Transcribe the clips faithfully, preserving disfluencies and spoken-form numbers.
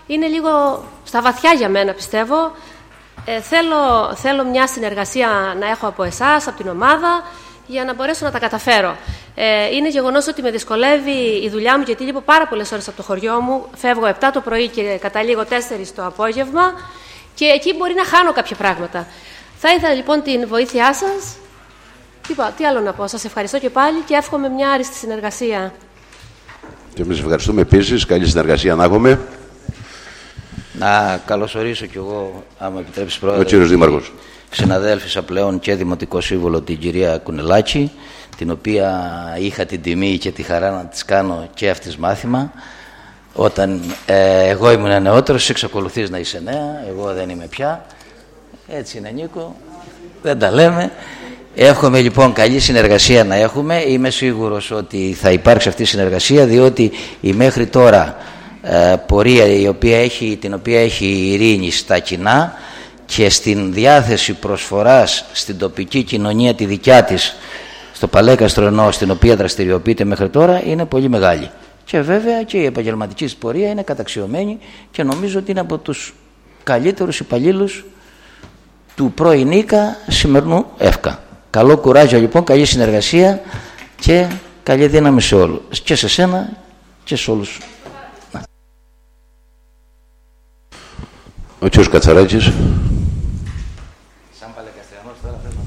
είναι λίγο στα βαθιά για μένα, πιστεύω. Ε, θέλω, θέλω μια συνεργασία να έχω από εσάς, από την ομάδα, για να μπορέσω να τα καταφέρω. Ε, είναι γεγονός ότι με δυσκολεύει η δουλειά μου, γιατί λείπω πάρα πολλές ώρες από το χωριό μου. Φεύγω επτά το πρωί και καταλήγω τέσσερις το απόγευμα και εκεί μπορεί να χάνω κάποια πράγματα. Θα ήθελα λοιπόν την βοήθειά σας. Τι, τι άλλο να πω, σας ευχαριστώ και πάλι και εύχομαι μια άριστη συνεργασία. Και εμείς ευχαριστούμε επίσης. Καλή συνεργασία να έχουμε. Να καλωσορίσω κι εγώ, άμα επιτρέψει, Πρόεδρε, ο κύριος Δήμαρχος, συναδέλφισσα πλέον και Δημοτικό Σύμβολο, την κυρία Κουνελάκη, την οποία είχα την τιμή και τη χαρά να της κάνω και αυτής μάθημα. Όταν ε, εγώ ήμουν νεότερος, εσύ εξακολουθείς να είσαι νέα, εγώ δεν είμαι πια. Έτσι είναι, Νίκο, δεν τα λέμε. Εύχομαι λοιπόν καλή συνεργασία να έχουμε. Είμαι σίγουρος ότι θα υπάρξει αυτή η συνεργασία, διότι η μέχρι τώρα ε, πορεία η οποία έχει, την οποία έχει η Ειρήνη στα κοινά και στην διάθεση προσφοράς στην τοπική κοινωνία τη δικιά της, στο Παλέκαστρο ενώ, στην οποία δραστηριοποιείται μέχρι τώρα, είναι πολύ μεγάλη. Και βέβαια και η επαγγελματική της πορεία είναι καταξιωμένη και νομίζω ότι είναι από τους καλύτερους υπαλλήλους του πρώην Ίκα, σημερινού ΕΦΚΑ. Καλό κουράγιο λοιπόν, καλή συνεργασία και καλή δύναμη σε όλους. Και σε σένα και σε όλους. Ο κ. Κατσαράκης. Σαν Παλαικαστριανός τώρα θέλω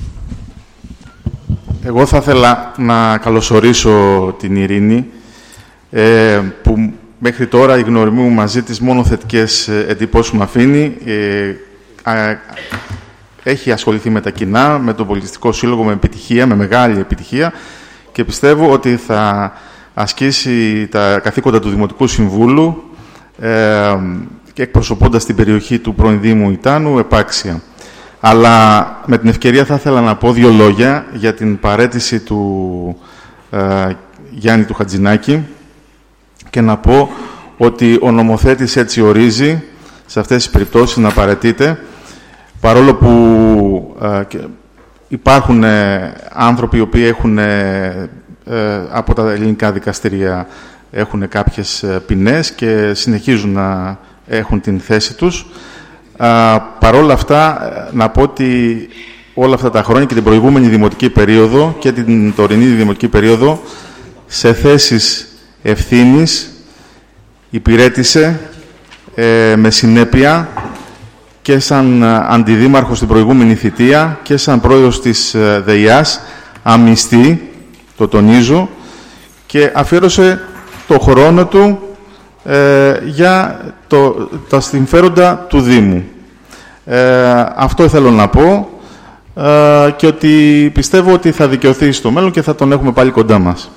να... Εγώ θα ήθελα να καλωσορίσω την Ειρήνη, ε, που μέχρι τώρα η γνωριμή μου μαζί της μόνο θετικές εντυπώσεις μου αφήνει. Ε, α, έχει ασχοληθεί με τα κοινά, με τον Πολιτιστικό Σύλλογο με επιτυχία, με μεγάλη επιτυχία, και πιστεύω ότι θα ασκήσει τα καθήκοντα του Δημοτικού Συμβούλου ε, και εκπροσωπώντας την περιοχή του πρώην Δήμου Ιτάνου επάξια. Αλλά με την ευκαιρία θα ήθελα να πω δύο λόγια για την παραίτηση του ε, Γιάννη του Χατζηνάκη και να πω ότι ο νομοθέτης έτσι ορίζει σε αυτές τις περιπτώσεις να παραιτείται, παρόλο που ε, υπάρχουν ε, άνθρωποι οι οποίοι έχουν ε, ε, από τα ελληνικά δικαστήρια έχουν κάποιες ε, ποινές και συνεχίζουν να έχουν την θέση τους. Uh, παρόλα αυτά, να πω ότι όλα αυτά τα χρόνια και την προηγούμενη δημοτική περίοδο και την τωρινή δημοτική περίοδο σε θέσεις ευθύνης υπηρέτησε ε, με συνέπεια και σαν αντιδήμαρχος στην προηγούμενη θητεία και σαν πρόεδρος της ΔΕΙΑΣ, αμυστή, το τονίζω, και αφιέρωσε το χρόνο του Ε, για το, τα συμφέροντα του Δήμου. Ε, αυτό θέλω να πω ε, και ότι πιστεύω ότι θα δικαιωθεί στο μέλλον και θα τον έχουμε πάλι κοντά μας.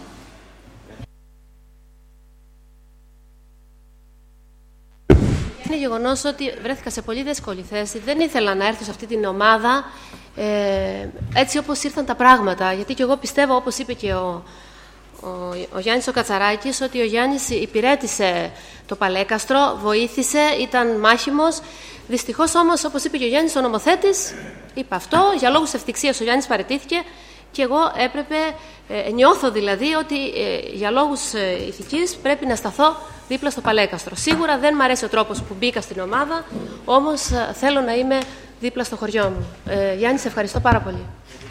Είναι γεγονός ότι βρέθηκα σε πολύ δύσκολη θέση. Δεν ήθελα να έρθω σε αυτή την ομάδα ε, έτσι όπως ήρθαν τα πράγματα. Γιατί και εγώ πιστεύω, όπως είπε και ο Ο, ο Γιάννης ο Κατσαράκης, ότι ο Γιάννης υπηρέτησε το Παλέκαστρο, βοήθησε, ήταν μάχημος. Δυστυχώς όμως, όπως είπε και ο Γιάννης, ο νομοθέτης είπε αυτό, για λόγους ευτυχίας ο Γιάννης παραιτήθηκε και εγώ έπρεπε, ε, νιώθω δηλαδή ότι ε, για λόγους ε, ηθικής πρέπει να σταθώ δίπλα στο Παλέκαστρο. Σίγουρα δεν μ' αρέσει ο τρόπος που μπήκα στην ομάδα, όμως ε, θέλω να είμαι δίπλα στο χωριό μου. Ε, Γιάννη, σε ευχαριστώ πάρα πολύ.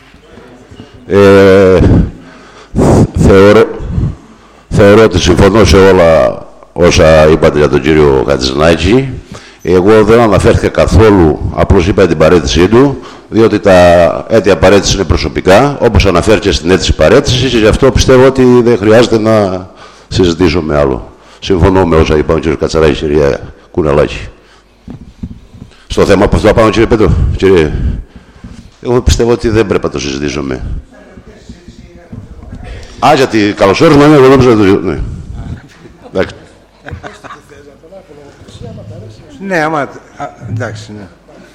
Ε... Θεωρώ, θεωρώ ότι συμφωνώ σε όλα όσα είπατε για τον κύριο Χατζηνάκη. Εγώ δεν αναφέρθηκα καθόλου, απλώς είπα την παραίτησή του, διότι τα αίτια παραίτηση είναι προσωπικά, όπως αναφέρθηκε στην αίτηση παραίτησης, και γι' αυτό πιστεύω ότι δεν χρειάζεται να συζητήσουμε άλλο. Συμφωνώ με όσα είπα ο κύριος Κατσαράκης, κυρία Κουνελάκη. Στο θέμα που αυτό πάνω, κύριε Πέτρο, κύριε, εγώ πιστεύω ότι δεν πρέπει να το συζητήσουμε. Α, γιατί καλωσόρισμα, ναι, εγώ νόμιζα να το... Ναι. Εντάξει. Ναι, άμα... Α, εντάξει, ναι.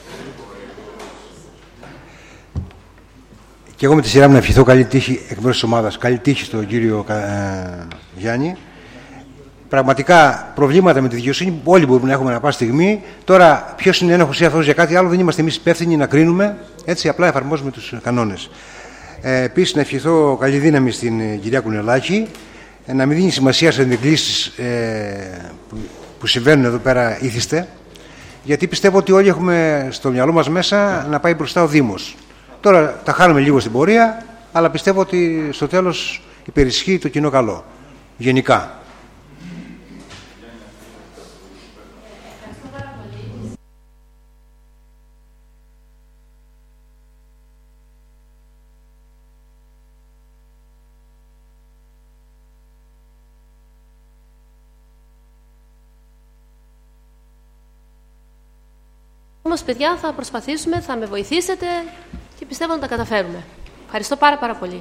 Και εγώ με τη σειρά μου να ευχηθώ καλή τύχη εκ μέρους της ομάδας. Καλή τύχη στον κύριο ε, Γιάννη. Πραγματικά προβλήματα με τη δικαιοσύνη όλοι μπορούμε να έχουμε ανά πάση στιγμή. Τώρα, ποιος είναι ένοχος ή αθώος για κάτι άλλο, δεν είμαστε εμείς υπεύθυνοι να κρίνουμε. Έτσι, απλά εφαρμόζουμε τους κανόνες. Ε, Επίσης, να ευχηθώ καλή δύναμη στην ε, κυρία Κουνελάκη, ε, να μην δίνει σημασία σε εκκλήσεις ε, που, που συμβαίνουν εδώ πέρα ήθιστε, γιατί πιστεύω ότι όλοι έχουμε στο μυαλό μας μέσα να πάει μπροστά ο Δήμος. Τώρα τα χάνουμε λίγο στην πορεία, αλλά πιστεύω ότι στο τέλος υπερισχύει το κοινό καλό, γενικά. Όμως, παιδιά, θα προσπαθήσουμε, θα με βοηθήσετε και πιστεύω να τα καταφέρουμε. Ευχαριστώ πάρα πάρα πολύ.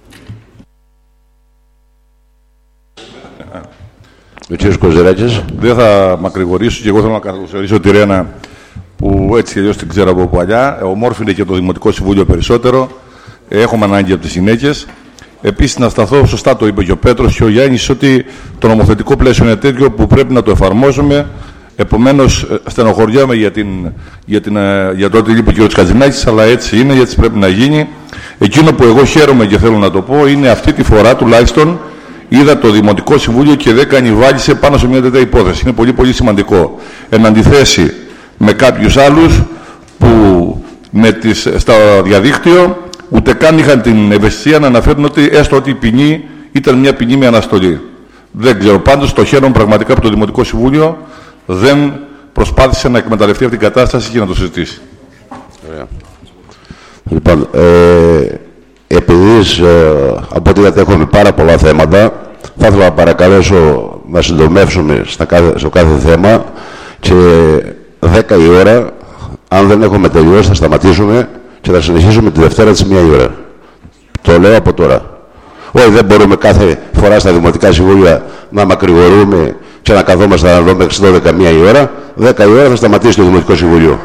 Ο κ. Κοζεράκης. Δεν θα μακρηγορήσω και εγώ θέλω να καλωσορίσω τη Ρένα που έτσι και αλλιώς την ξέρω από παλιά. Ομόρφινε και το Δημοτικό Συμβούλιο περισσότερο. Έχουμε ανάγκη από τις γυναίκες. Επίσης, να σταθώ, σωστά το είπε και ο Πέτρος και ο Γιάννης, ότι το νομοθετικό πλαίσιο είναι τέτοιο που πρέπει να το εφαρμόζουμε. Επομένως, στενοχωριάμαι για, την, για, την, για το ότι είπε και ο κ. Χατζηνάκης, αλλά έτσι είναι, γιατί πρέπει να γίνει. Εκείνο που εγώ χαίρομαι και θέλω να το πω είναι αυτή τη φορά τουλάχιστον είδα το Δημοτικό Συμβούλιο και δεν κανιβάλισε πάνω σε μια τέτοια υπόθεση. Είναι πολύ πολύ σημαντικό. Εν αντιθέσει με κάποιους άλλους που με τις, στα διαδίκτυο ούτε καν είχαν την ευαισθησία να αναφέρουν ότι έστω ότι η ποινή ήταν μια ποινή με αναστολή. Δεν ξέρω. Πάντως το χαίρομαι πραγματικά που το Δημοτικό Συμβούλιο δεν προσπάθησε να εκμεταλλευτεί αυτή την κατάσταση και να το συζητήσει. Ωραία. Λοιπόν, ε, επειδή ε, από ό,τι κατέχουμε πάρα πολλά θέματα, θα ήθελα να παρακαλέσω να συντομεύσουμε στα κάθε, στο κάθε θέμα και δέκα η ώρα, αν δεν έχουμε τελειώσει, θα σταματήσουμε και θα συνεχίσουμε τη Δευτέρα της μία η ώρα. Το λέω από τώρα. Όχι, δεν μπορούμε κάθε φορά στα Δημοτικά Συμβούλια να μακρηγορούμε και να καθόμαστε να δούμε μέχρι δώδεκα μία η ώρα. δέκα η ώρα θα σταματήσει το Δημοτικό Συμβούλιο.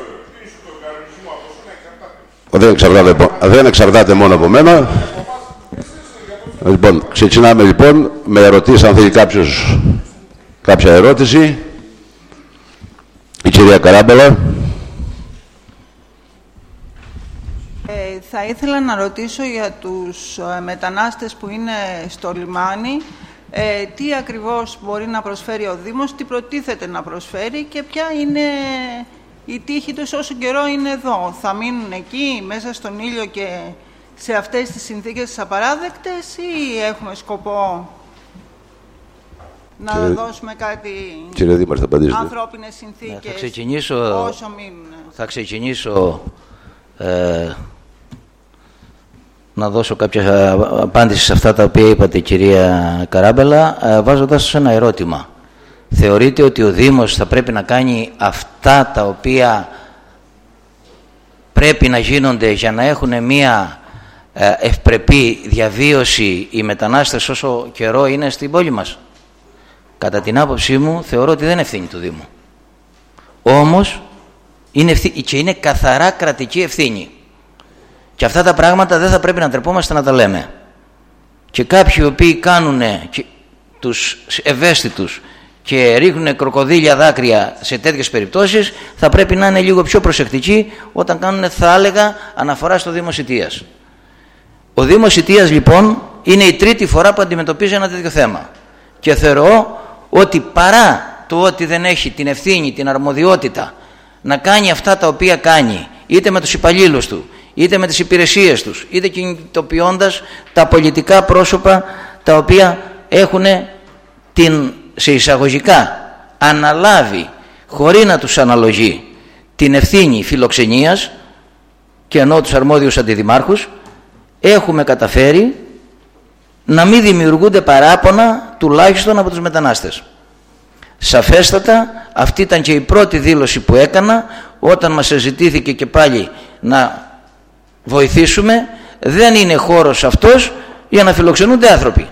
Δεν εξαρτάται, δεν εξαρτάται μόνο από μένα. Λοιπόν, ξεκινάμε λοιπόν με ερωτήσεις, αν θέλει κάποιος κάποια ερώτηση. Η κυρία Καράμπελα. Ε, θα ήθελα να ρωτήσω για τους ε, μετανάστες που είναι στο λιμάνι, ε, τι ακριβώς μπορεί να προσφέρει ο Δήμος, τι προτίθεται να προσφέρει και ποια είναι η τύχη τους όσο καιρό είναι εδώ. Θα μείνουν εκεί μέσα στον ήλιο και σε αυτές τις συνθήκες τις απαράδεκτες ή έχουμε σκοπό να κύριε, δώσουμε κάτι κύριε Δήμαρ, θα ανθρώπινες συνθήκες θα ξεκινήσω, όσο μείνουν. Θα ξεκινήσω ε, να δώσω κάποια απάντηση σε αυτά τα οποία είπατε, κυρία Καράμπελα, ε, βάζοντας ένα ερώτημα. Θεωρείτε ότι ο Δήμος θα πρέπει να κάνει αυτά τα οποία πρέπει να γίνονται για να έχουν μία ευπρεπή διαβίωση οι μετανάστες όσο καιρό είναι στην πόλη μας? Κατά την άποψή μου θεωρώ ότι δεν είναι ευθύνη του Δήμου. Όμως είναι ευθύνη, και είναι καθαρά κρατική ευθύνη. Και αυτά τα πράγματα δεν θα πρέπει να τρεπόμαστε να τα λέμε. Και κάποιοι οι οποίοι κάνουν τους ευαίσθητους και ρίχνουν κροκοδίλια δάκρυα σε τέτοιες περιπτώσεις, θα πρέπει να είναι λίγο πιο προσεκτικοί όταν κάνουν, θα έλεγα, αναφορά στο Δήμο Σιτίας. Ο Δήμος Σιτίας λοιπόν είναι η τρίτη φορά που αντιμετωπίζει ένα τέτοιο θέμα και θεωρώ ότι παρά το ότι δεν έχει την ευθύνη, την αρμοδιότητα να κάνει αυτά τα οποία κάνει, είτε με τους υπαλλήλους του, είτε με τις υπηρεσίες τους, είτε κινητοποιώντας τα πολιτικά πρόσωπα τα οποία έχουν την, σε εισαγωγικά, αναλάβει χωρίς να τους αναλογεί την ευθύνη φιλοξενίας, και εννοώ τους αρμόδιους αντιδημάρχους, έχουμε καταφέρει να μην δημιουργούνται παράπονα τουλάχιστον από τους μετανάστες. Σαφέστατα αυτή ήταν και η πρώτη δήλωση που έκανα όταν μας ζητήθηκε και πάλι να βοηθήσουμε. Δεν είναι χώρος αυτός για να φιλοξενούνται άνθρωποι.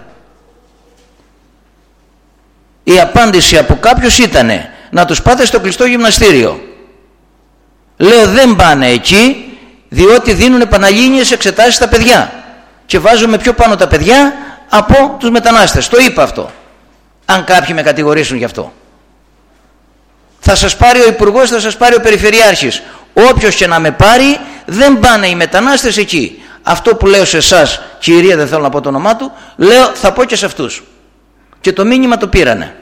Η απάντηση από κάποιους ήταν να τους πάτε στο κλειστό γυμναστήριο. Λέω δεν πάνε εκεί, διότι δίνουν επαναλήνιες εξετάσεις στα παιδιά και βάζουμε πιο πάνω τα παιδιά από τους μετανάστες. Το είπα αυτό. Αν κάποιοι με κατηγορήσουν γι' αυτό, θα σας πάρει ο Υπουργός, θα σας πάρει ο Περιφερειάρχης. Όποιος και να με πάρει, δεν πάνε οι μετανάστες εκεί. Αυτό που λέω σε εσάς, κυρία, δεν θέλω να πω το όνομά του, λέω θα πω και σε αυτούς. Και το μήνυμα το πήρανε.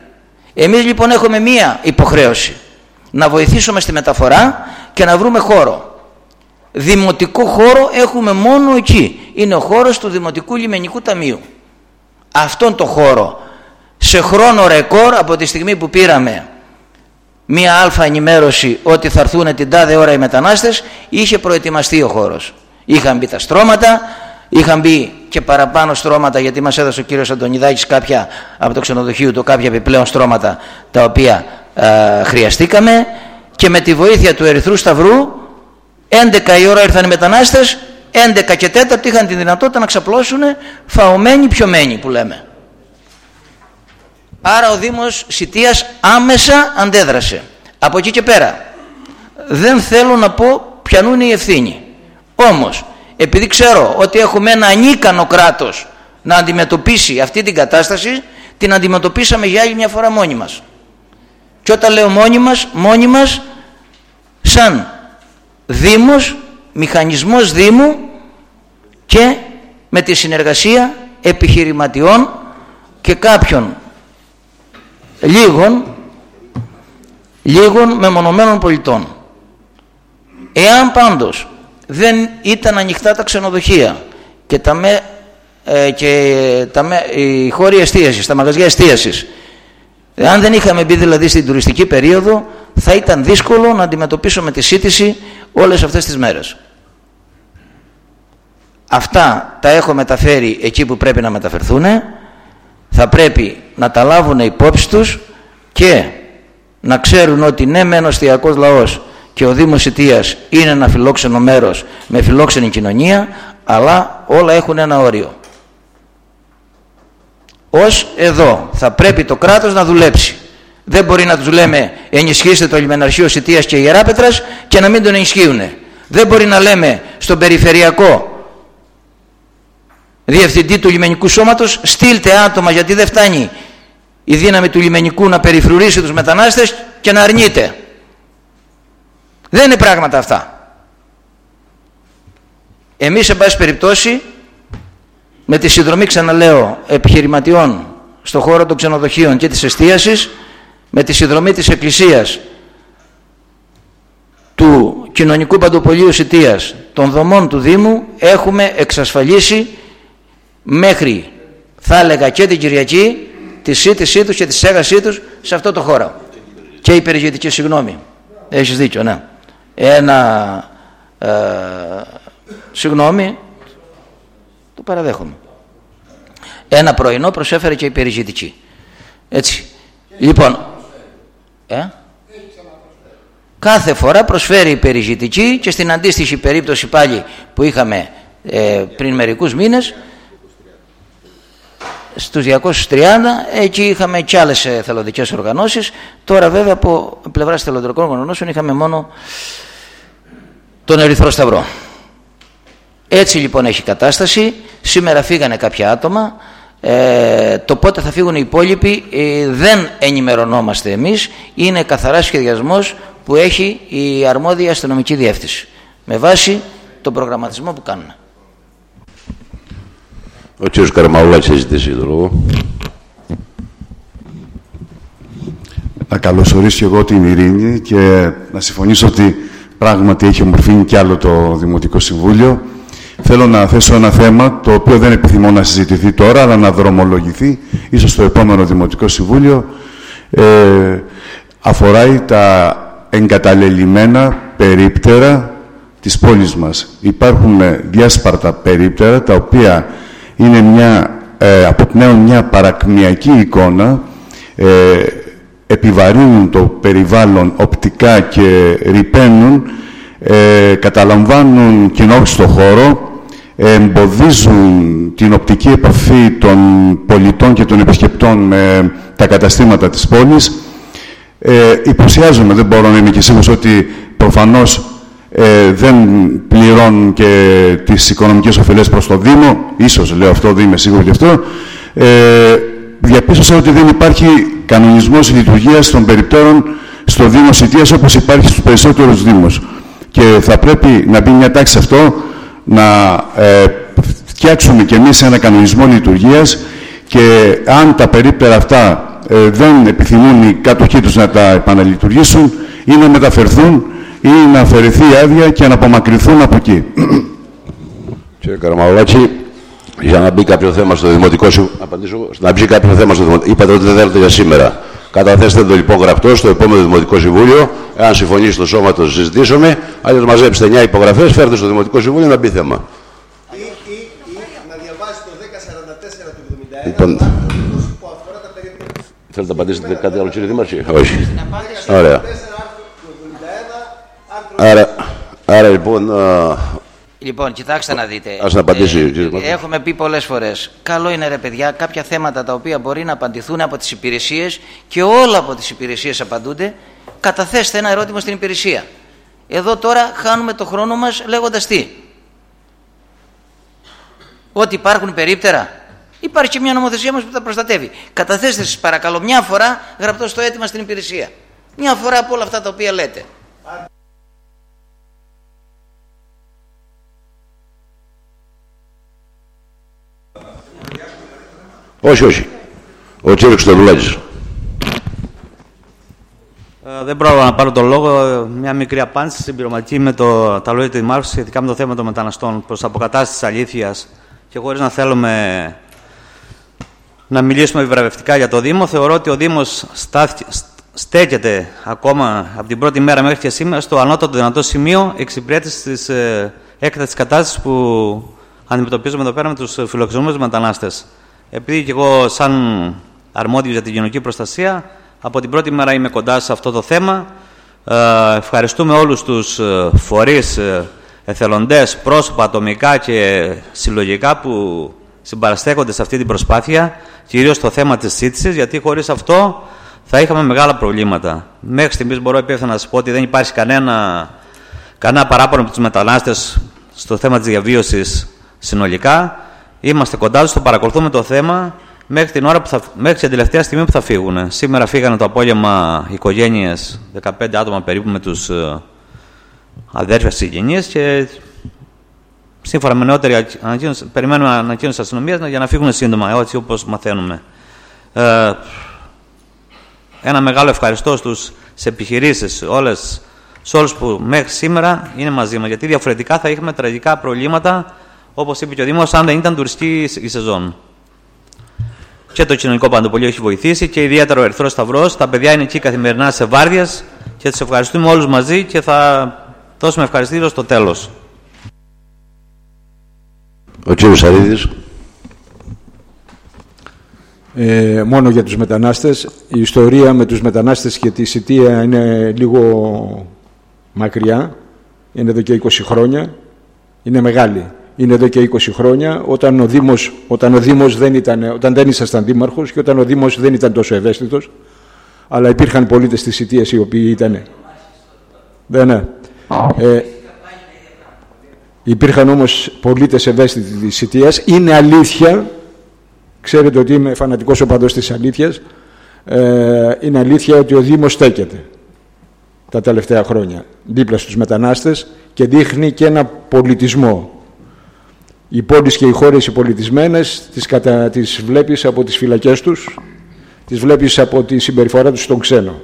Εμείς λοιπόν έχουμε μία υποχρέωση, να βοηθήσουμε στη μεταφορά και να βρούμε χώρο. Δημοτικό χώρο έχουμε μόνο εκεί, είναι ο χώρος του Δημοτικού Λιμενικού Ταμείου. Αυτόν το χώρο σε χρόνο ρεκόρ, από τη στιγμή που πήραμε μία αλφα ενημέρωση ότι θα έρθουν την τάδε ώρα οι μετανάστες, είχε προετοιμαστεί ο χώρος. Είχαν μπει τα στρώματα, είχαν μπει και παραπάνω στρώματα, γιατί μας έδωσε ο κύριος Αντωνιδάκης κάποια από το ξενοδοχείο του, κάποια επιπλέον στρώματα τα οποία α, χρειαστήκαμε, και με τη βοήθεια του Ερυθρού Σταυρού έντεκα η ώρα ήρθαν οι μετανάστες, έντεκα και τέταρτο είχαν τη δυνατότητα να ξαπλώσουν φαωμένοι πιωμένοι που λέμε. Άρα ο Δήμος Σιτίας άμεσα αντέδρασε. Από εκεί και πέρα δεν θέλω να πω ποιανού είναι η ευθύνη. Όμως επειδή ξέρω ότι έχουμε ένα ανίκανο κράτος να αντιμετωπίσει αυτή την κατάσταση, την αντιμετωπίσαμε για άλλη μια φορά μόνοι μας. Και όταν λέω μόνοι μας, μόνοι μας σαν Δήμος, μηχανισμός Δήμου και με τη συνεργασία επιχειρηματιών και κάποιων λίγων, λίγων μεμονωμένων πολιτών. Εάν πάντως δεν ήταν ανοιχτά τα ξενοδοχεία και, τα με, ε, και τα με, οι χώροι εστίασης, τα μαγαζιά εστίασης, αν δεν είχαμε μπει δηλαδή στην τουριστική περίοδο, θα ήταν δύσκολο να αντιμετωπίσουμε τη σύντηση όλες αυτές τις μέρες. Αυτά τα έχω μεταφέρει εκεί που πρέπει να μεταφερθούν. Θα πρέπει να τα λάβουν υπόψη τους και να ξέρουν ότι ναι μεν ο εστιακός λαός και ο Δήμος Σιτίας είναι ένα φιλόξενο μέρος με φιλόξενη κοινωνία, αλλά όλα έχουν ένα όριο. Ως εδώ θα πρέπει το κράτος να δουλέψει. Δεν μπορεί να τους λέμε ενισχύστε το λιμεναρχείο Σιτίας και Ιεράπετρας και να μην τον ενισχύουν. Δεν μπορεί να λέμε στον περιφερειακό διευθυντή του λιμενικού σώματος στείλτε άτομα, γιατί δεν φτάνει η δύναμη του λιμενικού να περιφρουρήσει τους μετανάστες και να αρνείται. Δεν είναι πράγματα αυτά. Εμείς σε πάση περιπτώσει με τη συνδρομή, ξαναλέω, επιχειρηματιών στον χώρο των ξενοδοχείων και της εστίασης, με τη συνδρομή της Εκκλησίας, του Κοινωνικού Παντοπολίου Σιτίας, των δομών του Δήμου, έχουμε εξασφαλίσει μέχρι, θα έλεγα, και την Κυριακή τη σύντησή τους και τη στέγασή τους σε αυτό το χώρο. Και η περιηγητική, συγγνώμη, έχεις δίκιο, ναι. Ένα, ε, συγγνώμη, το παραδέχομαι. Ένα πρωινό προσέφερε και η περιηγητική. Έτσι. Λοιπόν, ε? κάθε φορά προσφέρει η περιηγητική, και στην αντίστοιχη περίπτωση πάλι που είχαμε ε, πριν μερικούς μήνες, στους διακόσιους τριάντα, εκεί είχαμε και άλλες εθελοντικές οργανώσεις. Τώρα βέβαια από πλευράς εθελοντικών οργανώσεων είχαμε μόνο τον Ερυθρό Σταυρό. Έτσι λοιπόν έχει κατάσταση. Σήμερα φύγανε κάποια άτομα. Ε, το πότε θα φύγουν οι υπόλοιποι ε, δεν ενημερωνόμαστε εμείς. Είναι καθαρά σχεδιασμός που έχει η αρμόδια αστυνομική διεύθυνση με βάση τον προγραμματισμό που κάνουν. Ο κ. Καραμαουλάκης έχει ζητήσει το λόγο. Να καλωσορίσω εγώ την Ειρήνη και να συμφωνήσω ότι πράγματι έχει ομορφύνει κι άλλο το Δημοτικό Συμβούλιο. Θέλω να θέσω ένα θέμα το οποίο δεν επιθυμώ να συζητηθεί τώρα, αλλά να δρομολογηθεί ίσως στο επόμενο Δημοτικό Συμβούλιο. Ε, αφοράει τα εγκαταλελειμμένα περίπτερα της πόλης μας. Υπάρχουν διάσπαρτα περίπτερα τα οποία είναι μια, ε, αποπνέουν μια παρακμιακή εικόνα, ε, επιβαρύνουν το περιβάλλον οπτικά και ρυπαίνουν, ε, καταλαμβάνουν κοινόχρηστο χώρο, ε, εμποδίζουν την οπτική επαφή των πολιτών και των επισκεπτών με τα καταστήματα της πόλης. Ε, υποψιάζομαι, δεν μπορώ να είμαι και σίγουρος ότι προφανώς Ε, δεν πληρώνουν και τις οικονομικές ωφελές προς το Δήμο, ίσως λέω αυτό, δεν είμαι σίγουρο γι' αυτό. Ε, διαπίστωσα ότι δεν υπάρχει κανονισμός λειτουργίας των περιπτώρων στο Δήμο Σιτίας όπως υπάρχει στους περισσότερους Δήμους. Και θα πρέπει να μπει μια τάξη σε αυτό, να ε, φτιάξουμε κι εμείς ένα κανονισμό λειτουργίας, και αν τα περίπτερα αυτά ε, δεν επιθυμούν οι κάτοχοί τους να τα επαναλειτουργήσουν ή να μεταφερθούν ή να αφαιρεθεί η άδεια και να απομακρυνθούν από εκεί. Κύριε Καραμαγουλάκη, για να μπει κάποιο θέμα στο Δημοτικό Συμβούλιο, να μπει κάποιο θέμα στο Δημοτικό, είπατε ότι δεν θέλετε για σήμερα. Καταθέστε το λοιπόν γραπτό στο επόμενο Δημοτικό Συμβούλιο. Εάν συμφωνήσει το σώμα, το συζητήσουμε. Αλλιώς μαζέψτε εννιά υπογραφές, φέρτε στο Δημοτικό Συμβούλιο να μπει θέμα. Ή, ή, ή να διαβάσει το δέκα σαράντα τέσσερα του εβδομήντα ένα Λοιπόν, που αφορά τα περιπτώσεις. θέλετε να απαντήσετε κάτι άλλο, κύριε Δήμαρχε? Όχι. Ωραία. Άρα, άρα λοιπόν. Α... Λοιπόν, κοιτάξτε να δείτε. Ας να απαντήσει, ε, κύριε Μάρκο. Έχουμε πει πολλές φορές. Καλό είναι, ρε παιδιά, κάποια θέματα τα οποία μπορεί να απαντηθούν από τις υπηρεσίες και όλα από τις υπηρεσίες απαντούνται. Καταθέστε ένα ερώτημα στην υπηρεσία. Εδώ τώρα χάνουμε το χρόνο μας λέγοντας τι? Ότι υπάρχουν περίπτερα. Υπάρχει και μια νομοθεσία μας που τα προστατεύει. Καταθέστε σας παρακαλώ μια φορά γραπτό στο αίτημα στην υπηρεσία. Μια φορά από όλα αυτά τα οποία λέτε. Όχι, όχι. Ο κύριος Χρυστοδουλάκης. Ε, δεν πρόλαβα να πάρω τον λόγο. Μια μικρή απάντηση συμπληρωματική με το, τα λόγια του Δημάρχου σχετικά με το θέμα των μεταναστών προς αποκατάσταση της αλήθειας και χωρίς να θέλουμε να μιλήσουμε επιβραβευτικά για το Δήμο. Θεωρώ ότι ο Δήμος στάθηκε, στέκεται ακόμα από την πρώτη μέρα μέχρι και σήμερα στο ανώτατο δυνατό σημείο εξυπηρέτησης της ε, έκτακτης κατάστασης που αντιμετωπίζουμε εδώ πέρα με τους φιλοξενούμενους μετανάστες. Επειδή και εγώ, σαν αρμόδιος για την κοινωνική προστασία, από την πρώτη μέρα είμαι κοντά σε αυτό το θέμα. Ε, ευχαριστούμε όλους τους φορείς, εθελοντές, πρόσωπα, ατομικά και συλλογικά που συμπαραστέκονται σε αυτή την προσπάθεια, κυρίως στο θέμα της σύντησης, γιατί χωρίς αυτό θα είχαμε μεγάλα προβλήματα. Μέχρι στιγμής μπορώ υπεύθυνα να σας πω ότι δεν υπάρχει κανένα, κανένα παράπονο από τους μετανάστες στο θέμα της διαβίωσης συνολικά. Είμαστε κοντά τους, το παρακολουθούμε το θέμα μέχρι την, ώρα που θα, μέχρι την τελευταία στιγμή που θα φύγουν. Σήμερα φύγανε το απόγευμα οικογένειες, δεκαπέντε άτομα περίπου με τους ε, αδέρφια συγγενείς και σύμφωνα με νεότερη ανακοίνωση, περιμένουμε ανακοίνωση της αστυνομίας για να φύγουν σύντομα, έτσι όπως μαθαίνουμε. Ε, ένα μεγάλο ευχαριστώ στους σε επιχειρήσεις, όλες, σε όλους που μέχρι σήμερα είναι μαζί μας, γιατί διαφορετικά θα είχαμε τραγικά προβλήματα, όπως είπε και ο Δήμος, αν δεν ήταν τουριστική η σεζόν. Και το κοινωνικό παντοπολείο έχει βοηθήσει και ιδιαίτερα ο Ερυθρός Σταυρός. Τα παιδιά είναι εκεί καθημερινά σε βάρδιες και τους ευχαριστούμε όλους μαζί και θα δώσουμε ευχαριστήριο στο τέλος. Ο κύριος Σαρίδης. Ε, μόνο για τους μετανάστες. Η ιστορία με τους μετανάστες και τη Σιτία είναι λίγο μακριά. Είναι εδώ και είκοσι χρόνια. Είναι μεγάλη. Είναι εδώ και είκοσι χρόνια, όταν ο Δήμος, όταν ο Δήμος δεν ήταν, όταν δεν ήσασταν δήμαρχος και όταν ο Δήμος δεν ήταν τόσο ευαίσθητος, αλλά υπήρχαν πολίτες της Σιτίας οι οποίοι ήταν. Δεν ναι. Ε, υπήρχαν όμως πολίτες ευαίσθητοι της Σιτίας. Είναι αλήθεια, ξέρετε ότι είμαι φανατικός οπαδός της αλήθειας, ε, είναι αλήθεια ότι ο Δήμος στέκεται τα τελευταία χρόνια δίπλα στους μετανάστες και δείχνει και ένα πολιτισμό. Οι πόλεις και οι χώρες οι πολιτισμένες τις, κατα... τις βλέπεις από τις φυλακές τους, τις βλέπεις από τη συμπεριφορά τους στον ξένο.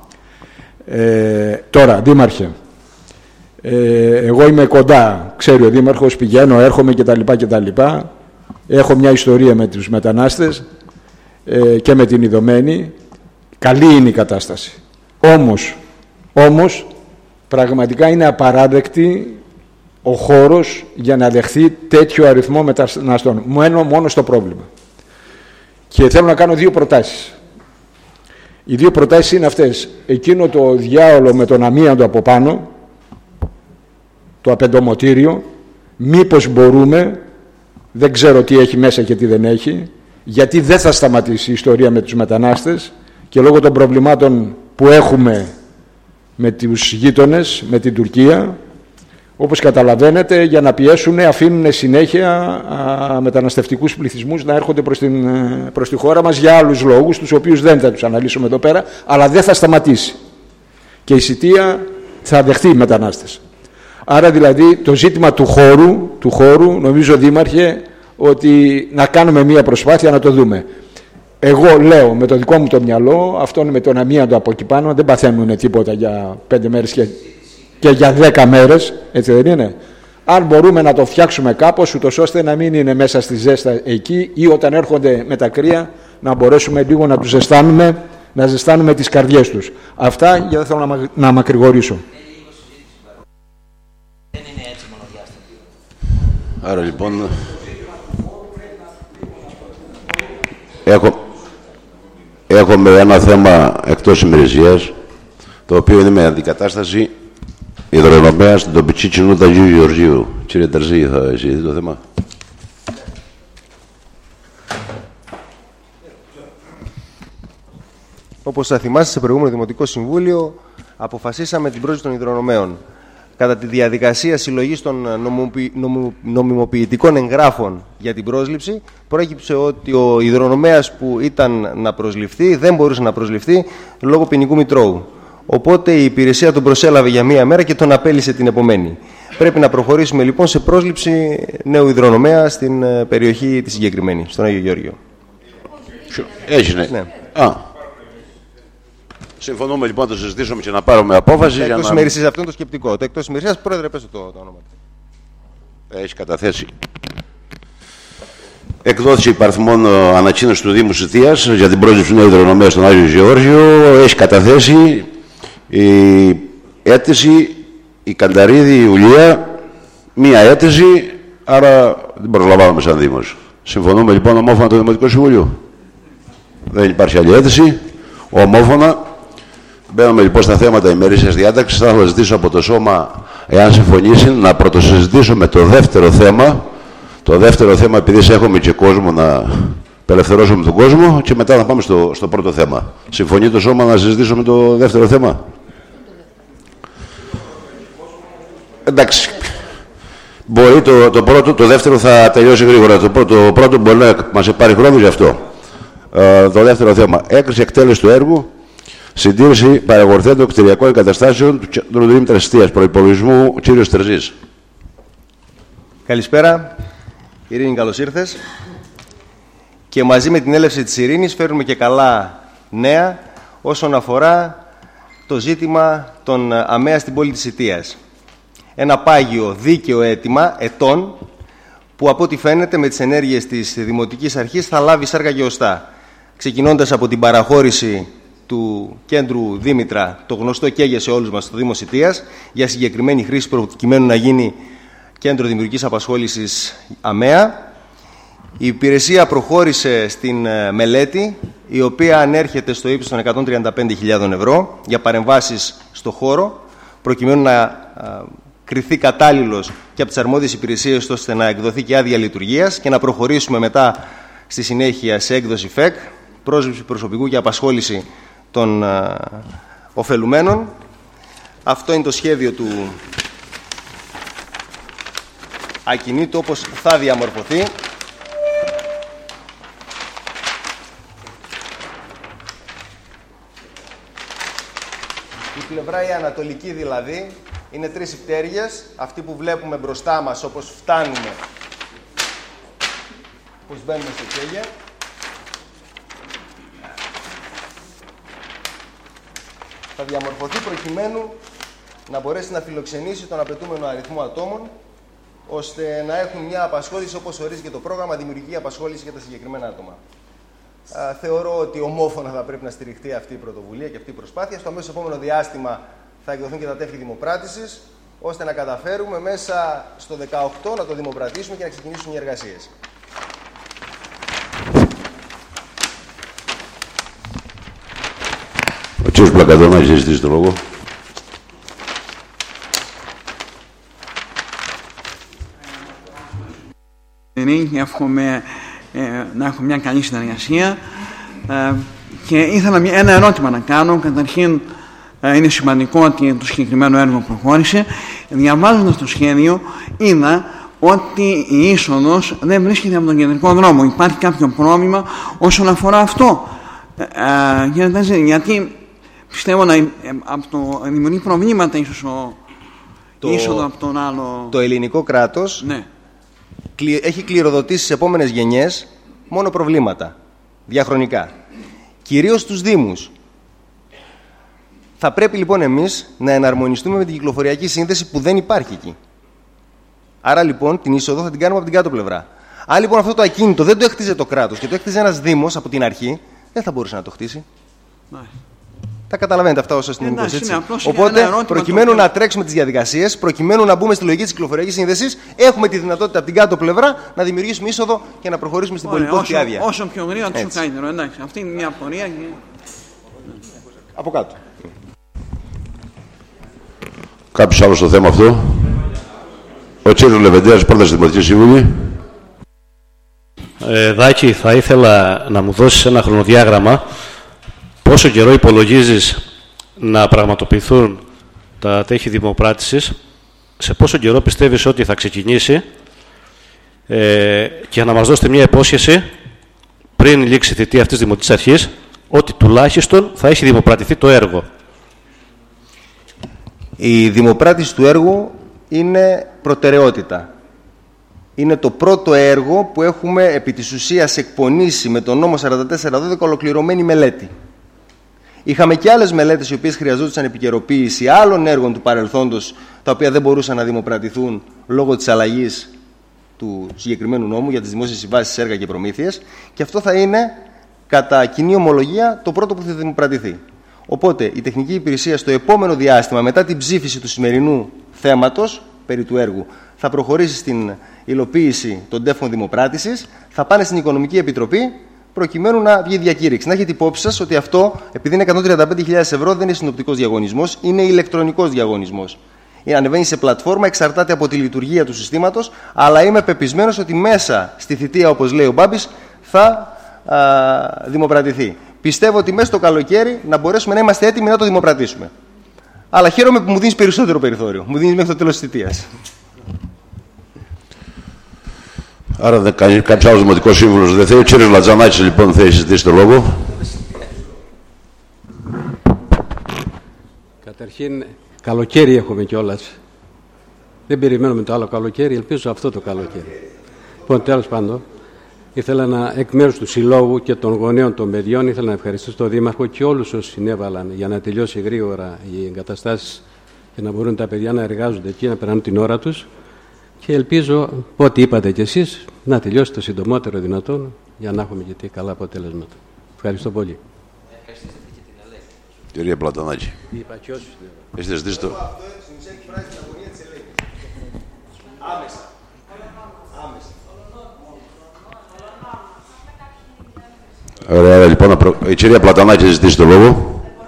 Ε, τώρα, Δήμαρχε, ε, εγώ είμαι κοντά, ξέρει ο Δήμαρχος, πηγαίνω, έρχομαι κτλ. κτλ. Έχω μια ιστορία με τους μετανάστες ε, και με την Ιδωμένη. Καλή είναι η κατάσταση. Όμως, όμως πραγματικά είναι απαράδεκτη ο χώρος για να δεχθεί τέτοιο αριθμό μεταναστών. Μόνο, μόνο στο πρόβλημα. Και θέλω να κάνω δύο προτάσεις. Οι δύο προτάσεις είναι αυτές. Εκείνο το διάολο με τον αμίαντο από πάνω, το απεντομωτήριο, μήπως μπορούμε, δεν ξέρω τι έχει μέσα και τι δεν έχει, γιατί δεν θα σταματήσει η ιστορία με τους μετανάστες και λόγω των προβλημάτων που έχουμε με τους γείτονες, με την Τουρκία, όπως καταλαβαίνετε, για να πιέσουν, αφήνουν συνέχεια α, μεταναστευτικούς πληθυσμούς να έρχονται προς, την, προς τη χώρα μας για άλλους λόγους, τους οποίους δεν θα τους αναλύσουμε εδώ πέρα, αλλά δεν θα σταματήσει. Και η Σιτία θα δεχτεί μετανάστες. Άρα δηλαδή το ζήτημα του χώρου, του χώρου νομίζω, Δήμαρχε, ότι να κάνουμε μία προσπάθεια να το δούμε. Εγώ λέω με το δικό μου το μυαλό, αυτό είναι με τον αμίαντο από εκεί πάνω, δεν παθαίνουν τίποτα για πέντε μέρες και, και για δέκα μέρες, έτσι δεν είναι. Αν μπορούμε να το φτιάξουμε κάπως, ούτως ώστε να μην είναι μέσα στη ζέστα εκεί ή όταν έρχονται με τα κρύα, να μπορέσουμε λίγο να τους ζεστάνουμε, να ζεστάνουμε τις καρδιές τους. Αυτά, γιατί δεν θέλω να, να μακρηγορήσω. Άρα λοιπόν, έχω, έχουμε ένα θέμα εκτός ημερησίας, το οποίο είναι με αντικατάσταση υδρονομέα στην τοπική κοινότητα Αγίου Γεωργίου. Κύριε Τερζή, θα συζητήσει το θέμα. Όπως θα θυμάστε, σε προηγούμενο Δημοτικό Συμβούλιο αποφασίσαμε την πρόσληψη των υδρονομέων. Κατά τη διαδικασία συλλογής των νομιμοποιη... νομιμοποιητικών εγγράφων για την πρόσληψη, προέκυψε ότι ο υδρονομέας που ήταν να προσληφθεί δεν μπορούσε να προσληφθεί λόγω ποινικού μητρώου. Οπότε η υπηρεσία τον προσέλαβε για μία μέρα και τον απέλυσε την επομένη. Πρέπει να προχωρήσουμε λοιπόν σε πρόσληψη νέου υδρονομέα στην περιοχή τη συγκεκριμένη, στον Άγιο Γεώργιο. Έγινε. Ναι. Α. Συμφωνούμε λοιπόν να το συζητήσουμε και να πάρουμε απόφαση. Εκτός για να... ημερησίας, αυτό είναι το σκεπτικό. Το εκτός ημερησίας, πρόεδρε, πες το, το όνομα. Έχει καταθέσει. Εκδόθηκε υπαριθμόν ανακοίνωση του Δήμου Σιτίας για την πρόσληψη νέου υδρονομέα στον Άγιο Γεώργιο. Έχει καταθέσει η αίτηση η Κανταρίδη Ιουλία, μία αίτηση, άρα δεν προσλαμβάνουμε σαν Δήμος. Συμφωνούμε λοιπόν ομόφωνα το Δημοτικό Συμβούλιο. Δεν υπάρχει άλλη αίτηση. Ομόφωνα. Μπαίνουμε λοιπόν στα θέματα ημερήσιας διάταξης. Θα ήθελα ζητήσω από το Σώμα, εάν συμφωνήσει, να πρωτοσυζητήσουμε το δεύτερο θέμα. Το δεύτερο θέμα, επειδή έχουμε και κόσμο, να απελευθερώσουμε τον κόσμο και μετά να πάμε στο, στο πρώτο θέμα. Συμφωνεί το Σώμα να συζητήσουμε το δεύτερο θέμα? Εντάξει. Μπορεί το, το πρώτο, το δεύτερο θα τελειώσει γρήγορα. Το πρώτο, το πρώτο μπορεί να μας πάρει χρόνο γι' αυτό. Ε, το δεύτερο θέμα. Έκριση εκτέλεση του έργου. Συντήρηση παραγωγορθέντων κτηριακών εγκαταστάσεων του Κέντρου Δήμητρας Σιτίας. Προϋπολογισμού, κύριος Τερζής. Καλησπέρα. Ειρήνη, καλώς ήρθες. Και μαζί με την έλευση της Ειρήνης φέρνουμε και καλά νέα όσον αφορά το ζήτημα των ΑΜΕΑ στην πόλη της Σιτίας. Ένα πάγιο δίκαιο αίτημα ετών που από ό,τι φαίνεται με τις ενέργειες της Δημοτικής Αρχής θα λάβει σάρκα και οστά. Ξεκινώντας από την παραχώρηση του κέντρου Δήμητρα, το γνωστό καίγε σε όλους μας στο Δήμο Σιτίας, για συγκεκριμένη χρήση προκειμένου να γίνει κέντρο δημιουργικής απασχόλησης ΑΜΕΑ. Η υπηρεσία προχώρησε στην μελέτη, η οποία ανέρχεται στο ύψος των εκατόν τριάντα πέντε χιλιάδες ευρώ για παρεμβάσεις στο χώρο, προκειμένου να α, κριθεί κατάλληλος και από τις αρμόδιες υπηρεσίες, ώστε να εκδοθεί και άδεια λειτουργίας και να προχωρήσουμε μετά στη συνέχεια σε έκδοση ΦΕΚ, πρόσληψη προσωπικού και απασχόληση των α, ωφελουμένων. Αυτό είναι το σχέδιο του ακινήτου όπως θα διαμορφωθεί. Η πλευρά η ανατολική δηλαδή είναι τρεις υπτέρυγες, αυτή που βλέπουμε μπροστά μας όπως φτάνουμε, όπως μπαίνουμε στο καίγε. Θα διαμορφωθεί προκειμένου να μπορέσει να φιλοξενήσει τον απαιτούμενο αριθμό ατόμων, ώστε να έχουν μια απασχόληση όπως ορίζει και το πρόγραμμα δημιουργική απασχόληση για τα συγκεκριμένα άτομα. Α, θεωρώ ότι ομόφωνα θα πρέπει να στηριχτεί αυτή η πρωτοβουλία και αυτή η προσπάθεια. Στο αμέσως επόμενο διάστημα θα εκδοθούν και τα τεύχη δημοπράτησης, ώστε να καταφέρουμε μέσα στο δεκαοκτώ να το δημοπρατήσουμε και να ξεκινήσουν οι εργασίες. Ο κύριος Πλακαδόνα έχει ζητήσει το λόγο. Εύχομαι ε, να έχω μια καλή συνεργασία ε, και ήθελα μια, ένα ερώτημα να κάνω. Καταρχήν ε, είναι σημαντικό ότι το συγκεκριμένο έργο προχώρησε. Διαβάζοντας το σχέδιο είδα ότι η είσοδος δεν βρίσκεται από τον κεντρικό δρόμο. Υπάρχει κάποιο πρόβλημα όσον αφορά αυτό? Ε, ε, γιατί πιστεύω να ε, από το, δημιουργεί προβλήματα ίσως ο, το, η είσοδο από τον άλλο. Το ελληνικό κράτος, ναι, έχει κληροδοτήσει στις επόμενες γενιές μόνο προβλήματα. διαχρονικά. Κυρίως στους Δήμους. Θα πρέπει λοιπόν εμείς να εναρμονιστούμε με την κυκλοφοριακή σύνδεση που δεν υπάρχει εκεί. Άρα λοιπόν την είσοδο θα την κάνουμε από την κάτω πλευρά. Αν λοιπόν αυτό το ακίνητο δεν το έχτιζε το κράτος και το έχτιζε ένας Δήμος από την αρχή, δεν θα μπορούσε να το χτίσει. Ναι. Τα καταλαβαίνετε αυτά όσο στην Εντάξει, έτσι. είναι Οπότε, προκειμένου το... να τρέξουμε τις διαδικασίες, προκειμένου να μπούμε στη λογική της κυκλοφοριακής σύνδεσης, έχουμε τη δυνατότητα από την κάτω πλευρά να δημιουργήσουμε είσοδο και να προχωρήσουμε στην πολυπόθητη άδεια. Όσο πιο γρήγορα, τόσο καλύτερο. Εντάξει, αυτή είναι μια πορεία. Και... Από κάτω. Κάποιος άλλος στο θέμα αυτό. Ο Τσίρος Λεβεντέας, πρόταση Δημοτική Σύμβουλη. Ε, Δάκη, θα ήθελα να μου δώσεις ένα χρονοδιάγραμμα. Πόσο καιρό υπολογίζεις να πραγματοποιηθούν τα τέχη δημοπράτησης, σε πόσο καιρό πιστεύεις ότι θα ξεκινήσει ε, και να μας δώσετε μια υπόσχεση πριν λήξει η θητεία αυτής της Δημοτικής Αρχής ότι τουλάχιστον θα έχει δημοπρατηθεί το έργο. Η δημοπράτηση του έργου είναι προτεραιότητα. Είναι το πρώτο έργο που έχουμε επί της ουσίας εκπονήσει με τον νόμο σαράντα τέσσερα δώδεκα ολοκληρωμένη μελέτη. Είχαμε και άλλες μελέτες οι οποίες χρειαζόντουσαν επικαιροποίηση άλλων έργων του παρελθόντος, τα οποία δεν μπορούσαν να δημοπρατηθούν λόγω της αλλαγής του συγκεκριμένου νόμου για τις δημόσιες συμβάσεις, έργα και προμήθειες, και αυτό θα είναι κατά κοινή ομολογία το πρώτο που θα δημοπρατηθεί. Οπότε η τεχνική υπηρεσία στο επόμενο διάστημα, μετά την ψήφιση του σημερινού θέματος περί του έργου, θα προχωρήσει στην υλοποίηση των τεύχων δημοπράτησης, θα πάνε στην Οικονομική Επιτροπή προκειμένου να βγει διακήρυξη. Να έχετε υπόψη σας ότι αυτό, επειδή είναι εκατόν τριάντα πέντε χιλιάδες ευρώ, δεν είναι συνοπτικός διαγωνισμός, είναι ηλεκτρονικός διαγωνισμός. Ανεβαίνει σε πλατφόρμα, εξαρτάται από τη λειτουργία του συστήματος, αλλά είμαι πεπισμένος ότι μέσα στη θητεία, όπως λέει ο Μπάμπης, θα α, δημοπρατηθεί. Πιστεύω ότι μέσα στο καλοκαίρι να μπορέσουμε να είμαστε έτοιμοι να το δημοπρατήσουμε. Αλλά χαίρομαι που μου δίνεις περισσότερο περιθώριο. Μου δίνεις μέχρι το τέλος της θητείας. Άρα δεν κάνει κάποιο άλλο δημοτικό σύμβουλο δεν θέλει. Ο κύριος Λατζανάκης λοιπόν θέλει συζητήσει το λόγο. Καταρχήν, καλοκαίρι έχουμε κιόλας. Δεν περιμένουμε το άλλο καλοκαίρι, ελπίζω αυτό το καλοκαίρι. Λοιπόν, τέλος πάντων, ήθελα να, εκ μέρους του Συλλόγου και των γονέων των παιδιών, ήθελα να ευχαριστήσω τον Δήμαρχο και όλους όσοι συνέβαλαν για να τελειώσει γρήγορα οι εγκαταστάσεις και να μπορούν τα παιδιά να εργάζονται εκεί, να περνάνε την ώρα τους. Και ελπίζω, ό,τι είπατε κι εσείς, να τελειώσει το συντομότερο δυνατόν για να έχουμε και καλά αποτέλεσματα. Ευχαριστώ πολύ. Κυρία Πλατανάκη. Έχετε ζητήσει το... Ωραία, λοιπόν, η κυρία Πλατανάκη έχει ζητήσει το λόγο.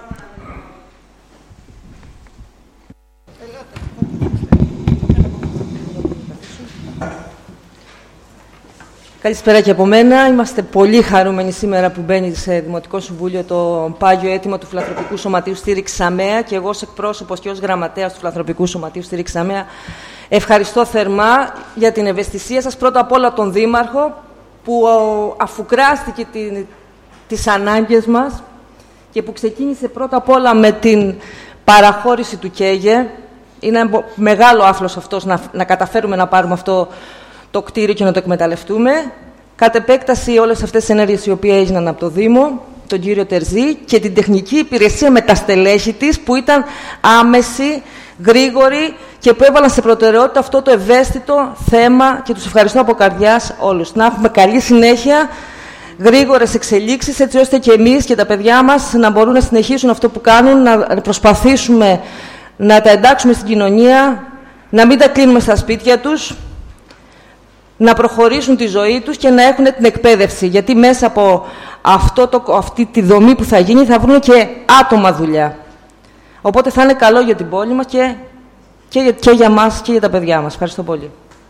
Καλησπέρα και από μένα. Είμαστε πολύ χαρούμενοι σήμερα που μπαίνει σε Δημοτικό Συμβούλιο το πάγιο αίτημα του Φιλανθρωπικού Σωματείου Στήριξης ΑΜΕΑ και εγώ ως εκπρόσωπος και ως γραμματέας του Φιλανθρωπικού Σωματείου Στήριξης ΑΜΕΑ ευχαριστώ θερμά για την ευαισθησία σας. Πρώτα απ' όλα τον Δήμαρχο που αφουγκράστηκε την, τις ανάγκες μας και που ξεκίνησε πρώτα απ' όλα με την παραχώρηση του ΚΕΓΕ. Είναι ένα μεγάλο άθλος αυτός να, να καταφέρουμε να πάρουμε αυτό το κτίριο και να το εκμεταλλευτούμε. Κατ' επέκταση όλες αυτές τις ενέργειες οι οποίες έγιναν από το Δήμο, τον κύριο Τερζή και την τεχνική υπηρεσία με τα στελέχη της που ήταν άμεση, γρήγορη και που έβαλαν σε προτεραιότητα αυτό το ευαίσθητο θέμα και τους ευχαριστώ από καρδιάς όλους. Να έχουμε καλή συνέχεια, γρήγορες εξελίξεις έτσι ώστε και εμείς και τα παιδιά μας να μπορούν να συνεχίσουν αυτό που κάνουν, να προσπαθήσουμε να τα εντάξουμε στην κοινωνία, να μην τα κλείνουμε στα σπίτια τους, να προχωρήσουν τη ζωή τους και να έχουν την εκπαίδευση. Γιατί μέσα από αυτό το, αυτή τη δομή που θα γίνει θα βρουν και άτομα δουλειά. Οπότε θα είναι καλό για την πόλη μας και, και, και για μας και για τα παιδιά μας. Ευχαριστώ πολύ.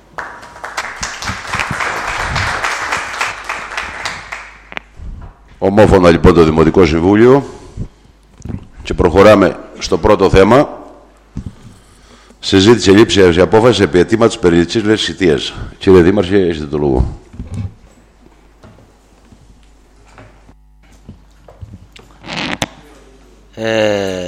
Ομόφωνα λοιπόν το Δημοτικό Συμβούλιο και προχωράμε στο πρώτο θέμα. Συζήτηση λήψη απόφαση επί αιτήματος περιληπτικής λήξης θητείας. Κύριε Δήμαρχε, έχετε το λόγο. Ε,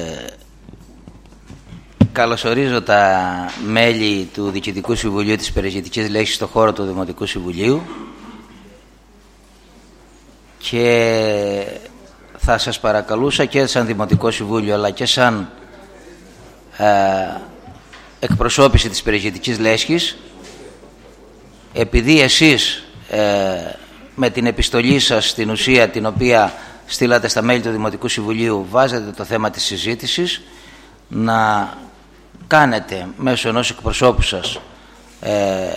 καλωσορίζω τα μέλη του Διοικητικού Συμβουλίου της Περιζητικής Λέξης στον χώρο του Δημοτικού Συμβουλίου και θα σας παρακαλούσα και σαν Δημοτικό Συμβούλιο αλλά και σαν ε, εκπροσώπηση της περιηγητικής λέσχης, επειδή εσείς ε, με την επιστολή σας στην ουσία την οποία στείλατε στα μέλη του Δημοτικού Συμβουλίου βάζετε το θέμα της συζήτησης, να κάνετε μέσω ενός εκπροσώπου σας ε,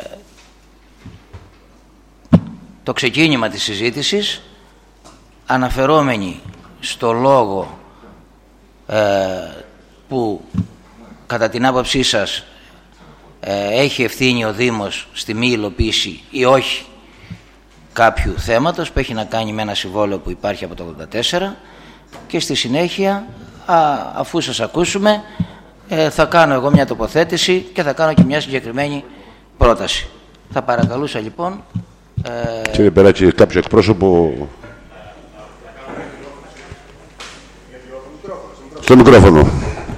το ξεκίνημα της συζήτησης, αναφερόμενοι στο λόγο ε, που κατά την άποψή σας ε, έχει ευθύνη ο Δήμος στη μη υλοποίηση ή όχι κάποιου θέματος που έχει να κάνει με ένα συμβόλαιο που υπάρχει από το ογδόντα τέσσερα, και στη συνέχεια α, αφού σας ακούσουμε ε, θα κάνω εγώ μια τοποθέτηση και θα κάνω και μια συγκεκριμένη πρόταση. Θα παρακαλούσα λοιπόν ε... Κύριε Περάκη, κάποιο εκπρόσωπο στο μικρόφωνο.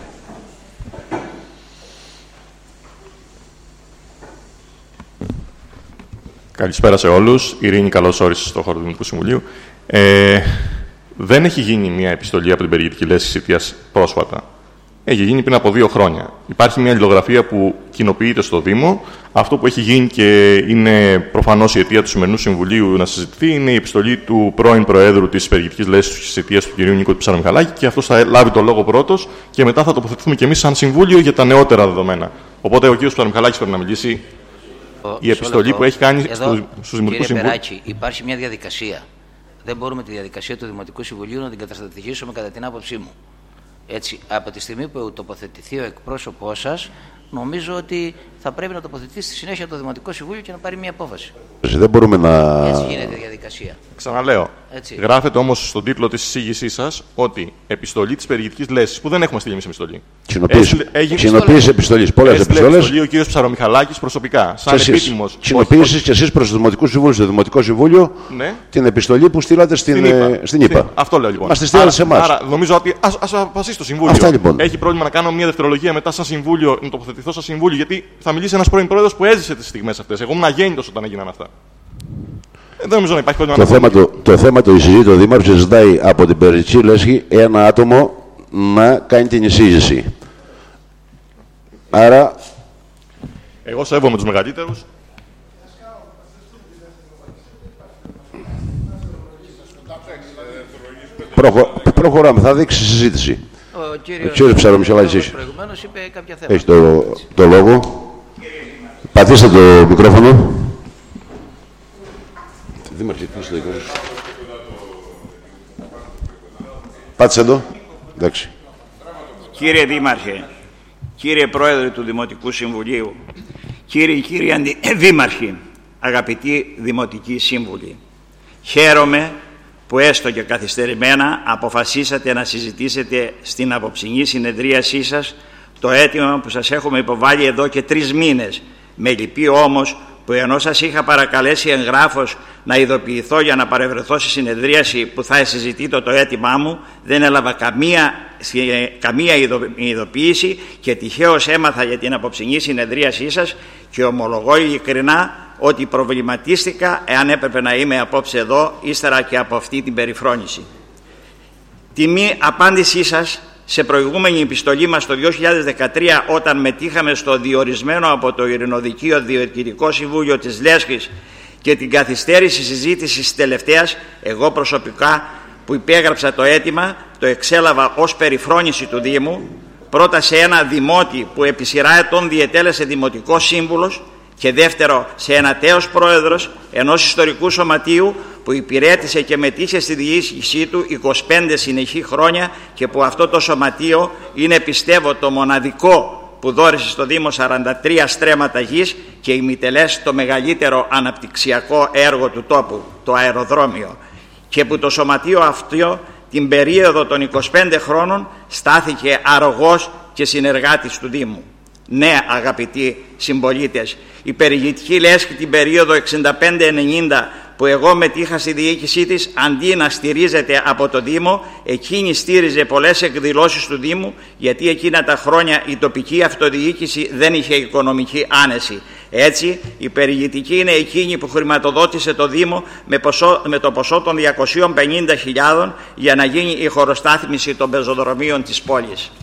Καλησπέρα σε όλους. Ειρήνη, καλώς όρισες στο χώρο του Δημοτικού Συμβουλίου. Ε, δεν έχει γίνει μια επιστολή από την περιηγητική λέσχη Σιτίας πρόσφατα. Έχει γίνει πριν από δύο χρόνια. Υπάρχει μια αλληλογραφία που κοινοποιείται στο Δήμο. Αυτό που έχει γίνει και είναι προφανώς η αιτία του σημερινού Συμβουλίου να συζητηθεί είναι η επιστολή του πρώην Προέδρου της περιηγητικής λέσχης Σιτίας, του κ. Νίκο Ψαρομιχαλάκη, και αυτός θα λάβει το λόγο πρώτος και μετά θα τοποθετηθούμε κι εμείς σαν Συμβούλιο για τα νεότερα δεδομένα. Οπότε ο κ. Ψαρομιχαλάκης πρέπει να μιλήσει. Η επιστολή που έχει κάνει εδώ, στους Δημοτικούς Συμβούλους. Περάκη, υπάρχει μια διαδικασία. Δεν μπορούμε τη διαδικασία του Δημοτικού Συμβουλίου να την καταστατηγήσουμε κατά την άποψή μου. Έτσι, από τη στιγμή που τοποθετηθεί ο εκπρόσωπός σας, νομίζω ότι θα πρέπει να τοποθετηθεί στη συνέχεια το Δημοτικό Συμβούλιο και να πάρει μια απόφαση. Δεν μπορούμε να... Έτσι γίνεται η διαδικασία. Ξαναλέω. Έτσι. Γράφεται όμως στον τίτλο της εισήγησής σας ότι επιστολή της περιηγητικής λέσχης, που δεν έχουμε στείλει εμείς επιστολή. Κοινοποίηση επιστολής. Πολλές επιστολές. Έστειλε ο κ. Ψαρομιχαλάκης προσωπικά. Σαν επίτιμος. Κοινοποίησης και εσείς προς το Δημοτικό Συμβούλιο, στο Δημοτικό Συμβούλιο, ναι, την επιστολή που στείλατε στην, στην ΙΠΑ. Στην ΙΠΑ. Αυτό λέω λοιπόν. Μας τη στείλατε σε εμάς. Άρα νομίζω ότι ας, ας αποφασίσει το Συμβούλιο. Αυτά, λοιπόν. Έχει πρόβλημα να κάνω μια δευτερολογία μετά σαν Συμβούλιο, να τοποθετηθώ σαν Συμβούλιο, γιατί θα μιλήσει ένας πρώην Πρόεδρος που έζησε τις στιγμές αυτές. Εγώ ήμουν αγέννητος όταν έγιναν αυτά. Δεν νομίζω να υπάρχει πρόβλημα. Το, θέμα, το, το θέμα το εισηγεί το Δήμαρχος, ζητάει από την περιηγητική λέσχη ένα άτομο να κάνει την εισήγηση. Άρα. Εγώ σέβομαι τους μεγαλύτερους. Προχω, προχωράμε, θα δείξει συζήτηση. Ο κύριος, κύριος Ψαρομιχαλάκης προηγουμένως είπε κάποια θέματα. έχει το, το λόγο. Πατήστε το μικρόφωνο. Δήμαρχε, κλείστε το δικό σας. Πάτησε το. Εντάξει. Κύριε Δήμαρχε, κύριε Πρόεδρε του Δημοτικού Συμβουλίου, κύριοι κύριοι Αντιδήμαρχοι, αγαπητοί Δημοτικοί Σύμβουλοι, χαίρομαι που έστω και καθυστερημένα αποφασίσατε να συζητήσετε στην απόψινή συνεδρίασή σας το αίτημα που σας έχουμε υποβάλει εδώ και τρεις μήνες. Με λυπεί όμως που ενώ σας είχα παρακαλέσει εγγράφως να ειδοποιηθώ για να παρευρεθώ στη συνεδρίαση που θα συζητείτε το αίτημά μου, δεν έλαβα καμία, καμία ειδοποίηση και τυχαίως έμαθα για την απόψινή συνεδρίασή σας και ομολογώ ειλικρινά ότι προβληματίστηκα εάν έπρεπε να είμαι απόψε εδώ ύστερα και από αυτή την περιφρόνηση. Τη μη απάντησή σας σε προηγούμενη επιστολή μας το δύο χιλιάδες δεκατρία, όταν μετήχαμε στο διορισμένο από το Ειρηνοδικείο Διοικητικό Συμβούλιο της Λέσχης και την καθυστέρηση συζήτησης τελευταίας, εγώ προσωπικά που υπέγραψα το αίτημα το εξέλαβα ως περιφρόνηση του Δήμου, πρώτα σε ένα δημότη που επί σειρά ετών διετέλεσε δημοτικός σύμβουλος και δεύτερο σε ένα τέος πρόεδρος ενός ιστορικού σωματείου που υπηρέτησε και μετήχε στη διοίκησή του είκοσι πέντε συνεχή χρόνια και που αυτό το σωματείο είναι, πιστεύω, το μοναδικό που δόρισε στο Δήμο σαράντα τρία στρέμματα γης και ημιτελές το μεγαλύτερο αναπτυξιακό έργο του τόπου, το αεροδρόμιο, και που το σωματείο αυτό την περίοδο των είκοσι πέντε χρόνων στάθηκε αρρωγός και συνεργάτης του Δήμου. Ναι, αγαπητοί συμπολίτες, η περιηγητική λέσχη την περίοδο εξήντα πέντε ενενήντα που εγώ μετήχα στη διοίκησή της, αντί να στηρίζεται από το Δήμο, εκείνη στήριζε πολλές εκδηλώσεις του Δήμου, γιατί εκείνα τα χρόνια η τοπική αυτοδιοίκηση δεν είχε οικονομική άνεση. Έτσι, η περιηγητική είναι εκείνη που χρηματοδότησε το Δήμο με, ποσό, με το ποσό των διακοσίων πενήντα χιλιάδων για να γίνει η χωροστάθμιση των πεζοδρομίων της πόλης.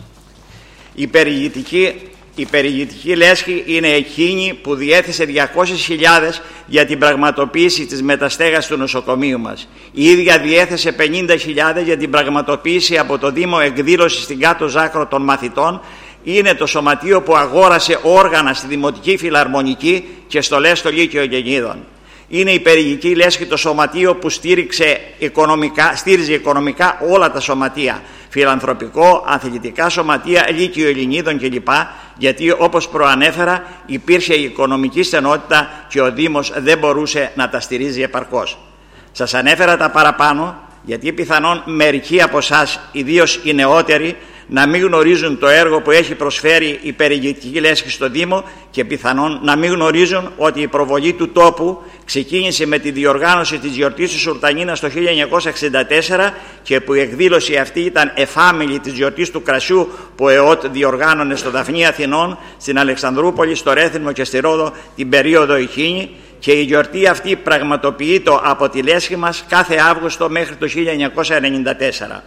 Η περιηγητική Η περιηγητική λέσχη είναι εκείνη που διέθεσε διακόσιες χιλιάδες για την πραγματοποίηση της μεταστέγασης του νοσοκομείου μας. Η ίδια διέθεσε πενήντα χιλιάδες για την πραγματοποίηση από το Δήμο εκδήλωση στην Κάτω Ζάκρο των μαθητών. Είναι το σωματείο που αγόρασε όργανα στη Δημοτική Φιλαρμονική και στολές στο Λύκειο Γεννίδων. Είναι η περιηγητική λέσχη το σωματείο που στήριξε οικονομικά, στήριζε οικονομικά όλα τα σωματεία. Φιλανθρωπικό, αθλητικά σωματεία, Λύκειο Ελληνίδων κλπ. Γιατί όπως προανέφερα υπήρχε η οικονομική στενότητα και ο Δήμος δεν μπορούσε να τα στηρίζει επαρκώς. Σας ανέφερα τα παραπάνω γιατί πιθανόν μερικοί από εσάς, ιδίως οι νεότεροι, να μην γνωρίζουν το έργο που έχει προσφέρει η περιηγητική λέσχη στο Δήμο και πιθανόν να μην γνωρίζουν ότι η προβολή του τόπου ξεκίνησε με τη διοργάνωση της γιορτής του Σουλτανίνας το χίλια εννιακόσια εξήντα τέσσερα και που η εκδήλωση αυτή ήταν εφάμιλη της γιορτής του Κρασιού που ο ΕΟΤ διοργάνωνε στο Δαφνί Αθηνών, στην Αλεξανδρούπολη, στο Ρέθυμνο και στη Ρόδο την περίοδο εκείνη, και η γιορτή αυτή πραγματοποιείται από τη λέσχη μας κάθε Αύγουστο μέχρι το χίλια εννιακόσια ενενήντα τέσσερα.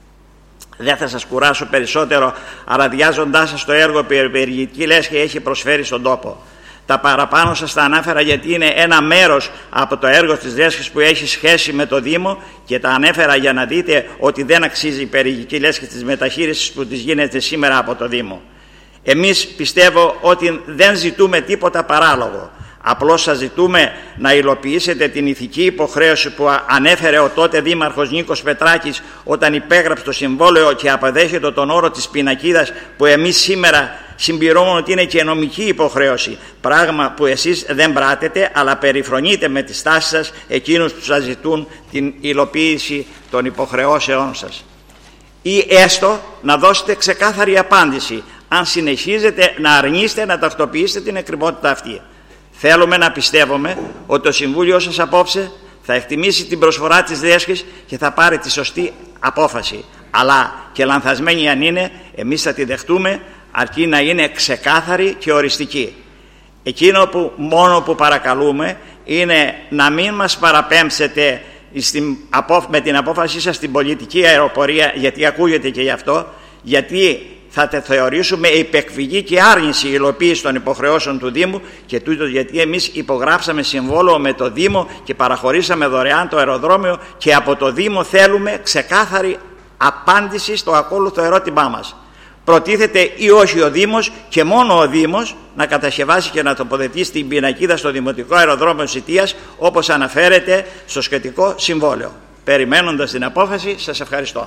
Δεν θα σας κουράσω περισσότερο αραδιάζοντάς σας το έργο που η περιηγητική λέσχη έχει προσφέρει στον τόπο. Τα παραπάνω σας τα ανάφερα γιατί είναι ένα μέρος από το έργο της λέσχης που έχει σχέση με το Δήμο και τα ανέφερα για να δείτε ότι δεν αξίζει η περιηγητική λέσχη της μεταχείρισης που της γίνεται σήμερα από το Δήμο. Εμείς πιστεύω ότι δεν ζητούμε τίποτα παράλογο. Απλώς σας ζητούμε να υλοποιήσετε την ηθική υποχρέωση που ανέφερε ο τότε Δήμαρχος Νίκος Πετράκης όταν υπέγραψε το συμβόλαιο και αποδέχεται τον όρο της πινακίδας, που εμείς σήμερα συμπληρώνουμε ότι είναι και νομική υποχρέωση, πράγμα που εσείς δεν πράτετε, αλλά περιφρονείτε με τη στάση σας εκείνους που σας ζητούν την υλοποίηση των υποχρεώσεών σας. Ή έστω να δώσετε ξεκάθαρη απάντηση αν συνεχίζετε να αρνείστε να τακτοποιήσετε την εκκρεμότητα αυτή. Θέλουμε να πιστεύουμε ότι το Συμβούλιο σας απόψε θα εκτιμήσει την προσφορά της λέσχης και θα πάρει τη σωστή απόφαση. Αλλά και λανθασμένη αν είναι, εμείς θα τη δεχτούμε, αρκεί να είναι ξεκάθαρη και οριστική. Εκείνο που μόνο που παρακαλούμε είναι να μην μας παραπέμψετε στην, με την απόφασή σας στην πολιτική αεροπορία, γιατί ακούγεται και γι' αυτό, γιατί θα τε θεωρήσουμε υπεκφυγή και άρνηση υλοποίηση των υποχρεώσεων του Δήμου, και τούτο γιατί εμείς υπογράψαμε συμβόλαιο με το Δήμο και παραχωρήσαμε δωρεάν το αεροδρόμιο, και από το Δήμο θέλουμε ξεκάθαρη απάντηση στο ακόλουθο ερώτημά μας. Προτίθεται ή όχι ο Δήμος, και μόνο ο Δήμος, να κατασκευάσει και να τοποθετήσει την πινακίδα στο Δημοτικό Αεροδρόμιο Σιτίας, όπως αναφέρεται στο σχετικό συμβόλαιο. Περιμένοντας την απόφαση, σας ευχαριστώ.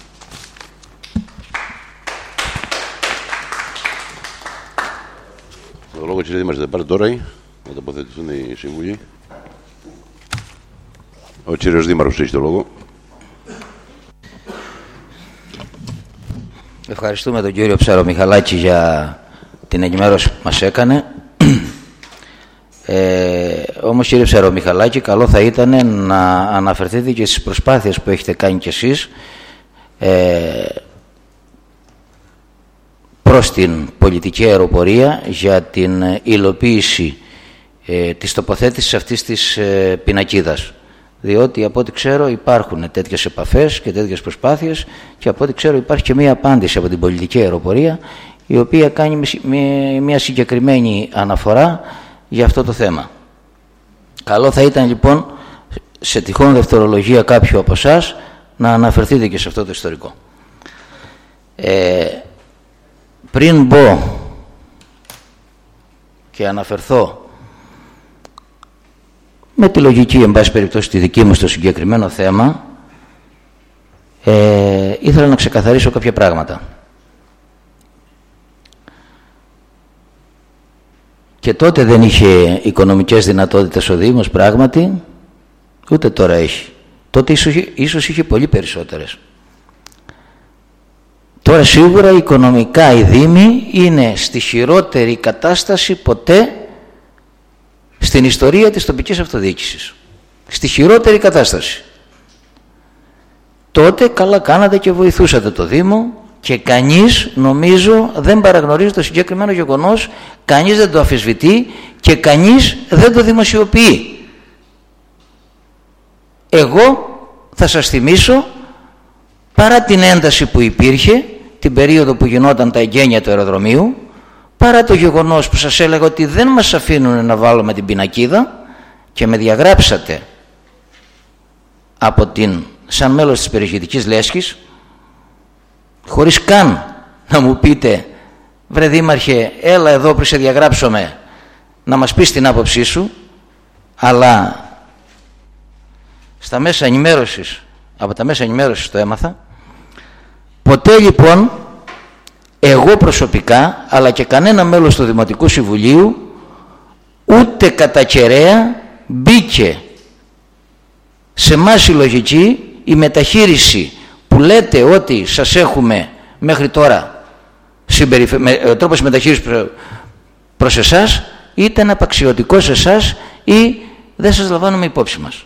Το λόγο, κύριε Δήμαρχε, θα πάρει τώρα να τοποθετηθούν οι σύμβουλοι. Ο κύριος Δήμαρχος έχει το λόγο. Ευχαριστούμε τον κύριο Ψαρομιχαλάκη για την ενημέρωση που μας έκανε. Ε, όμως, κύριε Ψαρομιχαλάκη, καλό θα ήταν να αναφερθείτε και στις προσπάθειες που έχετε κάνει κι εσείς ε, προς την πολιτική αεροπορία για την υλοποίηση ε, της τοποθέτησης αυτής της ε, πινακίδας. Διότι από ό,τι ξέρω υπάρχουν τέτοιες επαφές και τέτοιες προσπάθειες, και από ό,τι ξέρω υπάρχει και μία απάντηση από την πολιτική αεροπορία, η οποία κάνει μία συγκεκριμένη αναφορά για αυτό το θέμα. Καλό θα ήταν λοιπόν σε τυχόν δευτερολογία κάποιου από εσάς να αναφερθείτε και σε αυτό το ιστορικό. Ε, πριν μπω και αναφερθώ με τη λογική, εν πάση περιπτώσει τη δική μου, στο συγκεκριμένο θέμα, ε, ήθελα να ξεκαθαρίσω κάποια πράγματα. Και τότε δεν είχε οικονομικές δυνατότητες ο Δήμος, πράγματι, ούτε τώρα έχει. Τότε ίσως, ίσως είχε πολύ περισσότερες. Τώρα σίγουρα οικονομικά οι Δήμοι είναι στη χειρότερη κατάσταση ποτέ στην ιστορία της τοπικής αυτοδιοίκησης. στη χειρότερη κατάσταση. Τότε καλά κάνατε και βοηθούσατε το Δήμο και κανείς, νομίζω, δεν παραγνωρίζει το συγκεκριμένο γεγονός, κανείς δεν το αμφισβητεί και κανείς δεν το δημοσιοποιεί. Εγώ θα σας θυμίσω, παρά την ένταση που υπήρχε την περίοδο που γινόταν τα εγγένεια του αεροδρομίου, παρά το γεγονός που σας έλεγα ότι δεν μας αφήνουν να βάλουμε την πινακίδα και με διαγράψατε από την, σαν μέλος της περιηγητικής λέσχης, χωρίς καν να μου πείτε βρε Δήμαρχε, έλα εδώ πριν σε διαγράψουμε να μας πεις την άποψή σου, αλλά στα μέσα ενημέρωσης, από τα μέσα ενημέρωσης το έμαθα. Ποτέ λοιπόν εγώ προσωπικά, αλλά και κανένα μέλος του Δημοτικού Συμβουλίου, ούτε κατά κεραία μπήκε σε εμάς συλλογική η μεταχείριση που λέτε ότι σας έχουμε μέχρι τώρα συμπεριφε... με... ο τρόπος μεταχείρισης προς εσάς ήταν απαξιωτικός σε εσάς ή δεν σας λαμβάνουμε υπόψη μας.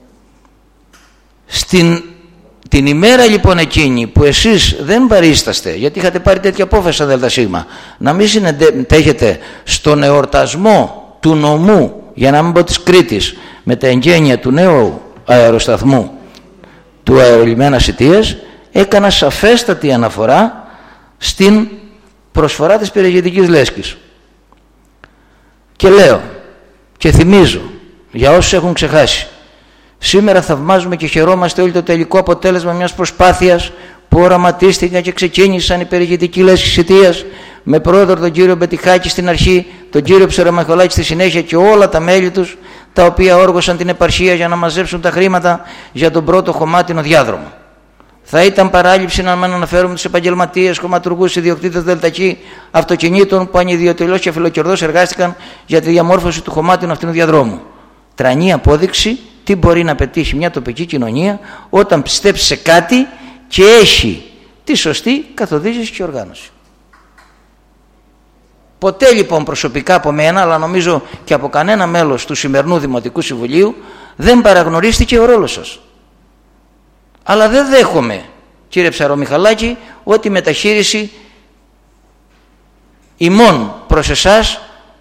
Στην την ημέρα λοιπόν εκείνη που εσείς δεν παρίσταστε, γιατί είχατε πάρει τέτοια απόφαση σαν ΔΣ, να μην συμμετέχετε στον εορτασμό του νομού, για να μην πω της Κρήτης, με τα εγγένεια του νέου αεροσταθμού του αερολιμένα Σιτίας, έκανα σαφέστατη αναφορά στην προσφορά της περιηγητικής λέσχης. Και λέω και θυμίζω για όσους έχουν ξεχάσει, σήμερα θαυμάζουμε και χαιρόμαστε όλοι το τελικό αποτέλεσμα μιας προσπάθειας που οραματίστηκαν και ξεκίνησαν η περιηγητική λέσχη Σιτίας με πρόεδρο τον κύριο Μπετιχάκη στην αρχή, τον κύριο Ψεραμαχολάκη στη συνέχεια και όλα τα μέλη τους, τα οποία όργωσαν την επαρχία για να μαζέψουν τα χρήματα για τον πρώτο χωμάτινο διάδρομο. Θα ήταν παράληψη να μην αναφέρουμε τους επαγγελματίες, χωματουργούς, ιδιοκτήτες δελτακή αυτοκινήτων που ανιδιοτελώς και φιλοκερδώς εργάστηκαν για τη διαμόρφωση του χωμάτινου αυτού διαδρόμου. Τρανή απόδειξη τι μπορεί να πετύχει μια τοπική κοινωνία όταν πιστέψει σε κάτι και έχει τη σωστή καθοδήγηση και οργάνωση. Ποτέ λοιπόν προσωπικά από μένα, αλλά νομίζω και από κανένα μέλος του σημερινού Δημοτικού Συμβουλίου, δεν παραγνωρίστηκε ο ρόλος σας. Αλλά δεν δέχομαι, κύριε Ψαρομιχαλάκη, ότι η μεταχείριση ημών προς εσάς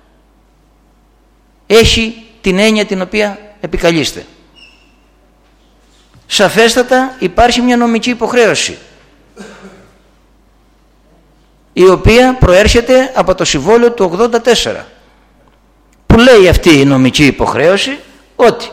έχει την έννοια την οποία επικαλείστε. Σαφέστατα υπάρχει μια νομική υποχρέωση, η οποία προέρχεται από το συμβόλαιο του ογδόντα τέσσερα, που λέει αυτή η νομική υποχρέωση ότι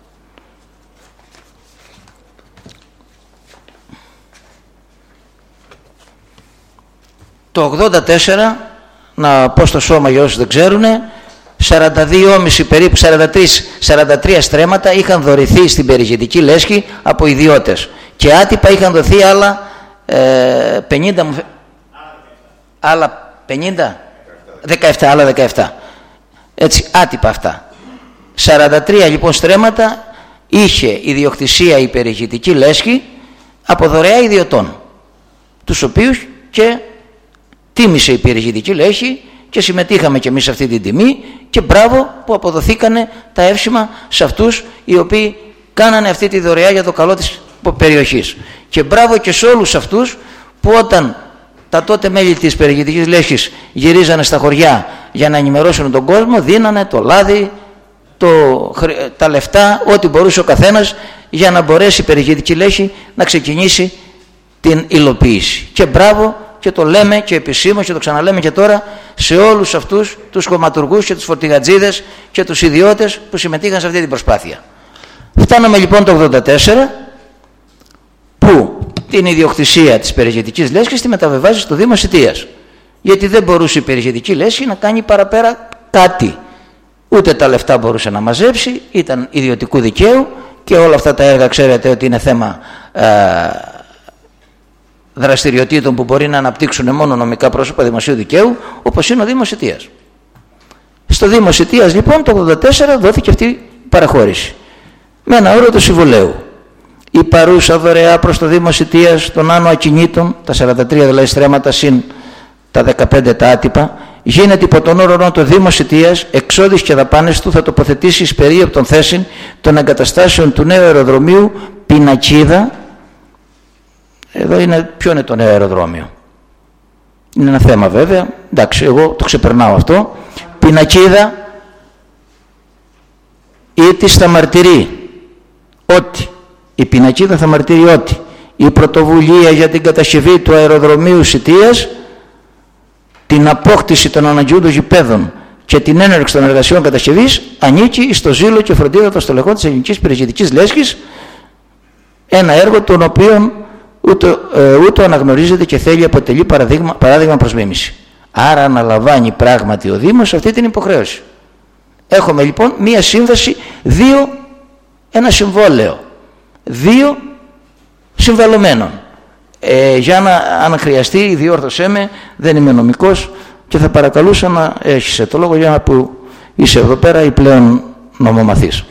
το ογδόντα τέσσερα, να πω στο σώμα για όσους δεν ξέρουν, σαράντα δύο κόμμα πέντε περίπου, σαράντα τρία, σαράντα τρία στρέμματα είχαν δωρηθεί στην περιηγητική λέσχη από ιδιώτες και άτυπα είχαν δοθεί άλλα ε, πενήντα, άλλα πενήντα, δεκαεπτά, άλλα δεκαεπτά, έτσι άτυπα αυτά. σαράντα τρία λοιπόν στρέμματα είχε ιδιοκτησία η περιηγητική λέσχη από δωρεά ιδιωτών, τους οποίους και τίμησε η περιηγητική λέσχη και συμμετείχαμε και εμείς σε αυτή την τιμή και μπράβο που αποδοθήκανε τα εύσημα σε αυτούς οι οποίοι κάνανε αυτή τη δωρεά για το καλό της περιοχής. Και μπράβο και σε όλους αυτούς που όταν τα τότε μέλη της περιηγητικής λέσχης γυρίζανε στα χωριά για να ενημερώσουν τον κόσμο, δίνανε το λάδι, το, τα λεφτά, ό,τι μπορούσε ο καθένας για να μπορέσει η περιηγητική λέσχη να ξεκινήσει την υλοποίηση. Και μπράβο, και το λέμε και επισήμως και το ξαναλέμε και τώρα σε όλους αυτούς τους χωματουργούς και τους φορτηγατζίδες και τους ιδιώτες που συμμετείχαν σε αυτή την προσπάθεια. Φτάναμε λοιπόν το ογδόντα τέσσερα που την ιδιοκτησία της περιηγητικής λέσχης τη μεταβεβάζει στο Δήμο Σιτίας, γιατί δεν μπορούσε η περιηγητική λέσχη να κάνει παραπέρα κάτι. Ούτε τα λεφτά μπορούσε να μαζέψει, ήταν ιδιωτικού δικαίου και όλα αυτά τα έργα ξέρετε ότι είναι θέμα ε, δραστηριοτήτων που μπορεί να αναπτύξουν μόνο νομικά πρόσωπα δημοσίου δικαίου, όπως είναι ο Δήμος Σιτίας. Στο Δήμο Σιτίας λοιπόν το ογδόντα τέσσερα δόθηκε αυτή η παραχώρηση με ένα όρο του συμβολέου. Η παρούσα δωρεά προς το Δήμο Σιτίας των άνω ακινήτων, τα σαράντα τρία δηλαδή στρέμματα συν τα δεκαπέντε τα άτυπα, γίνεται υπό τον όρο το Δήμο Σιτίας, εξόδεις και δαπάνες του θα τοποθετήσει εις περίεπτον θέση των εγκαταστάσεων του νέου αεροδρομίου Πινακίδα. Εδώ είναι, ποιο είναι το νέο αεροδρόμιο? Είναι ένα θέμα βέβαια, εντάξει, εγώ το ξεπερνάω αυτό. Πινακίδα ή της θα μαρτυρεί ότι, η Πινακίδα θα μαρτυρεί ότι η πρωτοβουλία για την κατασκευή του αεροδρομίου Σιτίας, την απόκτηση των αναγκαιούντων γηπέδων και την έναρξη των εργασιών κατασκευής ανήκει στο ζήλο και φροντίδα των στελεχών της ελληνικής περιζητικής λέσχης, ένα έργο των οποίων ούτε, ε, ούτε αναγνωρίζεται και θέλει αποτελεί παράδειγμα, παράδειγμα προς μίμηση. Άρα αναλαμβάνει πράγματι ο Δήμος αυτή την υποχρέωση. Έχουμε λοιπόν μία σύμβαση, δύο, ένα συμβόλαιο, δύο συμβαλωμένων. Ε, για να, αν χρειαστεί, διόρθωσέ με, δεν είμαι νομικός και θα παρακαλούσα να έχεις το λόγο για να που είσαι εδώ πέρα ή πλέον νομομαθής.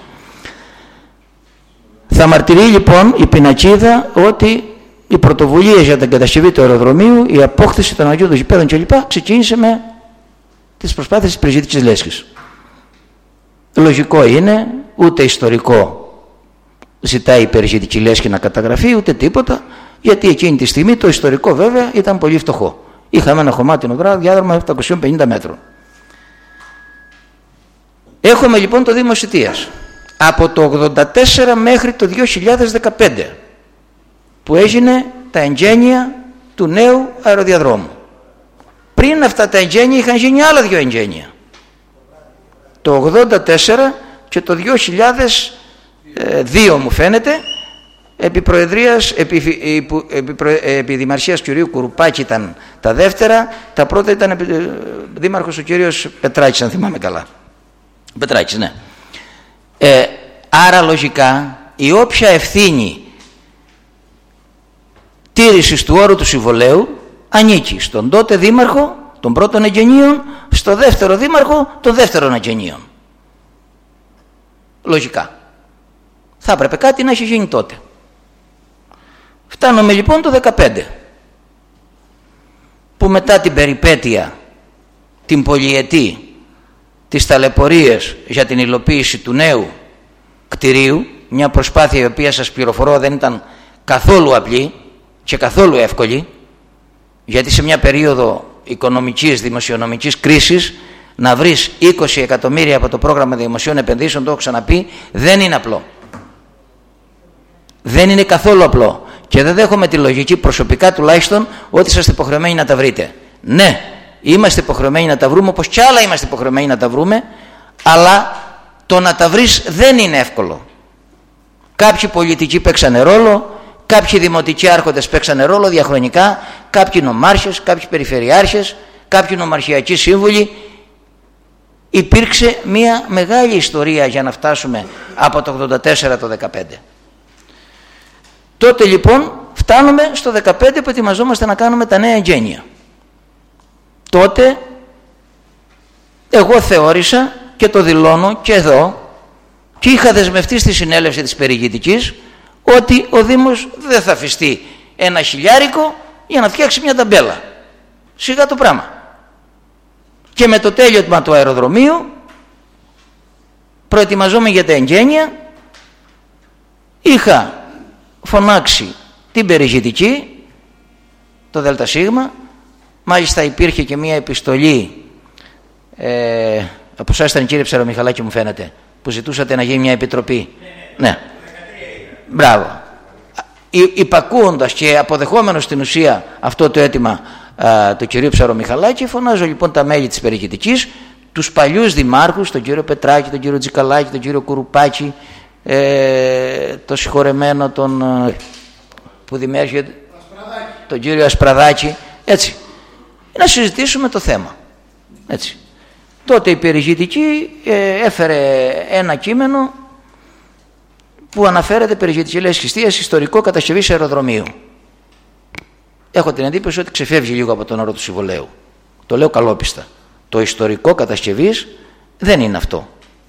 Θα μαρτυρεί λοιπόν η Πινακίδα ότι η πρωτοβουλία για την κατασκευή του αεροδρομίου, η απόκτηση των αγίων γηπέδων κλπ. Ξεκίνησε με τις προσπάθειες της περιζήτικης λέσχης. Λογικό είναι, ούτε ιστορικό ζητάει η περιζήτικη λέσχη να καταγραφεί, ούτε τίποτα, γιατί εκείνη τη στιγμή το ιστορικό βέβαια ήταν πολύ φτωχό. Είχαμε ένα χωμάτινο διάδρομο επτακόσια πενήντα μέτρων. Έχουμε λοιπόν το Δήμο Σιτίας από το ογδόντα τέσσερα μέχρι το δύο χιλιάδες δεκαπέντε, που έγινε τα εγγένεια του νέου αεροδιαδρόμου. Πριν αυτά τα εγγένεια είχαν γίνει άλλα δύο εγγένεια, το ογδόντα τέσσερα και το δύο χιλιάδες δύο μου φαίνεται, επί προεδρίας, επί, επί, επί δημαρχίας κυρίου Κουρουπάκη ήταν τα δεύτερα, τα πρώτα ήταν επί, δήμαρχος ο κύριος Πετράκης, αν θυμάμαι καλά. Πετράκης, ναι. Ε, άρα λογικά η όποια ευθύνη τήρησης του όρου του συμβολέου ανήκει στον τότε δήμαρχο των πρώτων εγγενείων, στο δεύτερο δήμαρχο των δεύτερων εγγενείων. Λογικά. Θα έπρεπε κάτι να έχει γίνει τότε. Φτάνουμε λοιπόν το δεκαπέντε, που μετά την περιπέτεια, την πολυετή, τις ταλαιπωρίες για την υλοποίηση του νέου κτηρίου, μια προσπάθεια η οποία σας πληροφορώ δεν ήταν καθόλου απλή και καθόλου εύκολη, γιατί σε μια περίοδο οικονομικής, δημοσιονομικής κρίσης να βρεις είκοσι εκατομμύρια από το πρόγραμμα δημοσίων επενδύσεων, το έχω ξαναπεί, δεν είναι απλό. Δεν είναι καθόλου απλό. Και δεν δέχομαι τη λογική, προσωπικά τουλάχιστον, ότι είσαστε υποχρεωμένοι να τα βρείτε. Ναι, είμαστε υποχρεωμένοι να τα βρούμε, όπως κι άλλα είμαστε υποχρεωμένοι να τα βρούμε, αλλά το να τα βρεις δεν είναι εύκολο. Κάποιοι πολιτικοί παίξανε ρόλο, κάποιοι δημοτικοί άρχοντες παίξανε ρόλο διαχρονικά, κάποιοι νομάρχες, κάποιοι περιφερειάρχες, κάποιοι νομαρχιακοί σύμβουλοι. Υπήρξε μια μεγάλη ιστορία για να φτάσουμε από το ογδόντα τέσσερα το δεκαπέντε. Τότε λοιπόν φτάνουμε στο δεκαπέντε που ετοιμαζόμαστε να κάνουμε τα νέα εγγένεια. Τότε εγώ θεώρησα και το δηλώνω και εδώ και είχα δεσμευτεί στη συνέλευση της περιηγητικής ότι ο Δήμος δεν θα αφιστεί ένα χιλιάρικο για να φτιάξει μια ταμπέλα. Σιγά το πράγμα. Και με το τέλειωμα του αεροδρομίου προετοιμαζόμαι για τα εγγένεια, είχα φωνάξει την περιηγητική, το ΔΣ, μάλιστα υπήρχε και μια επιστολή ε, από εσάς ήταν κύριε Ψαρομιχαλάκη μου φαίνεται, που ζητούσατε να γίνει μια επιτροπή. Ναι, ναι. Μπράβο. Υπακούοντας και αποδεχόμενος στην ουσία αυτό το αίτημα α, του κυρίου Ψαρομιχαλάκη, φωνάζω λοιπόν τα μέλη της περιηγητικής, τους παλιούς δημάρχους, τον κύριο Πετράκη, τον κύριο Τζικαλάκη, τον κύριο Κουρουπάκη, ε, το συγχωρεμένο τον που δημιουργεί τον κύριο Ασπραδάκη, έτσι, να συζητήσουμε το θέμα, έτσι. Τότε η περιηγητική ε, έφερε ένα κείμενο που αναφέρεται περιηγητική λέσχη Σιτίας, ιστορικό κατασκευής αεροδρομίου. Έχω την εντύπωση ότι ξεφεύγει λίγο από τον όρο του συμβολέου. Το λέω καλόπιστα. Το ιστορικό κατασκευής δεν είναι αυτό.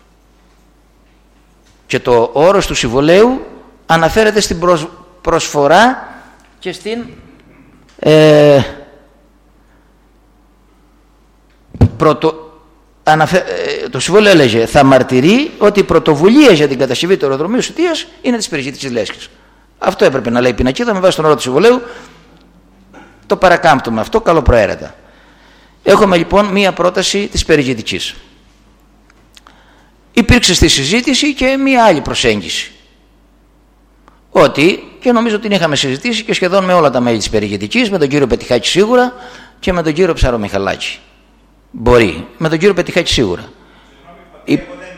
Και το όρος του συμβολέου αναφέρεται στην προσ... προσφορά και στην ε... πρωτο... αναφε... το συμβόλαιο έλεγε θα μαρτυρεί ότι οι πρωτοβουλίες για την κατασκευή του αεροδρομίου Σιτίας είναι της περιζήτησης Λέσχης. Αυτό έπρεπε να λέει η πινακίδα με βάση τον όρο του συμβολέου. Το παρακάμπτουμε αυτό καλοπροαίρετα. Έχουμε λοιπόν μία πρόταση της περιζήτησης. Υπήρξε στη συζήτηση και μία άλλη προσέγγιση. Ότι, και νομίζω ότι την είχαμε συζητήσει και σχεδόν με όλα τα μέλη της περιζήτησης, με τον κύριο Πετιχάκη σίγουρα και με τον κύριο Ψαρομιχαλάκη. Μπορεί. Με τον κύριο Πετιχάκη σίγουρα. Η...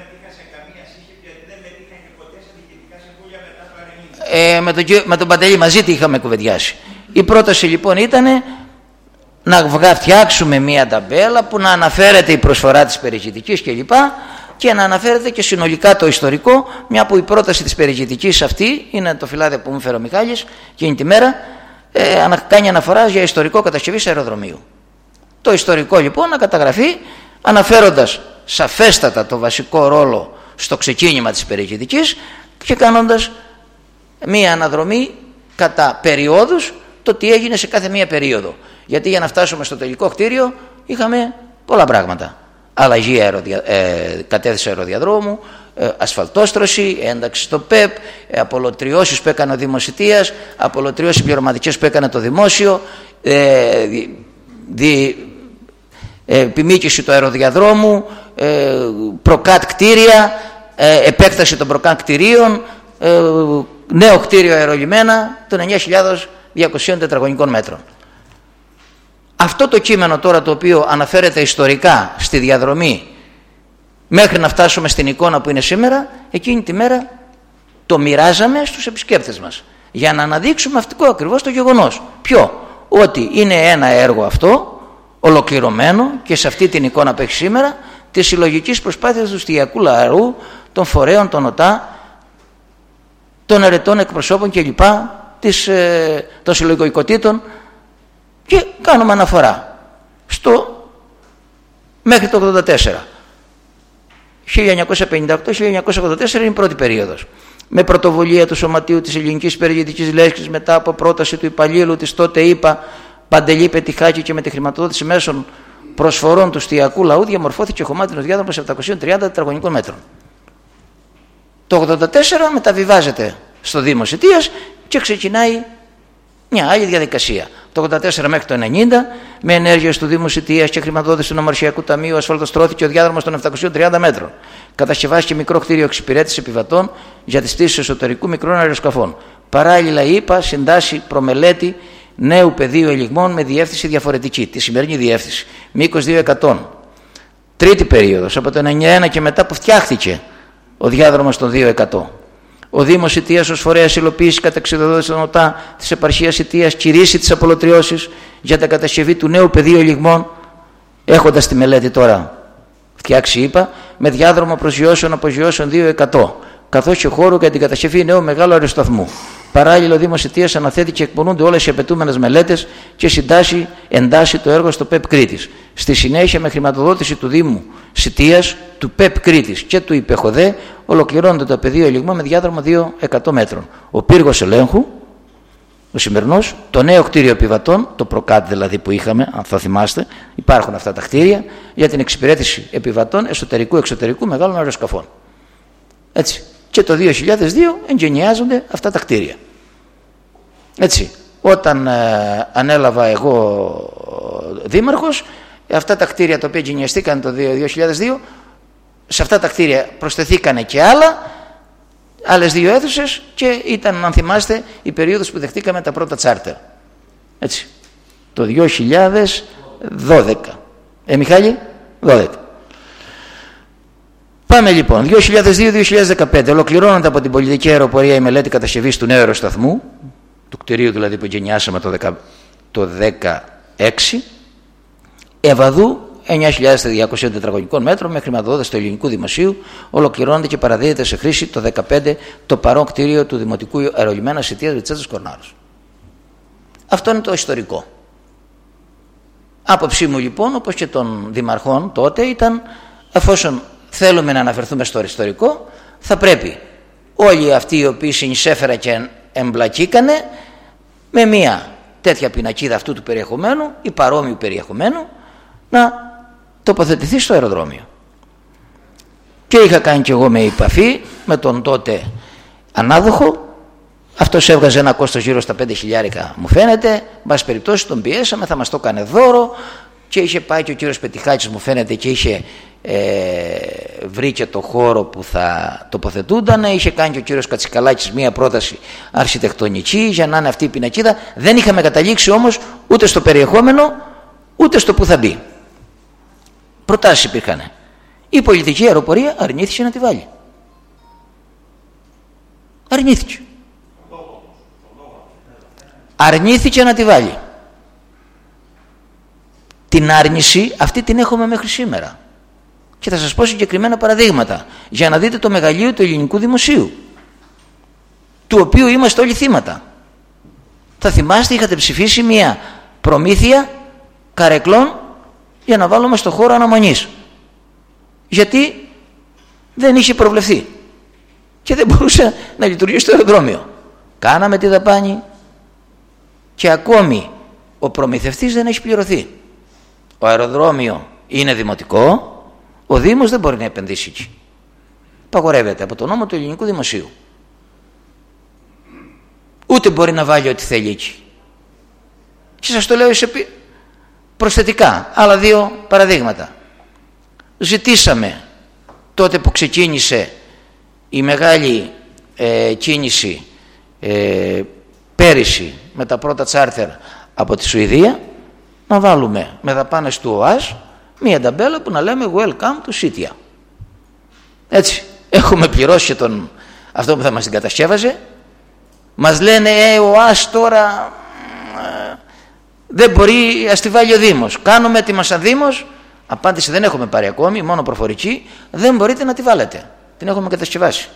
Ε, με, τον, με τον Παντελή μαζί τι είχαμε κουβεντιάσει. Η πρόταση λοιπόν ήταν να φτιάξουμε μία ταμπέλα που να αναφέρεται η προσφορά της περιζήτησης κλπ. Και να αναφέρεται και συνολικά το ιστορικό, μια που η πρόταση της περιζήτησης αυτή είναι το φυλάδι που μου φέρε ο Μιχάλης εκείνη τη μέρα, ε, κάνει αναφορά για ιστορικό κατασκευής αεροδρομίου. Το ιστορικό λοιπόν να καταγραφεί αναφέροντας σαφέστατα το βασικό ρόλο στο ξεκίνημα της περιζήτησης και κάνοντας μία αναδρομή κατά περιόδους το τι έγινε σε κάθε μία περίοδο. Γιατί για να φτάσουμε στο τελικό κτίριο είχαμε πολλά πράγματα. Αλλαγή αεροδια... ε, κατέθεση αεροδιαδρόμου, ε, ασφαλτόστρωση, ένταξη στο ΠΕΠ, ε, απολωτριώσεις που έκανε ο Δημοσιτείας, απολωτριώσεις συμπληρωματικές που έκανε το Δημόσιο, ε, δι... Δι... Ε, επιμήκυση του αεροδιαδρόμου, ε, προκάτ κτίρια, ε, επέκταση των προκάτ κτιρίων, ε, νέο κτίριο αερολιμένα των εννιά χιλιάδες διακόσια τετραγωνικών μέτρων. Αυτό το κείμενο τώρα το οποίο αναφέρεται ιστορικά στη διαδρομή μέχρι να φτάσουμε στην εικόνα που είναι σήμερα, εκείνη τη μέρα το μοιράζαμε στους επισκέπτες μας για να αναδείξουμε αυτό ακριβώς το γεγονός. Ποιο? Ότι είναι ένα έργο αυτό ολοκληρωμένο και σε αυτή την εικόνα που έχει σήμερα της συλλογικής προσπάθειας του στοιχειακού λαού, των φορέων, των ΟΤΑ, των ερετών εκπροσώπων κλπ, της, ε, των συλλογικοτήτων, και κάνουμε αναφορά στο μέχρι το ογδόντα τέσσερα. χίλια εννιακόσια πενήντα οκτώ χίλια εννιακόσια ογδόντα τέσσερα είναι η πρώτη περίοδος. Με πρωτοβουλία του Σωματείου της Ελληνικής Περιζήτησης Λέσχης, μετά από πρόταση του υπαλλήλου της τότε ΗΠΑ Παντελή Πετιχάκη και με τη χρηματοδότηση μέσων προσφορών του στοιχειακού λαού, διαμορφώθηκε ο χωμάτινος διάδρομος επτακόσια τριάντα τετραγωνικών μέτρων. Το ογδόντα τέσσερα μεταβιβάζεται στο Δήμο Σιτίας και ξεκινάει μια άλλη διαδικασία. Το ογδόντα τέσσερα μέχρι το ενενήντα, με ενέργειες του Δήμου Σιτίας και χρηματοδότηση του Νομαρχιακού Ταμείου, ασφαλτοστρώθηκε ο διάδρομος των επτακοσίων τριάντα μέτρων. Κατασκευάστηκε μικρό κτίριο εξυπηρέτησης επιβατών για τις πτήσεις εσωτερικού μικρών αεροσκαφών. Παράλληλα, η ΗΠΑ συντάσσει προμελέτη νέου πεδίου ελιγμών με διεύθυνση διαφορετική, τη σημερινή διεύθυνση, μήκος δύο εκατό. Τρίτη περίοδος, από το ενενήντα ένα και μετά που φτιάχτηκε ο διάδρομος των δύο εκατό. Ο Δήμος Σιτίας ως φορέας υλοποίησης κατά εξοδότηση των ΟΤΑ της επαρχίας Σιτίας κηρύσσει τις απολωτριώσεις για την κατασκευή του νέου πεδίου ελιγμών, έχοντας τη μελέτη τώρα φτιάξει, είπα, με διάδρομο προσγειώσεων απογειώσεων δύο εκατό, καθώς και χώρο για την κατασκευή νέου μεγάλου αεροσταθμού. Παράλληλα, ο Δήμος Σιτίας αναθέτει και εκπονούνται όλες οι απαιτούμενες μελέτες και συντάσσει, εντάσσει το έργο στο ΠΕΠ Κρήτης. Στη συνέχεια, με χρηματοδότηση του Δήμου Σιτίας, του ΠΕΠ Κρήτης και του ΙΠΕΧΟΔΕ, ολοκληρώνεται το πεδίο ελιγμό με διάδρομο δύο εκατό μέτρων. Ο πύργος ελέγχου, ο σημερινός, το νέο κτίριο επιβατών, το προκάτ δηλαδή που είχαμε, αν θα θυμάστε, υπάρχουν αυτά τα κτίρια για την εξυπηρέτηση επιβατών εσωτερικού-εξωτερικού μεγάλων αεροσκαφών. Έτσι. Και το δύο χιλιάδες δύο εγκαινιάζονται αυτά τα κτίρια. Έτσι, όταν ε, ανέλαβα εγώ δήμαρχος, αυτά τα κτίρια τα οποία εγκαινιαστήκαν το δύο χιλιάδες δύο, σε αυτά τα κτίρια προσθεθήκανε και άλλα, άλλες δύο αίθουσες, και ήταν, αν θυμάστε, η περίοδος που δεχτήκαμε τα πρώτα τσάρτερ. Έτσι, το δύο χιλιάδες δώδεκα. Ε, Μιχάλη, δώδεκα. Πάμε λοιπόν, δύο χιλιάδες δύο με δύο χιλιάδες δεκαπέντε, ολοκληρώνονται από την πολιτική αεροπορία η μελέτη κατασκευής του νέου αεροσταθμού, του κτηρίου δηλαδή που εγκαινιάσαμε το, δεκα, το δεκαέξι, Ευαδού εννιά χιλιάδες διακόσια τετραγωνικών μέτρων με χρηματοδότηση του Ελληνικού Δημοσίου, ολοκληρώνεται και παραδίδεται σε χρήση το δεκαπέντε το παρόν κτίριο του Δημοτικού Αερολιμένα Σιτίας Βιτσέτζας Κορνάρος. Αυτό είναι το ιστορικό. Άποψή μου λοιπόν, όπως και των δημαρχών τότε, ήταν εφόσον θέλουμε να αναφερθούμε στο ιστορικό, θα πρέπει όλοι αυτοί οι οποίοι συνεισέφεραν και εμπλακήκανε με μια τέτοια πινακίδα αυτού του περιεχομένου ή παρόμοιου περιεχομένου να τοποθετηθεί στο αεροδρόμιο. Και είχα κάνει κι εγώ με επαφή με τον τότε ανάδοχο. Αυτός έβγαζε ένα κόστος γύρω στα πέντε χιλιάρικα μου φαίνεται. Μπας περιπτώσει τον πιέσαμε, θα μας το έκανε δώρο. Και είχε πάει και ο κύριος Πετιχάκης μου φαίνεται και είχε ε, βρει και το χώρο που θα τοποθετούνταν. Είχε κάνει και ο κύριος Κατσικαλάκης μία πρόταση αρχιτεκτονική για να είναι αυτή η πινακίδα. Δεν είχαμε καταλήξει όμως ούτε στο περιεχόμενο ούτε στο που θα μπει. Προτάσεις υπήρχαν. Η πολιτική αεροπορία αρνήθηκε να τη βάλει. Αρνήθηκε. Αρνήθηκε να τη βάλει. Την άρνηση αυτή την έχουμε μέχρι σήμερα. Και θα σας πω συγκεκριμένα παραδείγματα για να δείτε το μεγαλείο του ελληνικού δημοσίου, του οποίου είμαστε όλοι θύματα. Θα θυμάστε, είχατε ψηφίσει μια προμήθεια καρεκλών για να βάλουμε στο χώρο αναμονής, γιατί δεν είχε προβλεφθεί και δεν μπορούσε να λειτουργήσει το αεροδρόμιο. Κάναμε τη δαπάνη και ακόμη ο προμηθευτής δεν έχει πληρωθεί. Το αεροδρόμιο είναι δημοτικό, ο Δήμος δεν μπορεί να επενδύσει εκεί. Παγορεύεται από τον νόμο του ελληνικού δημοσίου. Ούτε μπορεί να βάλει ό,τι θέλει εκεί. Και σας το λέω προσθετικά, άλλα δύο παραδείγματα. Ζητήσαμε τότε που ξεκίνησε η μεγάλη ε, κίνηση ε, πέρυσι με τα πρώτα τσάρτερ από τη Σουηδία, να βάλουμε με δαπάνες του ΟΑΣ μία ταμπέλα που να λέμε Welcome to Citya. Έτσι, έχουμε πληρώσει και τον, αυτό που θα μας την κατασκεύαζε. Μας λένε ε, ο ΟΑΣ τώρα ε, δεν μπορεί, ας τη βάλει ο Δήμος. Κάνουμε έτοιμα σαν Δήμος. Απάντηση δεν έχουμε πάρει ακόμη, μόνο προφορική. Δεν μπορείτε να τη βάλετε. Την έχουμε κατασκευάσει.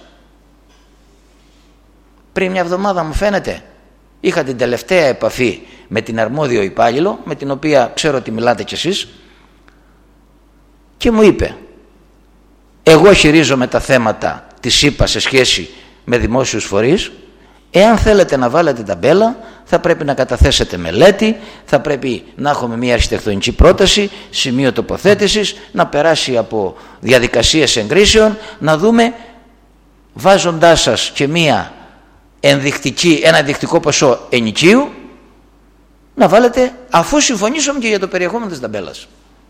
Πριν μια εβδομάδα μου φαίνεται είχα την τελευταία επαφή με την αρμόδιο υπάλληλο, με την οποία ξέρω ότι μιλάτε κι εσείς, και μου είπε, εγώ χειρίζομαι τα θέματα της ΥΠΑ σε σχέση με δημόσιους φορείς. Εάν θέλετε να βάλετε ταμπέλα, θα πρέπει να καταθέσετε μελέτη, θα πρέπει να έχουμε μια αρχιτεκτονική πρόταση, σημείο τοποθέτησης, να περάσει από διαδικασίες εγκρίσεων, να δούμε, βάζοντάς σας και μια ενδεικτική, ένα ενδεικτικό ποσό ενοικίου, να βάλετε, αφού συμφωνήσουμε και για το περιεχόμενο της ταμπέλας.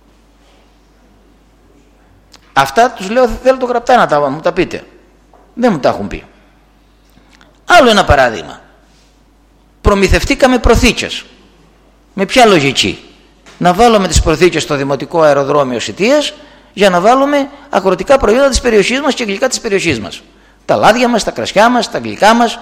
Αυτά τους λέω, θέλω το γραπτά να τα, μου τα πείτε. Δεν μου τα έχουν πει. Άλλο ένα παράδειγμα. Προμηθευτήκαμε προθήκες. Με ποια λογική? Να βάλουμε τις προθήκες στο δημοτικό αεροδρόμιο Σιτίας για να βάλουμε αγροτικά προϊόντα της περιοχής μας και γλυκά της περιοχής μας. Τα λάδια μας, τα κρασιά μας, τα γλυκά μας.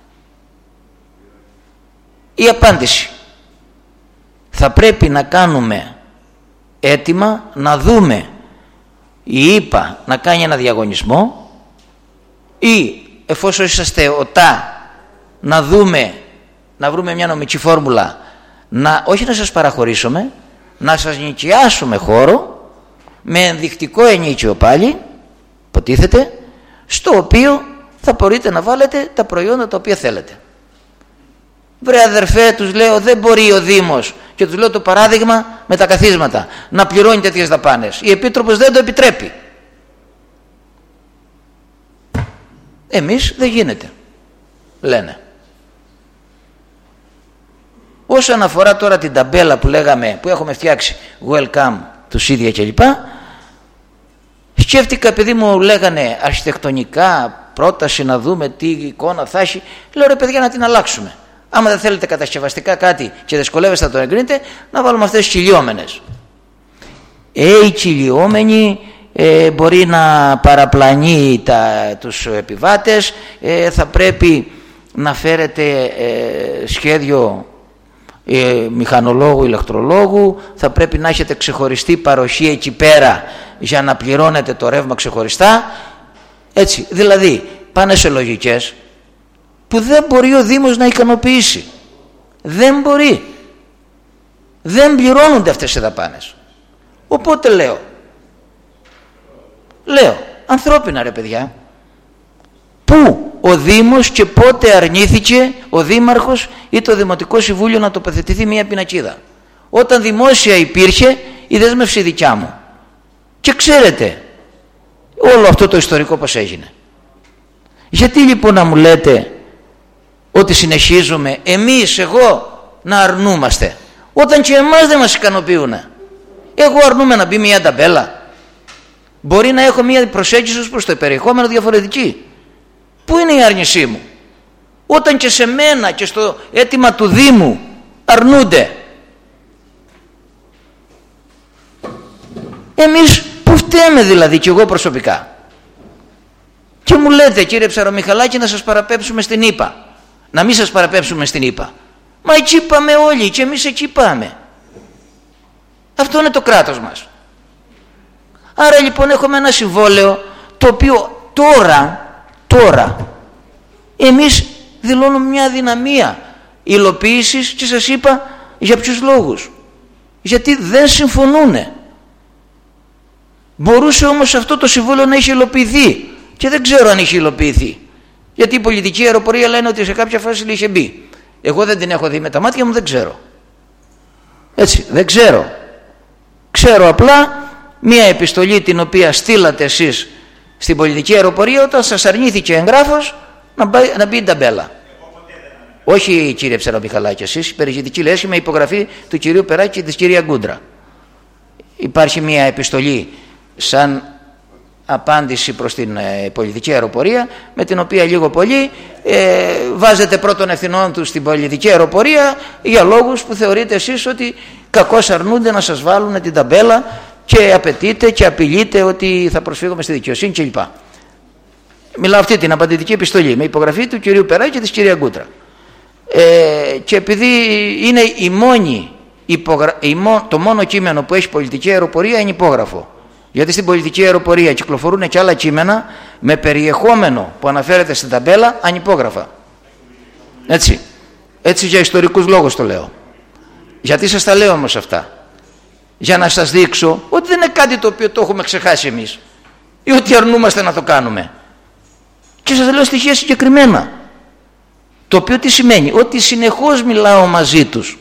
Η απάντηση. Θα πρέπει να κάνουμε έτοιμα, να δούμε η ΥΠΑ να κάνει ένα διαγωνισμό, ή εφόσον είσαστε ΟΤΑ να δούμε, να βρούμε μια νομική φόρμουλα, να, όχι να σας παραχωρήσουμε, να σας νοικιάσουμε χώρο με ενδεικτικό ενίκιο πάλι, υποτίθεται, στο οποίο θα μπορείτε να βάλετε τα προϊόντα τα οποία θέλετε. Βρε αδερφέ, τους λέω, δεν μπορεί ο Δήμος, και τους λέω το παράδειγμα με τα καθίσματα, να πληρώνει τέτοιες δαπάνες. Η Επίτροπος δεν το επιτρέπει. Εμείς δεν γίνεται, λένε. Όσον αφορά τώρα την ταμπέλα που λέγαμε, που έχουμε φτιάξει Welcome to Citya κλπ, σκέφτηκα, επειδή μου λέγανε αρχιτεκτονικά πρόταση να δούμε τι εικόνα θα έχει, λέω ρε παιδιά, να την αλλάξουμε. Άμα δεν θέλετε κατασκευαστικά κάτι και δυσκολεύεστε να το εγκρίνετε, να βάλουμε αυτές τις κυλιόμενες. Ε, οι κυλιόμενοι ε, μπορεί να παραπλανεί τα, τους επιβάτες, ε, θα πρέπει να φέρετε ε, σχέδιο ε, μηχανολόγου, ηλεκτρολόγου, θα πρέπει να έχετε ξεχωριστή παροχή εκεί πέρα για να πληρώνετε το ρεύμα ξεχωριστά. Έτσι, δηλαδή πάνε σε λογικές που δεν μπορεί ο Δήμος να ικανοποιήσει. Δεν μπορεί. Δεν πληρώνονται αυτές οι δαπάνες. Οπότε λέω, λέω, ανθρώπινα ρε παιδιά, πού ο Δήμος και πότε αρνήθηκε ο Δήμαρχος ή το Δημοτικό Συμβούλιο να τοποθετηθεί μια πινακίδα? Όταν δημόσια υπήρχε η δέσμευση δικιά μου. Και ξέρετε όλο αυτό το ιστορικό πώς έγινε. Γιατί λοιπόν να μου λέτε ότι συνεχίζουμε εμείς, εγώ, να αρνούμαστε, όταν και εμάς δεν μας ικανοποιούν? Εγώ αρνούμαι να μπει μια ταμπέλα? Μπορεί να έχω μια προσέγγιση ως προς το περιεχόμενο διαφορετική. Πού είναι η άρνησή μου? Όταν και σε μένα και στο αίτημα του Δήμου αρνούνται. Εμείς που φταίμε δηλαδή, και εγώ προσωπικά? Και μου λέτε, κύριε Ψαρομιχαλάκη, να σας παραπέμψουμε στην ΗΠΑ. Να μην σας παραπέμψουμε στην ΗΠΑ. Μα εκεί πάμε όλοι και εμείς εκεί πάμε. Αυτό είναι το κράτος μας. Άρα λοιπόν έχουμε ένα συμβόλαιο το οποίο τώρα, τώρα εμείς δηλώνουμε μια αδυναμία υλοποίησης, και σας είπα για ποιους λόγους. Γιατί δεν συμφωνούνε. Μπορούσε όμως αυτό το συμβόλαιο να έχει υλοποιηθεί, και δεν ξέρω αν έχει υλοποιηθεί. Γιατί η πολιτική αεροπορία λένε ότι σε κάποια φάση είχε μπει. Εγώ δεν την έχω δει με τα μάτια μου, δεν ξέρω. Έτσι, δεν ξέρω. Ξέρω απλά μία επιστολή την οποία στείλατε εσείς στην πολιτική αεροπορία όταν σας αρνήθηκε εγγράφος να, μπει, να μπει η ταμπέλα. Όχι, κύριε Ψαρομιχαλάκη, εσείς, η περιηγητική λέσχη με υπογραφή του κυρίου Περάκη και της κυρία Γκούντρα. Υπάρχει μία επιστολή σαν απάντηση προς την ε, πολιτική αεροπορία, με την οποία λίγο πολύ ε, βάζετε πρώτων ευθυνών του στην πολιτική αεροπορία για λόγους που θεωρείτε εσείς ότι κακώς αρνούνται να σας βάλουν την ταμπέλα και απαιτείτε και απειλείτε ότι θα προσφύγουμε στη δικαιοσύνη κλπ. Μιλάω αυτή την απαντητική επιστολή με υπογραφή του κυρίου Περάκη και της κυρία Γκούτρα. Ε, και επειδή είναι η μόνη υπογρα... η μό... το μόνο κείμενο που έχει πολιτική αεροπορία είναι υπόγραφο. Γιατί στην πολιτική αεροπορία κυκλοφορούν και άλλα κείμενα με περιεχόμενο που αναφέρεται στην ταμπέλα ανυπόγραφα. Έτσι. Έτσι για ιστορικούς λόγους το λέω. Γιατί σας τα λέω όμως αυτά? Για να σας δείξω ότι δεν είναι κάτι το οποίο το έχουμε ξεχάσει εμείς ή ότι αρνούμαστε να το κάνουμε. Και σας λέω στοιχεία συγκεκριμένα. Το οποίο τι σημαίνει? Ότι συνεχώς μιλάω μαζί τους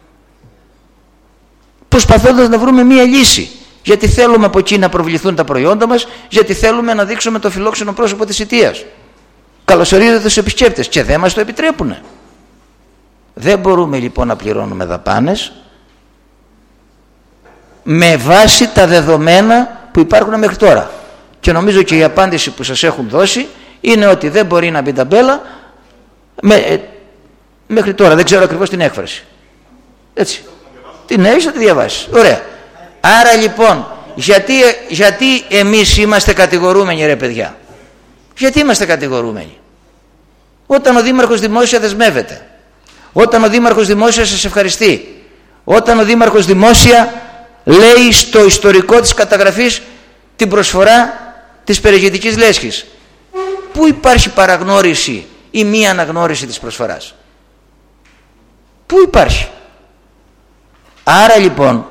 προσπαθώντας να βρούμε μία λύση. Γιατί θέλουμε από εκεί να προβληθούν τα προϊόντα μας, γιατί θέλουμε να δείξουμε το φιλόξενο πρόσωπο της θητείας. Καλωσορίζετε τους επισκέπτες και δεν μας το επιτρέπουν. Δεν μπορούμε λοιπόν να πληρώνουμε δαπάνες με βάση τα δεδομένα που υπάρχουν μέχρι τώρα. Και νομίζω και η απάντηση που σας έχουν δώσει είναι ότι δεν μπορεί να μπει ταμπέλα με, ε, μέχρι τώρα. Δεν ξέρω ακριβώς την έκφραση. Έτσι. Την έχεις, θα τη διαβάσεις. Ωραία. Άρα λοιπόν, γιατί, γιατί εμείς είμαστε κατηγορούμενοι, ρε παιδιά? Γιατί είμαστε κατηγορούμενοι? Όταν ο Δήμαρχος Δημόσια δεσμεύεται, όταν ο Δήμαρχος Δημόσια σας ευχαριστεί, όταν ο Δήμαρχος Δημόσια λέει στο ιστορικό της καταγραφής την προσφορά της περιηγητικής λέσχης, πού υπάρχει παραγνώριση ή μία αναγνώριση της προσφοράς? Πού υπάρχει? Άρα λοιπόν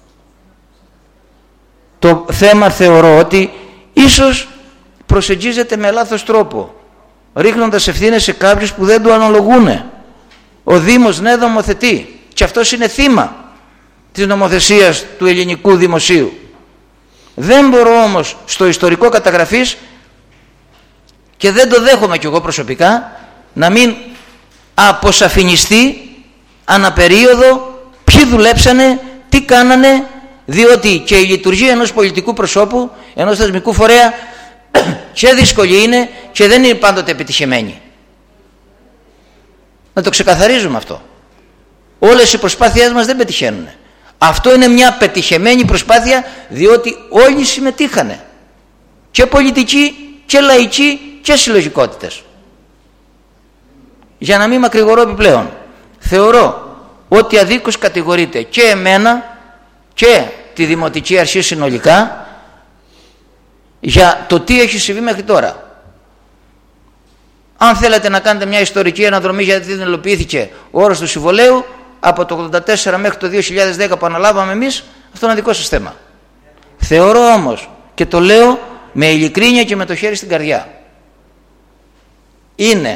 το θέμα θεωρώ ότι ίσως προσεγγίζεται με λάθος τρόπο, ρίχνοντας ευθύνες σε κάποιους που δεν του αναλογούν. Ο Δήμος ναι νομοθετεί και αυτός είναι θύμα της νομοθεσίας του ελληνικού δημοσίου. Δεν μπορώ όμως στο ιστορικό καταγραφής, και δεν το δέχομαι κι εγώ προσωπικά, να μην αποσαφινιστεί αναπερίοδο ποιοι δουλέψανε, τι κάνανε, διότι και η λειτουργία ενός πολιτικού προσώπου, ενός θεσμικού φορέα και δύσκολη είναι και δεν είναι πάντοτε επιτυχημένη. Να το ξεκαθαρίζουμε αυτό. Όλες οι προσπάθειές μας δεν πετυχαίνουν. Αυτό είναι μια πετυχημένη προσπάθεια, διότι όλοι συμμετείχανε, και πολιτικοί και λαϊκοί και συλλογικότητες. Για να μην μακρηγορώ επιπλέον, θεωρώ ότι αδίκως κατηγορείται και εμένα και τη Δημοτική Αρχή συνολικά για το τι έχει συμβεί μέχρι τώρα. Αν θέλετε να κάνετε μια ιστορική αναδρομή γιατί δεν υλοποιήθηκε ο όρος του συμβολέου από το ογδόντα τέσσερα μέχρι το δύο χιλιάδες δέκα που αναλάβαμε εμείς, αυτό είναι δικό σας θέμα. Θεωρώ όμως, και το λέω με ειλικρίνεια και με το χέρι στην καρδιά, είναι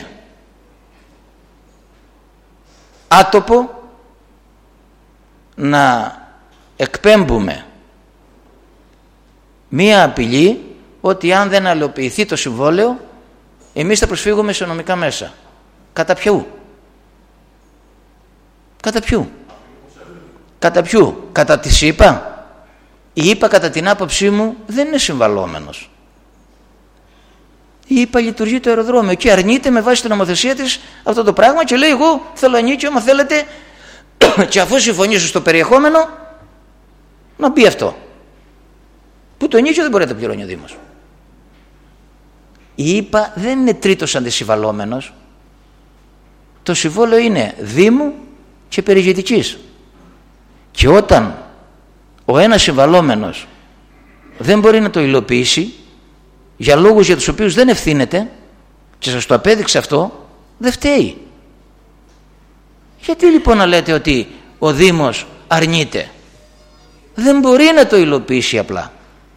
άτοπο να εκπέμπουμε μία απειλή ότι αν δεν αλλοιοποιηθεί το συμβόλαιο, εμείς θα προσφύγουμε σε νομικά μέσα. Κατά ποιου? Κατά ποιου? Κατά ποιου? Κατά τη ΣΥΠΑ? Η ΙΠΑ κατά την άποψή μου δεν είναι συμβαλόμενος. Η ΙΠΑ λειτουργεί το αεροδρόμιο και αρνείται με βάση την νομοθεσία της αυτό το πράγμα και λέει εγώ θέλω ενίκιο, άμα θέλετε και αφού συμφωνήσω στο περιεχόμενο να μπει αυτό. Που το ενίκιο δεν μπορεί να το πληρώνει ο Δήμος. Η ΙΠΑ δεν είναι τρίτος αντισυμβαλόμενος. Το συμβόλαιο είναι Δήμου και περιζητικής. Και όταν ο ένας συμβαλόμενος δεν μπορεί να το υλοποιήσει για λόγους για τους οποίους δεν ευθύνεται και σας το απέδειξε αυτό, δεν φταίει. Γιατί λοιπόν να λέτε ότι ο Δήμος αρνείται? Δεν μπορεί να το υλοποιήσει απλά.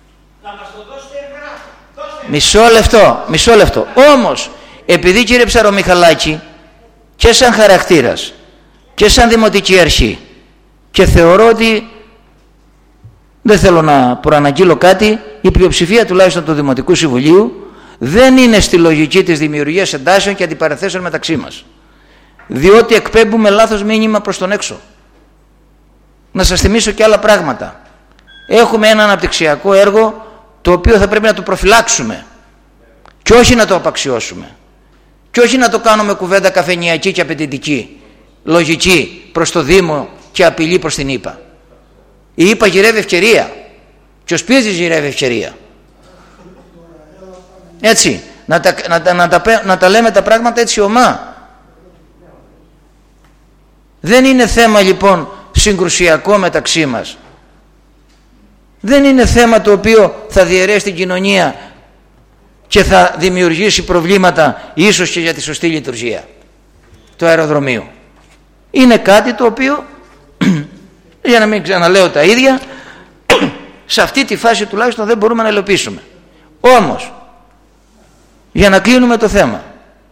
Μισό λεπτό, μισό λεπτό. Όμως, επειδή κύριε Ψαρομιχαλάκη και σαν χαρακτήρας και σαν δημοτική αρχή, και θεωρώ ότι δεν θέλω να προαναγγείλω κάτι, η πλειοψηφία τουλάχιστον του Δημοτικού Συμβουλίου δεν είναι στη λογική της δημιουργίας εντάσεων και αντιπαραθέσεων μεταξύ μας, διότι εκπέμπουμε λάθος μήνυμα προς τον έξω. Να σας θυμίσω και άλλα πράγματα. Έχουμε ένα αναπτυξιακό έργο το οποίο θα πρέπει να το προφυλάξουμε και όχι να το απαξιώσουμε και όχι να το κάνουμε κουβέντα καφενειακή και απαιτητική, λογική προς το Δήμο και απειλή προς την ΙΠΑ. Η ΙΠΑ γυρεύει ευκαιρία και ο Σπύρτης γυρεύει ευκαιρία. Έτσι, να τα, να, τα, να, τα, να τα λέμε τα πράγματα έτσι ομά. Δεν είναι θέμα λοιπόν συγκρουσιακό μεταξύ μας. Δεν είναι θέμα το οποίο θα διαιρέσει την κοινωνία και θα δημιουργήσει προβλήματα ίσως και για τη σωστή λειτουργία του αεροδρομίου. Είναι κάτι το οποίο, για να μην ξαναλέω τα ίδια, σε αυτή τη φάση τουλάχιστον δεν μπορούμε να υλοποιήσουμε. Όμως, για να κλείνουμε το θέμα,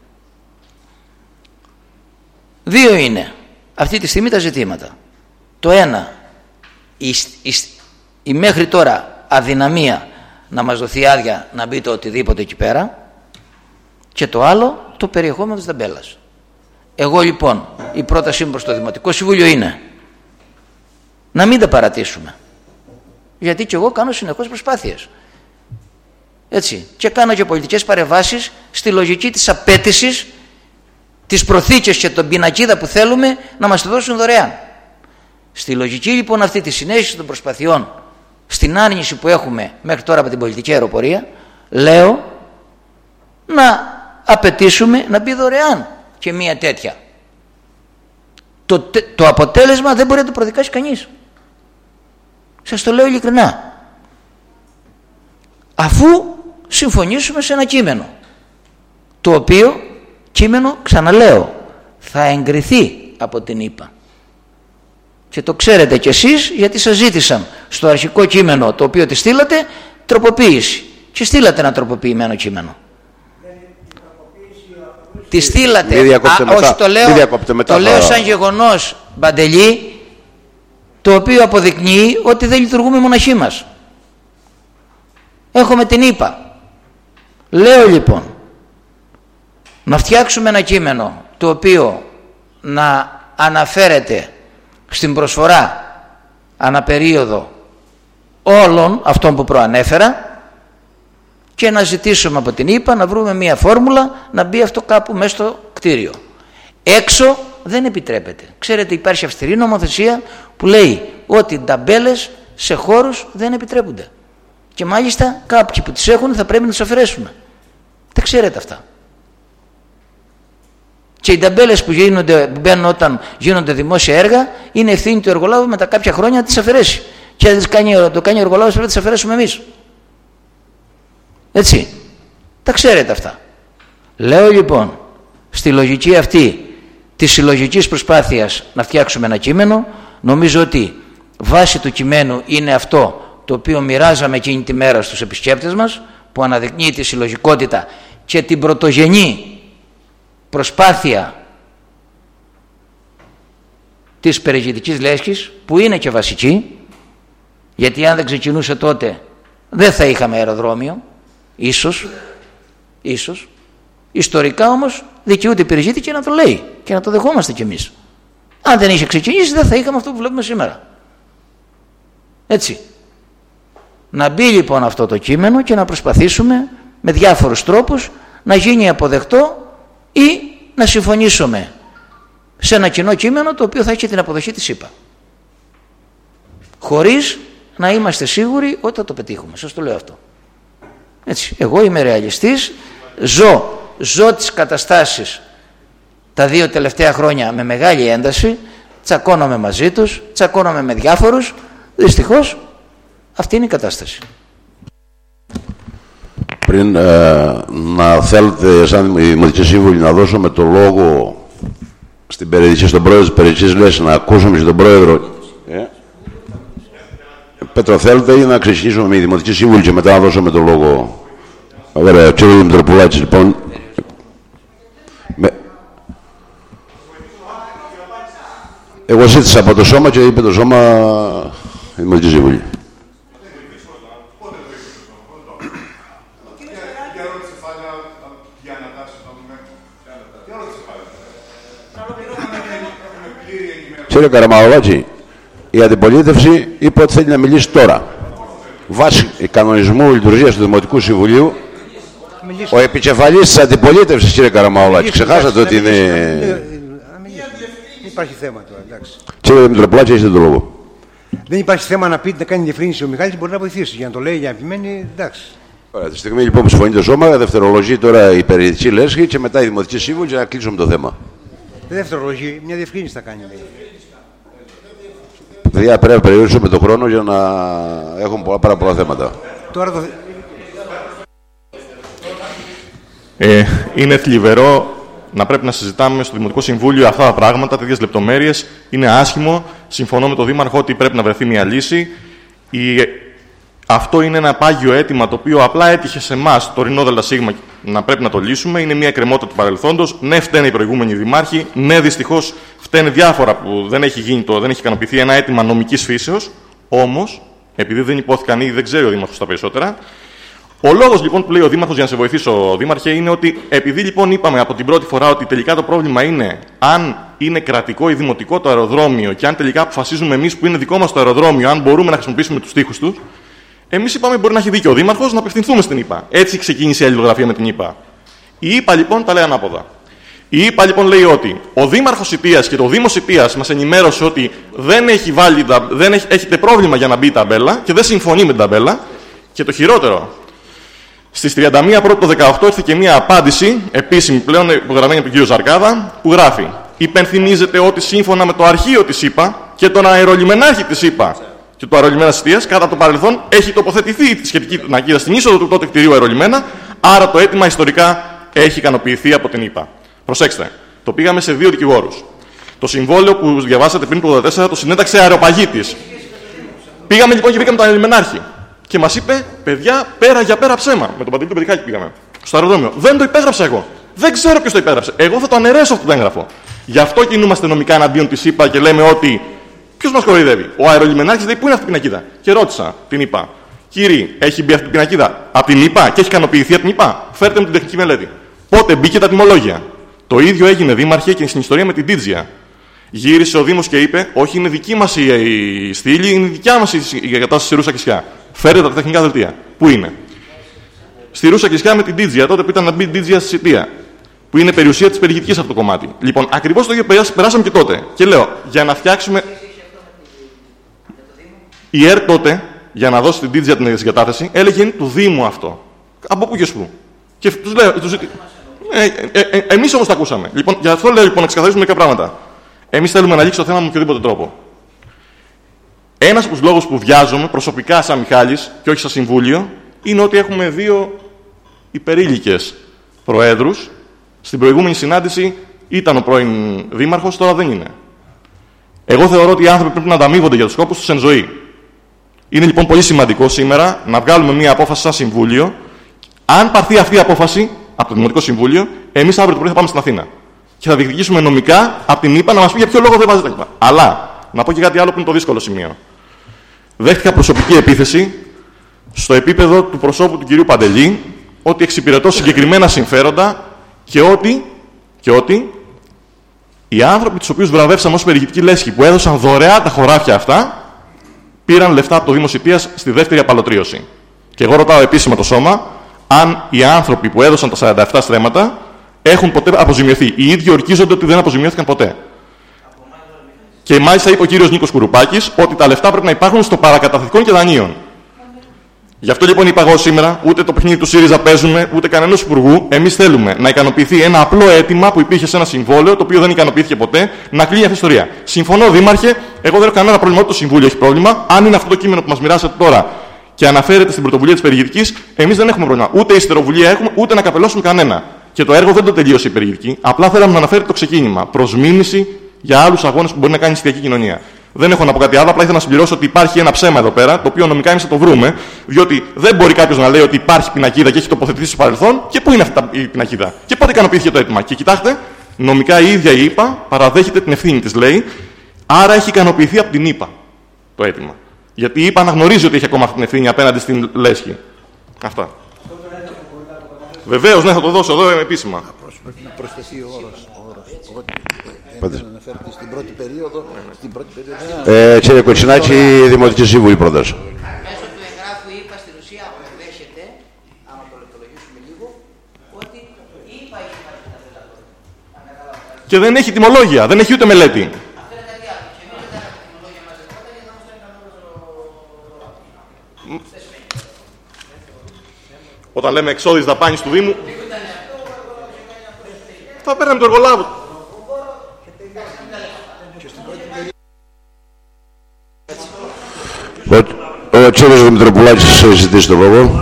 δύο είναι αυτή τη στιγμή τα ζητήματα. Το ένα, η, η, η μέχρι τώρα αδυναμία να μας δοθεί άδεια να μπει το οτιδήποτε εκεί πέρα, και το άλλο το περιεχόμενο της ταμπέλας. Εγώ λοιπόν η πρότασή μου προς το Δημοτικό Συμβούλιο είναι να μην τα παρατήσουμε, γιατί και εγώ κάνω συνεχώς προσπάθειες, έτσι, και κάνω και πολιτικές παρεμβάσεις στη λογική της απέτησης, τις προθήκες και τον πινακίδα που θέλουμε να μας το δώσουν δωρεάν. Στη λογική λοιπόν αυτή τη συνέχιση των προσπαθειών, στην άρνηση που έχουμε μέχρι τώρα από την πολιτική αεροπορία, λέω να απαιτήσουμε να μπει δωρεάν και μία τέτοια. Το, το αποτέλεσμα δεν μπορεί να το προδικάσει κανείς. Σας το λέω ειλικρινά. Αφού συμφωνήσουμε σε ένα κείμενο, το οποίο κείμενο, ξαναλέω, θα εγκριθεί από την ΙΠΑ. Και το ξέρετε κι εσείς, γιατί σας ζήτησαν στο αρχικό κείμενο το οποίο τη στείλατε τροποποίηση και στείλατε ένα τροποποιημένο κείμενο. Τη στείλατε. Α, όχι, το λέω, μετά, το λέω σαν γεγονός, Μπαντελή, το οποίο αποδεικνύει ότι δεν λειτουργούμε μοναχοί μας. Έχουμε την ΙΠΑ. Λέω λοιπόν να φτιάξουμε ένα κείμενο το οποίο να αναφέρεται στην προσφορά αναπερίοδο όλων αυτών που προανέφερα και να ζητήσουμε από την ΙΠΑ να βρούμε μια φόρμουλα να μπει αυτό κάπου μέσα στο κτίριο. Έξω δεν επιτρέπεται. Ξέρετε, υπάρχει αυστηρή νομοθεσία που λέει ότι ταμπέλες σε χώρους δεν επιτρέπονται. Και μάλιστα κάποιοι που τις έχουν θα πρέπει να τις αφαιρέσουμε. Τα ξέρετε αυτά. Και οι ταμπέλες που, γίνονται, που μπαίνουν όταν γίνονται δημόσια έργα είναι ευθύνη του εργολάβου μετά κάποια χρόνια να τις αφαιρέσει. Και αν κάνει, το κάνει ο εργολάβος πρέπει να τις αφαιρέσουμε εμείς. Έτσι. Τα ξέρετε αυτά. Λέω λοιπόν στη λογική αυτή της συλλογικής προσπάθειας να φτιάξουμε ένα κείμενο, νομίζω ότι βάση του κειμένου είναι αυτό το οποίο μοιράζαμε εκείνη τη μέρα στους επισκέπτες μας, που αναδεικνύει τη συλλογικότητα και την πρωτογενή προσπάθεια της περιηγητικής λέσχης, που είναι και βασική, γιατί αν δεν ξεκινούσε τότε δεν θα είχαμε αεροδρόμιο, ίσως, ίσως. Ιστορικά όμως δικαιούται η περιζήτηκε να το λέει και να το δεχόμαστε κι εμείς. Αν δεν είχε ξεκινήσει δεν θα είχαμε αυτό που βλέπουμε σήμερα. Έτσι. Να μπει λοιπόν αυτό το κείμενο και να προσπαθήσουμε με διάφορους τρόπους να γίνει αποδεκτό ή να συμφωνήσουμε σε ένα κοινό κείμενο το οποίο θα έχει την αποδοχή της ΗΠΑ. Χωρίς να είμαστε σίγουροι ότι θα το πετύχουμε. Σας το λέω αυτό. Έτσι. Εγώ είμαι ρεαλιστής, ζω, ζω τις καταστάσεις τα δύο τελευταία χρόνια με μεγάλη ένταση, τσακώνομαι μαζί τους, τσακώνομαι με διάφορους, δυστυχώς αυτή είναι η κατάσταση. Πριν ε, να θέλετε σαν Δημοτική Σύμβουλη να δώσουμε το λόγο στην περιοχή, στον πρόεδρο της περιοχής Λέσης, να ακούσουμε και τον πρόεδρο. Ε, Πέτρο, θέλετε ή να ξεκινήσουμε με η Δημοτική Σύμβουλη και μετά να δώσουμε το λόγο. Ωραία, κύριο Δημητροπουλάκη, λοιπόν. Με... Εγώ ζήτησα από το σώμα και είπε το σώμα η Δημοτική Σύμβουλη. Κύριε Καραμαγωγάκη, η αντιπολίτευση είπε ότι θέλει να μιλήσει τώρα. Βάσει κανονισμού λειτουργίας του Δημοτικού Συμβουλίου, ο επικεφαλής της αντιπολίτευσης, κύριε Καραμαγωγάκη, ξεχάσατε ότι είναι... Δεν υπάρχει θέμα τώρα, εντάξει. Κύριε Δημητροπουλάκη, έχετε το λόγο. Δεν υπάρχει θέμα να πει να κάνει διευκρίνηση ο Μιχάλης, μπορεί να βοηθήσει. Για να το λέει, για να επιμένει, εντάξει. Ωραία, τη στιγμή λοιπόν που συμφωνεί το σώμα, δευτερολογεί τώρα η περιοχή Λέσχη και μετά η Δημοτική Σύμβουλη για να κλείσουμε το θέμα. Δεν δευτερολογεί, μια διευκρίνηση θα κάνει. Λέει. Παιδιά, πρέπει να περιορίσουμε τον χρόνο για να έχουμε πολλά, πάρα πολλά θέματα. Τώρα το... ε, είναι θλιβερό να πρέπει να συζητάμε στο Δημοτικό Συμβούλιο αυτά τα πράγματα, τέτοιες λεπτομέρειες. Είναι άσχημο. Συμφωνώ με τον Δήμαρχο ότι πρέπει να βρεθεί μια λύση. Η... Αυτό είναι ένα πάγιο αίτημα το οποίο απλά έτυχε σε εμάς, το τωρινό ΔΣ, να πρέπει να το λύσουμε. Είναι μια εκκρεμότητα του παρελθόντος. Ναι, φταίνε οι προηγούμενοι δημάρχοι. Ναι, δυστυχώς φταίνε διάφορα που δεν έχει γίνει το, δεν έχει ικανοποιηθεί ένα αίτημα νομικής φύσεως. Όμως, επειδή δεν υπόθηκαν ή δεν ξέρει ο Δήμαρχος τα περισσότερα, ο λόγος λοιπόν που λέει ο Δήμαρχος, για να σε βοηθήσω, Δήμαρχε, είναι ότι επειδή λοιπόν είπαμε από την πρώτη φορά ότι τελικά το πρόβλημα είναι αν είναι κρατικό ή δημοτικό το αεροδρόμιο και αν τελικά αποφασίζουμε εμείς που είναι δικό μας το αεροδρόμιο, αν μπορούμε να χρησιμοποιήσουμε τους τοίχους του. Εμείς είπαμε μπορεί να έχει δίκιο ο Δήμαρχος να απευθυνθούμε στην ΗΠΑ. Έτσι ξεκίνησε η αλληλογραφία με την ΗΠΑ. Η ΗΠΑ λοιπόν τα λέει ανάποδα. Η ΗΠΑ λοιπόν λέει ότι ο Δήμαρχος Ιτίας και το Δήμος Ιτίας μας ενημέρωσε ότι δεν, έχει βάλει, δεν έχει, έχετε πρόβλημα για να μπει η ταμπέλα και δεν συμφωνεί με την ταμπέλα. Και το χειρότερο, στις τριάντα μία Πρώτου του δεκαοκτώ ήρθε και μία απάντηση, επίσημη πλέον υπογραμμένη από τον κύριο Ζαρκάδα, που γράφει: υπενθυμίζεται ότι σύμφωνα με το αρχείο της ΗΠΑ και τον αερολιμενάρχη της ΗΠΑ και του αερολιμένα της Ιτίας, κατά το παρελθόν έχει τοποθετηθεί τη σχετική πινακίδα στην είσοδο του τότε κτηρίου αερολιμένα, άρα το αίτημα ιστορικά έχει ικανοποιηθεί από την ΗΠΑ. Προσέξτε, το πήγαμε σε δύο δικηγόρους. Το συμβόλαιο που διαβάσατε πριν το ογδόντα τέσσερα το συνέταξε αεροπαγίτης. Πήγαμε λοιπόν και πήγαμε τον αερολιμενάρχη. Και μας είπε, παιδιά, πέρα για πέρα ψέμα. Με τον Παντελή του Πετρικάκη πήγαμε. Στο αεροδρόμιο. Δεν το υπέγραψα εγώ. Δεν ξέρω ποιος το υπέγραψε. Εγώ θα το αναιρέσω αυτό το έγγραφο. Γι' αυτό κινούμαστε νομικά εναντίον της ΗΠΑ και λέμε ότι. Ποιος μας κοροϊδεύει? Ο αερολιμενάρχης λέει, πού είναι αυτή η πινακίδα? Και ρώτησα την ΗΠΑ. Κύριε, έχει μπει αυτή η πινακίδα από την ΗΠΑ και έχει ικανοποιηθεί από την ΗΠΑ? Φέρτε μου την τεχνική μελέτη. Πότε μπήκε τα τιμολόγια? Το ίδιο έγινε, Δήμαρχε, και στην ιστορία με την Τίτζια. Γύρισε ο Δήμος και είπε, όχι, είναι δική μας η στήλη, είναι δικιά μας η κατάσταση στη Ρούσα Κισιά. Φέρετε τα τεχνικά δελτία. Πού είναι? Στη Ρούσα Κισιά με την Τίτζια, τότε που ήταν να μπει η Τίτζια στη Σιτία. Που είναι περιουσία της περιοχής αυτό το κομμάτι. Λοιπόν, ακριβώς το ίδιο περάσαμε και τότε. Και λέω, για να φτιάξουμε. Η ΕΡΤ τότε, για να δώσει την Τίτζια την συγκατάθεση, έλεγε είναι του Δήμου αυτό. Από πού και σπου. Και τους λέω, τους... Ε, ε, ε, εμείς όμως τα ακούσαμε. Λοιπόν, για αυτό λέω λοιπόν, να ξεκαθαρίσουμε μερικά πράγματα. Εμείς θέλουμε να λήξει το θέμα με οποιοδήποτε τρόπο. Ένας από τους λόγους που βιάζομαι προσωπικά σαν Μιχάλης και όχι σαν Συμβούλιο είναι ότι έχουμε δύο υπερήλικες προέδρους. Στην προηγούμενη συνάντηση ήταν ο πρώην Δήμαρχος, τώρα δεν είναι. Εγώ θεωρώ ότι οι άνθρωποι πρέπει να ανταμείβονται για τους σκόπους τους εν ζωή. Είναι λοιπόν πολύ σημαντικό σήμερα να βγάλουμε μια απόφαση σαν Συμβούλιο. Αν πάρθει αυτή η απόφαση από το Δημοτικό Συμβούλιο, εμείς αύριο το πρωί θα πάμε στην Αθήνα. Και θα διεκδικήσουμε νομικά από την ΗΠΑ να μας πει για ποιο λόγο δεν βάζει τα λοιπά. Αλλά να πω και κάτι άλλο που είναι το δύσκολο σημείο. Δέχτηκα προσωπική επίθεση στο επίπεδο του προσώπου του κυρίου Παντελή, ότι εξυπηρετώ συγκεκριμένα συμφέροντα και ότι, και ότι οι άνθρωποι τους οποίους βραβεύσαμε ως περιηγητική λέσχη που έδωσαν δωρεά τα χωράφια αυτά, πήραν λεφτά από το Δήμο Σιτίας στη δεύτερη απαλωτρίωση. Και εγώ ρωτάω επίσημα το σώμα αν οι άνθρωποι που έδωσαν τα σαράντα επτά στρέμματα έχουν ποτέ αποζημιωθεί. Οι ίδιοι ορκίζονται ότι δεν αποζημιώθηκαν ποτέ. Και μάλιστα είπε ο κύριος Νίκος Κουρουπάκης ότι τα λεφτά πρέπει να υπάρχουν στο παρακαταθετικών και δανείων. Γι' αυτό λοιπόν είπα εγώ σήμερα, ούτε το παιχνίδι του ΣΥΡΙΖΑ παίζουμε, ούτε κανένας υπουργού. Εμείς θέλουμε να ικανοποιηθεί ένα απλό αίτημα που υπήρχε σε ένα συμβόλαιο, το οποίο δεν ικανοποιήθηκε ποτέ, να κλείνει αυτή η ιστορία. Συμφωνώ, Δήμαρχε, εγώ δεν έχω κανένα πρόβλημα, ότι το Συμβούλιο έχει πρόβλημα. Αν είναι αυτό το κείμενο που μας μοιράσατε τώρα και αναφέρεται στην πρωτοβουλία της περιηγητικής, εμείς δεν έχουμε πρόβλημα. Ούτε ιστεροβουλία έχουμε, ούτε να καπελώσουμε κανένα. Και το έργο δεν το τελείωσε η περιηγητική. Απλά θέλαμε να αναφέρετε το ξεκίνημα. Προς μίμηση για άλλους αγώνες που μπορεί να κάνει η νηστιακή κοινωνία. Δεν έχω να πω κάτι άλλο, απλά ήθελα να συμπληρώσω ότι υπάρχει ένα ψέμα εδώ πέρα, το οποίο νομικά εμείς θα το βρούμε, διότι δεν μπορεί κάποιος να λέει ότι υπάρχει πινακίδα και έχει τοποθετηθεί στο παρελθόν, και πού είναι αυτή η πινακίδα, και πότε ικανοποιήθηκε το αίτημα. Και κοιτάξτε, νομικά η ίδια η ΙΠΑ παραδέχεται την ευθύνη της, λέει, άρα έχει ικανοποιηθεί από την ΙΠΑ το αίτημα. Γιατί η ΙΠΑ αναγνωρίζει ότι έχει ακόμα αυτή την ευθύνη απέναντι στην λέσχη. Αυτά. Βεβαίως, ναι, θα το δώσω εδώ επίσημα. Να προσθεθεί ο όρος. Αναφέρεται στην πρώτη περίοδο. Στην πρώτη περίοδο. Ε, κύριε Κοτσινάκη, Δημοτική Σύμβουλη πρώτα. Μέσω του εγγράφου είπα στην ουσία αποδέχεται, άμα το λεπτολογήσουμε λίγο, ότι η ΙΠΑ έχει πάρει τα δεδομένα. Και δεν έχει τιμολόγια, δεν έχει ούτε μελέτη. Αυτό είναι κάτι άλλο. Και εμείς δεν θα έχουμε τιμολόγια μαζί πρώτα, γιατί θα μας το έκαναν. Όταν λέμε εξόδης δαπάνης του Δήμου, θα παίρναμε το εργολάβο. Ο, ο κύριος Μητροπουλάκης θα ζητήσει το λόγο.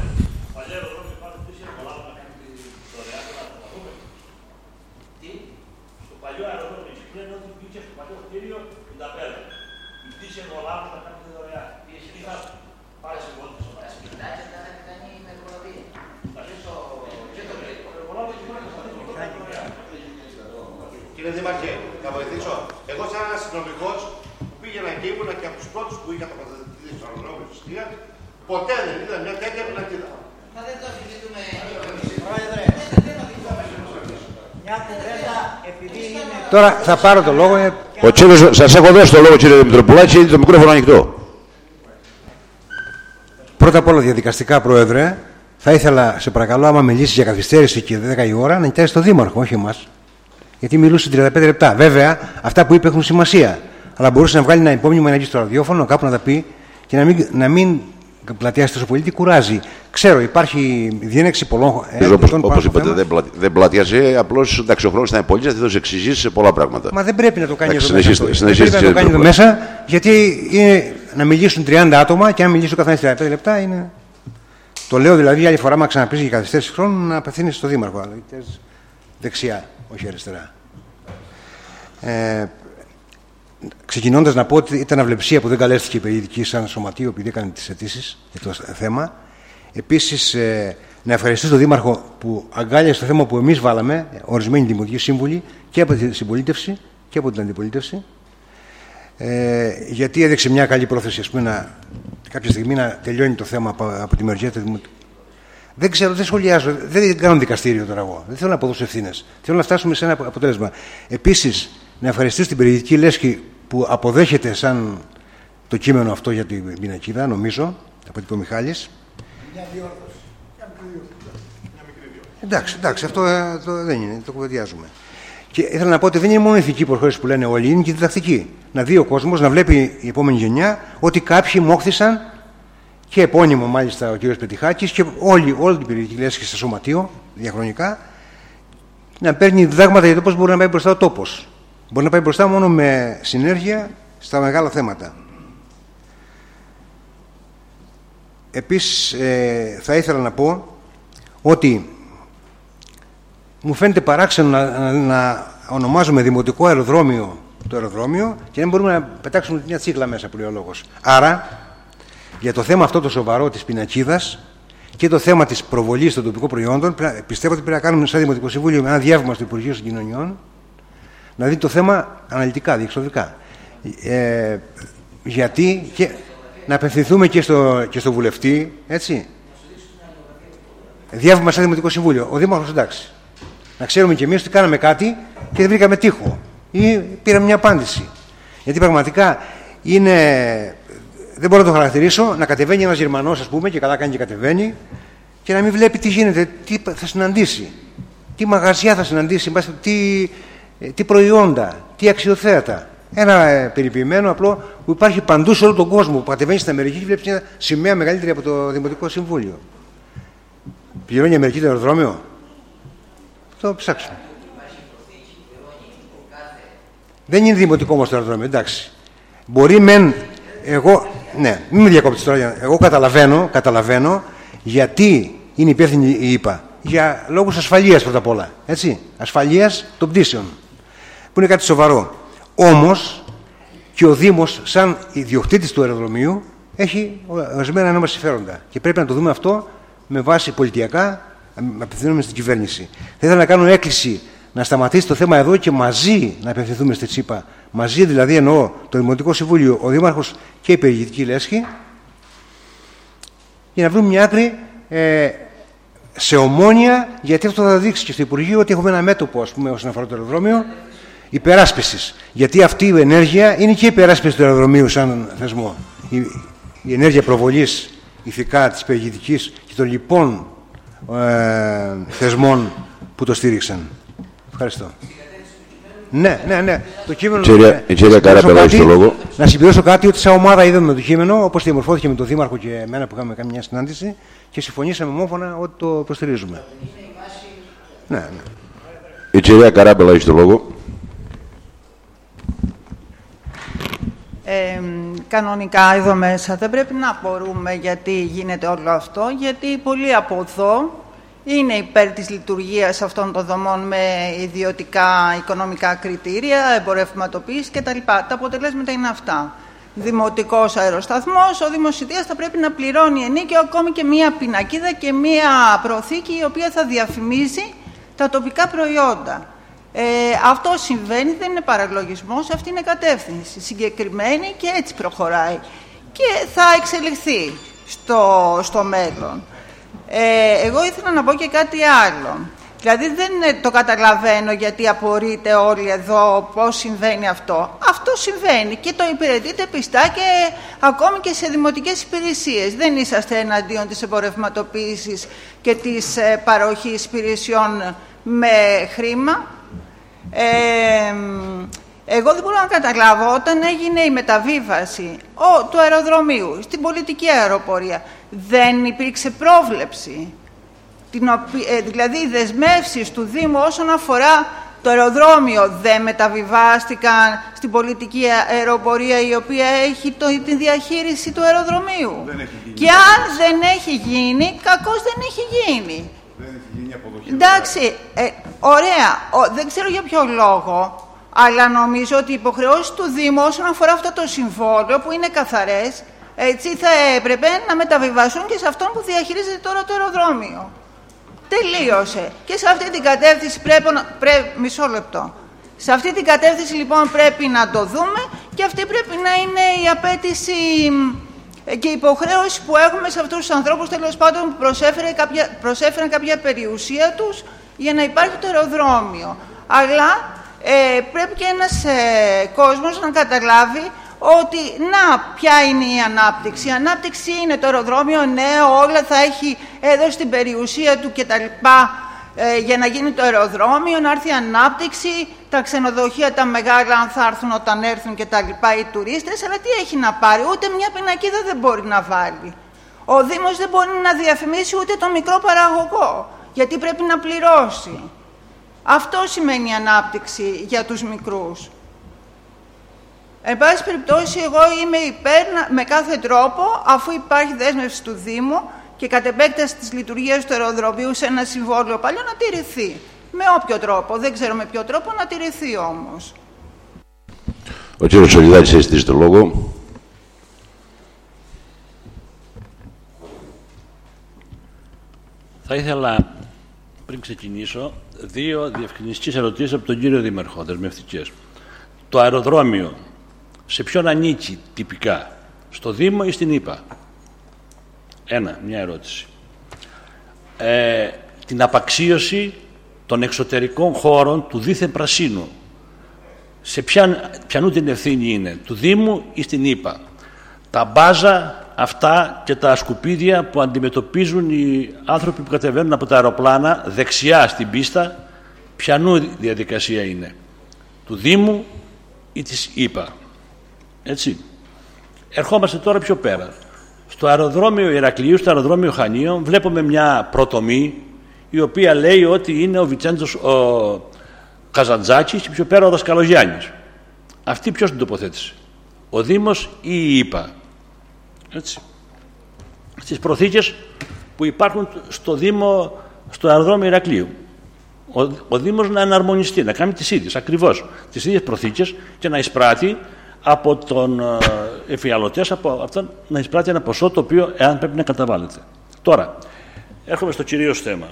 Κύριε Δήμαρχε, θα βοηθήσω. Εγώ σαν ένας συνομικός που πήγαινα και ήμουνα και από τους πρώτους που είχα τοποθετηθεί στο αεροδρόμιο της Ιτίας, ποτέ δεν είδα μια τέτοια πινακίδα. Θα δεν το συζητούμε. Πρόεδρε, μια κουβέντα επειδή είναι... Τώρα θα πάρω το λόγο. Ο κύριος, σας έχω δώσει το λόγο, κύριε Μητροπουλάκη, το μικρόφωνο ανοιχτό. Πρώτα απ' όλα διαδικαστικά, Πρόεδρε, θα ήθελα, σε παρακαλώ, άμα μιλήσει για καθυστέρηση και δέκα η ώρα, να κοιτάξει το Δήμαρχο, όχι εμάς. Γιατί μιλούσε τριάντα πέντε λεπτά. Βέβαια, αυτά που είπε έχουν σημασία. Αλλά μπορούσε να βγάλει ένα υπόμνημα να βγει στο ραδιόφωνο, κάπου να τα πει και να μην, να μην πλατιάσει τόσο πολύ, τι κουράζει. Ξέρω, υπάρχει διένεξη πολλών. Όπως είπατε, δεν, πλα, δεν πλατιάζει. Απλώς εντάξει, ο χρόνος θα είναι πολύ, θα δώσει εξηγήσεις σε πολλά πράγματα. Μα δεν πρέπει να το κάνει εντάξει, εδώ μέσα. Αυτό. Δεν πρέπει να το κάνει εδώ μέσα, γιατί είναι να μιλήσουν τριάντα άτομα και αν μιλήσει ο καθένας τριάντα πέντε λεπτά είναι. Το λέω δηλαδή άλλη φορά, μα ξαναπεί για καθυστέρηση χρόνου, να απευθύνει στο Δήμαρχο. Δεξιά, όχι αριστερά. Ε, Ξεκινώντας να πω ότι ήταν αυλεψία που δεν καλέστηκε η περιηγητική σαν σωματείο επειδή έκανε τις αιτήσεις για το θέμα. Επίσης, ε, να ευχαριστήσω τον Δήμαρχο που αγκάλιασε το θέμα που εμείς βάλαμε, ορισμένοι δημοτικοί σύμβουλοι, και από τη συμπολίτευση και από την αντιπολίτευση, ε, γιατί έδειξε μια καλή πρόθεση, ας πούμε, να, κάποια στιγμή να τελειώνει το θέμα από, από τη μεριά του Δημοτικού. Δεν ξέρω, δεν σχολιάζω, δεν κάνω δικαστήριο τώρα εγώ. Δεν θέλω να αποδώσω ευθύνες. Θέλω να φτάσουμε σε ένα αποτέλεσμα. Επίσης, να ευχαριστήσω την περιηγητική λέσχη που αποδέχεται σαν το κείμενο αυτό για την πινακίδα, νομίζω, από την Μιχάλης. Μια διόρθωση. Εντάξει, εντάξει, αυτό το, δεν είναι, το κουβεντιάζουμε. Και ήθελα να πω ότι δεν είναι μόνο η ηθική προχώρηση που λένε όλοι, είναι και η διδακτική. Να δει ο κόσμος, να βλέπει η επόμενη γενιά ότι κάποιοι μόχθησαν και επώνυμο μάλιστα ο κ. Πετυχάκης και όλη, όλη την περιοχή λέσχη στο σωματείο διαχρονικά να παίρνει διδάγματα για το πώς μπορεί να πάει μπροστά ο τόπος. Μπορεί να πάει μπροστά μόνο με συνέργεια στα μεγάλα θέματα. Επίσης, ε, θα ήθελα να πω ότι μου φαίνεται παράξενο να, να, να ονομάζουμε δημοτικό αεροδρόμιο το αεροδρόμιο και δεν μπορούμε να πετάξουμε μια τσίχλα μέσα, που λέει ο λόγος. Άρα, για το θέμα αυτό το σοβαρό της πινακίδας και το θέμα της προβολής των τοπικών προϊόντων, πιστεύω ότι πρέπει να κάνουμε σαν Δημοτικό Συμβούλιο ένα διάβημα στο Υπουργείο Συγκοινωνιών να δει το θέμα αναλυτικά, διεξοδικά. Ε, γιατί και... να απευθυνθούμε και στο, και στο βουλευτή, έτσι. Διάβημα σαν Δημοτικό Συμβούλιο. Ο Δήμαρχος, εντάξει. Να ξέρουμε κι εμείς ότι κάναμε κάτι και δεν βρήκαμε τείχο. Ή πήραμε μια απάντηση. Γιατί πραγματικά είναι. Δεν μπορώ να το χαρακτηρίσω να κατεβαίνει ένας Γερμανός, ας πούμε, και καλά κάνει και κατεβαίνει, και να μην βλέπει τι γίνεται, τι θα συναντήσει. Τι μαγαζιά θα συναντήσει, τι, τι προϊόντα, τι αξιοθέατα. Ένα ε, περιποιημένο απλό που υπάρχει παντού σε όλο τον κόσμο. Που κατεβαίνει στην Αμερική και βλέπει μια σημαία μεγαλύτερη από το Δημοτικό Συμβούλιο. Πληρώνει η Αμερική το αεροδρόμιο. Το ψάξουμε. Δεν είναι δημοτικό όμως το αεροδρόμιο, εντάξει. Μπορεί μεν. Εγώ. Ναι, μην με διακόπτεις τώρα. Εγώ καταλαβαίνω, καταλαβαίνω γιατί είναι υπεύθυνη η ΕΠΑ. Για λόγους ασφαλείας πρώτα απ' όλα. Έτσι. Ασφαλείας των πτήσεων. Που είναι κάτι σοβαρό. Όμως και ο Δήμος, σαν ιδιοκτήτης του αεροδρομίου, έχει ορισμένα νόμιμα συμφέροντα. Και πρέπει να το δούμε αυτό με βάση πολιτιακά, απευθυνόμενοι στην κυβέρνηση. Θα ήθελα να κάνω έκκληση να σταματήσει το θέμα εδώ και μαζί να απευθυνθούμε στη ΤΣΥΠΑ. Μαζί δηλαδή εννοώ το Δημοτικό Συμβούλιο, ο Δήμαρχος και η Περιηγητική Λέσχη, για να βρούμε μια άκρη ε, σε ομόνοια, γιατί αυτό θα δείξει και στο Υπουργείο ότι έχουμε ένα μέτωπο, ας πούμε, όσον αφορά το αεροδρόμιο, υπεράσπισης. Γιατί αυτή η ενέργεια είναι και η υπεράσπιση του αεροδρομίου σαν θεσμό. Η, η ενέργεια προβολής ηθικά της Περιηγητικής και των λοιπών ε, θεσμών που το στήριξαν. Ευχαριστώ. Ναι, ναι, ναι. Το κείμενο. Κυρία, η κυρία Καράπελα, έχει το λόγο. Να συμπληρώσω κάτι, ότι σαν ομάδα είδαμε το κείμενο, όπως διαμορφώθηκε με τον Δήμαρχο και εμένα που είχαμε κάνει μια συνάντηση και συμφωνήσαμε ομόφωνα ότι το υποστηρίζουμε. Ναι, ναι. Η κυρία Καράπελα, έχει το λόγο. Ε, κανονικά εδώ μέσα δεν πρέπει να απορούμε γιατί γίνεται όλο αυτό, γιατί πολλοί από εδώ είναι υπέρ της λειτουργίας αυτών των δομών με ιδιωτικά οικονομικά κριτήρια, εμπορευματοποίηση κτλ. Τα αποτελέσματα είναι αυτά. Δημοτικός αεροσταθμός, ο δημοσιοτήτης θα πρέπει να πληρώνει ενίκιο ακόμη και μία πινακίδα και μία προθήκη η οποία θα διαφημίζει τα τοπικά προϊόντα. Ε, αυτό συμβαίνει, δεν είναι παραλογισμός, αυτή είναι κατεύθυνση συγκεκριμένη και έτσι προχωράει και θα εξελιχθεί στο, στο μέλλον. Ε, εγώ ήθελα να πω και κάτι άλλο. Δηλαδή δεν το καταλαβαίνω γιατί απορείτε όλοι εδώ πώς συμβαίνει αυτό. Αυτό συμβαίνει και το υπηρετείτε πιστά και ακόμη και σε δημοτικές υπηρεσίες. Δεν είσαστε εναντίον της εμπορευματοποίησης και της ε, παροχής υπηρεσιών με χρήμα. Ε, εγώ δεν μπορώ να καταλάβω όταν έγινε η μεταβίβαση ο, του αεροδρομίου στην πολιτική αεροπορία δεν υπήρξε πρόβλεψη την οποία, ε, δηλαδή οι δεσμεύσεις του Δήμου όσον αφορά το αεροδρόμιο δεν μεταβιβάστηκαν στην πολιτική αεροπορία η οποία έχει το, την διαχείριση του αεροδρομίου και αν δεν έχει γίνει κακώς δεν έχει γίνει. Εντάξει, ε, ωραία, ο, δεν ξέρω για ποιο λόγο, αλλά νομίζω ότι οι υποχρεώσεις του Δήμου όσον αφορά αυτό το συμβόλαιο που είναι καθαρές, έτσι θα έπρεπε να μεταβιβάσουν και σε αυτόν που διαχειρίζεται τώρα το αεροδρόμιο. Τελείωσε. Και σε αυτή την κατεύθυνση πρέπει να... Πρέ... Μισό λεπτό. Σε αυτή την κατεύθυνση λοιπόν πρέπει να το δούμε και αυτή πρέπει να είναι η απέτηση και η υποχρέωση που έχουμε σε αυτούς τους ανθρώπους τέλος πάντων που προσέφερε κάποια, προσέφεραν κάποια περιουσία τους για να υπάρχει το αεροδρόμιο. Αλλά ε, πρέπει και ένας ε, κόσμος να καταλάβει ότι να, ποια είναι η ανάπτυξη. Η ανάπτυξη είναι το αεροδρόμιο, ναι, όλα θα έχει έδωσε την περιουσία του κτλ. Ε, για να γίνει το αεροδρόμιο, να έρθει η ανάπτυξη, τα ξενοδοχεία τα μεγάλα αν θα έρθουν όταν έρθουν κτλ. Οι τουρίστες, αλλά τι έχει να πάρει, ούτε μια πινακίδα δεν μπορεί να βάλει. Ο Δήμος δεν μπορεί να διαφημίσει ούτε τον μικρό παραγωγό, γιατί πρέπει να πληρώσει. Αυτό σημαίνει ανάπτυξη για τους μικρούς. Εν πάση περιπτώσει, εγώ είμαι υπέρ με κάθε τρόπο, αφού υπάρχει δέσμευση του Δήμου και κατ' επέκταση της λειτουργίας του αεροδρομίου σε ένα συμβόλαιο παλιό, να τηρηθεί. Με όποιο τρόπο, δεν ξέρω με ποιο τρόπο, να τηρηθεί όμως. Ο κύριος Σολιδάκης έχει στήσει το λόγο. Θα ήθελα, πριν ξεκινήσω, δύο διευκρινιστικές ερωτήσεις από τον κύριο Δήμαρχο, δεσμευτικές. Το αεροδρόμιο, σε ποιον ανήκει τυπικά, στο Δήμο ή στην ΥΠΑ? Ένα, μια ερώτηση. Ε, την απαξίωση των εξωτερικών χώρων του δίθεν πρασίνου. Σε ποια, ποιανού την ευθύνη είναι, του Δήμου ή στην ΥΠΑ? Τα μπάζα αυτά και τα σκουπίδια που αντιμετωπίζουν οι άνθρωποι που κατεβαίνουν από τα αεροπλάνα δεξιά στην πίστα, ποιανού διαδικασία είναι, του Δήμου ή της ΥΠΑ? Έτσι. Ερχόμαστε τώρα πιο πέρα. Στο αεροδρόμιο Ηρακλείου, στο αεροδρόμιο Χανίων, βλέπουμε μια προτομή η οποία λέει ότι είναι ο Βιτσέντζος ο Καζαντζάκης και πιο πέρα ο Δασκαλογιάννης. Αυτή ποιος την τοποθέτησε, ο Δήμος ή η ΥΠΑ? Έτσι. Στις προθήκες που υπάρχουν στο Δήμο, στο αεροδρόμιο Ηρακλείου, ο, ο Δήμος να εναρμονιστεί, να κάνει τις ίδιες, ακριβώς τις ίδιες προθήκες και να εισπράττει από τον ε, εφιαλωτές, από αυτόν να εισπράττει ένα ποσό το οποίο εάν πρέπει να καταβάλλεται. Τώρα, έρχομαι στο κυρίως θέμα.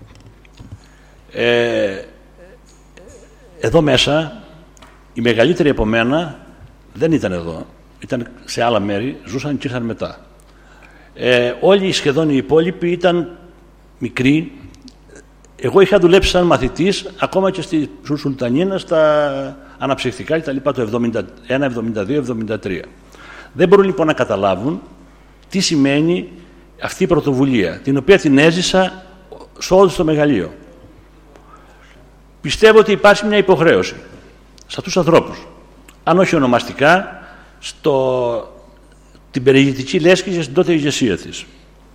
Ε, εδώ μέσα, οι μεγαλύτεροι από μένα δεν ήταν εδώ, ήταν σε άλλα μέρη, ζούσαν και ήρθαν μετά. Ε, όλοι σχεδόν οι υπόλοιποι ήταν μικροί. Εγώ είχα δουλέψει σαν μαθητής ακόμα και στη Σουλτανίνα στα αναψυχτικά και τα λοιπά το εβδομήντα ένα, εβδομήντα δύο, εβδομήντα τρία. Δεν μπορούν λοιπόν να καταλάβουν τι σημαίνει αυτή η πρωτοβουλία, την οποία την έζησα σε όλο το μεγαλείο. Πιστεύω ότι υπάρχει μια υποχρέωση σε αυτούς τους ανθρώπους, αν όχι ονομαστικά, στο, την περιηγητική λέσχη και στην τότε ηγεσία της.